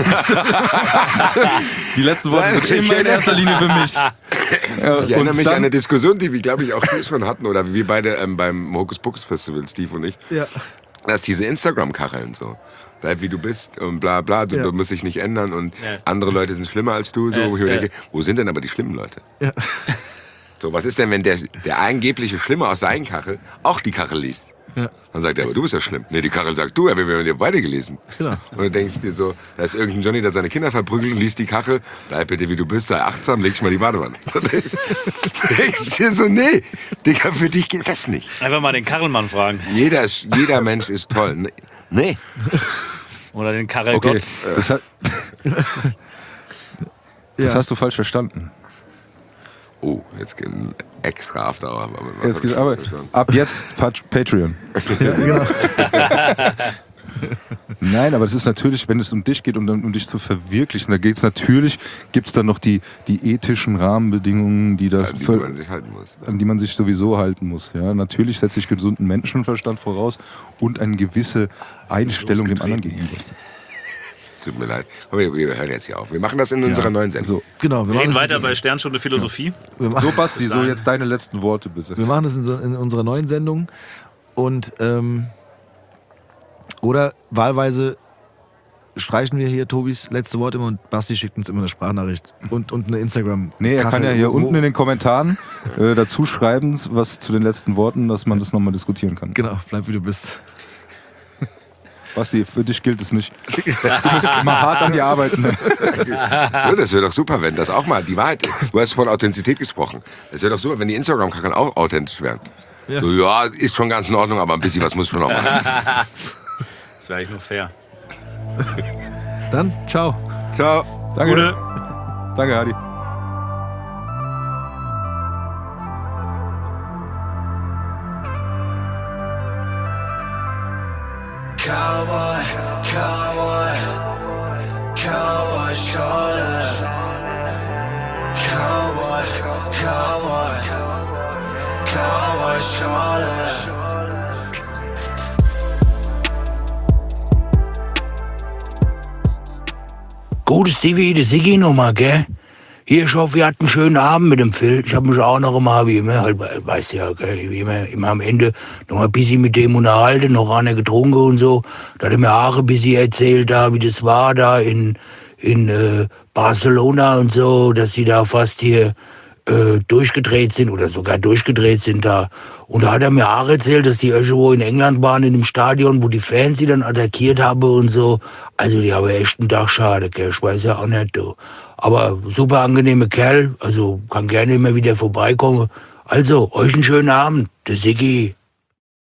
Die letzten Worte sind immer in erster Linie für mich. Ich erinnere mich an eine Diskussion, die wir, glaube ich, auch hier schon hatten, oder wir beide beim Hokus Pokus Festival, Steve und ich. Ja. Dass diese Instagram-Kacheln so. Bleib wie du bist und bla bla, du musst dich nicht ändern und andere Leute sind schlimmer als du. So, wo ich mir denke, wo sind denn aber die schlimmen Leute? Ja. So, was ist denn, wenn der angebliche Schlimme aus der einen Kachel auch die Kachel liest? Ja. Dann sagt er, aber du bist ja schlimm. Nee, die Kachel sagt, du, ja, wir haben ja beide gelesen. Genau. Und du denkst dir so, da ist irgendein Johnny, der seine Kinder verprügelt und liest die Kachel, bleib bitte wie du bist, sei achtsam, leg dich mal die Badewanne. Dann denkst dir so, nee, Digga, für dich gilt das nicht. Einfach mal den Karlmann fragen. Jeder Mensch ist toll. Nee. Oder den Karel Okay, Gott. das hast du falsch verstanden. Oh, jetzt geht ein extra After-Hour. Aber ab jetzt Patreon. Nein, aber es ist natürlich, wenn es um dich geht und um dich zu verwirklichen, da gibt es dann noch die ethischen Rahmenbedingungen, die man sich halten muss. an die man sich sowieso halten muss. Ja, natürlich setze ich gesunden Menschenverstand voraus und eine gewisse Einstellung dem anderen gegenüber. Tut mir leid. Aber wir hören jetzt hier auf. Wir machen das in unserer neuen Sendung. So, Genau, Wir machen reden das weiter bei Sternstunde Philosophie. so Basti, so jetzt deine letzten Worte bitte. Wir machen das in unserer neuen Sendung und oder wahlweise streichen wir hier Tobis letzte Wort immer und Basti schickt uns immer eine Sprachnachricht und eine Instagram. Nee, er kann ja hier unten in den Kommentaren dazu schreiben, was zu den letzten Worten, dass man das nochmal diskutieren kann. Genau, bleib wie du bist. Basti, für dich gilt es nicht. Du musst mal hart an dir arbeiten. Ja, das wäre doch super, wenn das auch mal die Wahrheit ist. Du hast von Authentizität gesprochen. Das wäre doch super, wenn die Instagram-Kacheln auch authentisch wären. Ja. So, ja, ist schon ganz in Ordnung, aber ein bisschen was muss schon noch machen. Das wäre eigentlich nur fair. Dann, ciao. Ciao. Danke. Gute. Danke, Hadi. Cowboy, cowboy, cowboy shoulder. Cowboy, cowboy, cowboy shoulder. Gut, Stevie, das Siggi nochmal, gell? Hier, ich hoffe, ihr hattet einen schönen Abend mit dem Phil. Ich habe mich auch noch immer, wie immer, halt, weißt du ja, gell, wie immer am Ende noch mal ein bisschen mit dem unterhalten, noch einer getrunken und so. Da hat er mir auch ein bisschen erzählt, da, wie das war da in Barcelona und so, dass sie da fast hier durchgedreht sind oder sogar durchgedreht sind da. Und da hat er mir auch erzählt, dass die irgendwo in England waren, in dem Stadion, wo die Fans sie dann attackiert haben und so. Also die haben echt einen Tag schade, gell? Ich weiß ja auch nicht, du. Aber super angenehme Kerl, also kann gerne immer wieder vorbeikommen. Also, euch einen schönen Abend, der Siggi.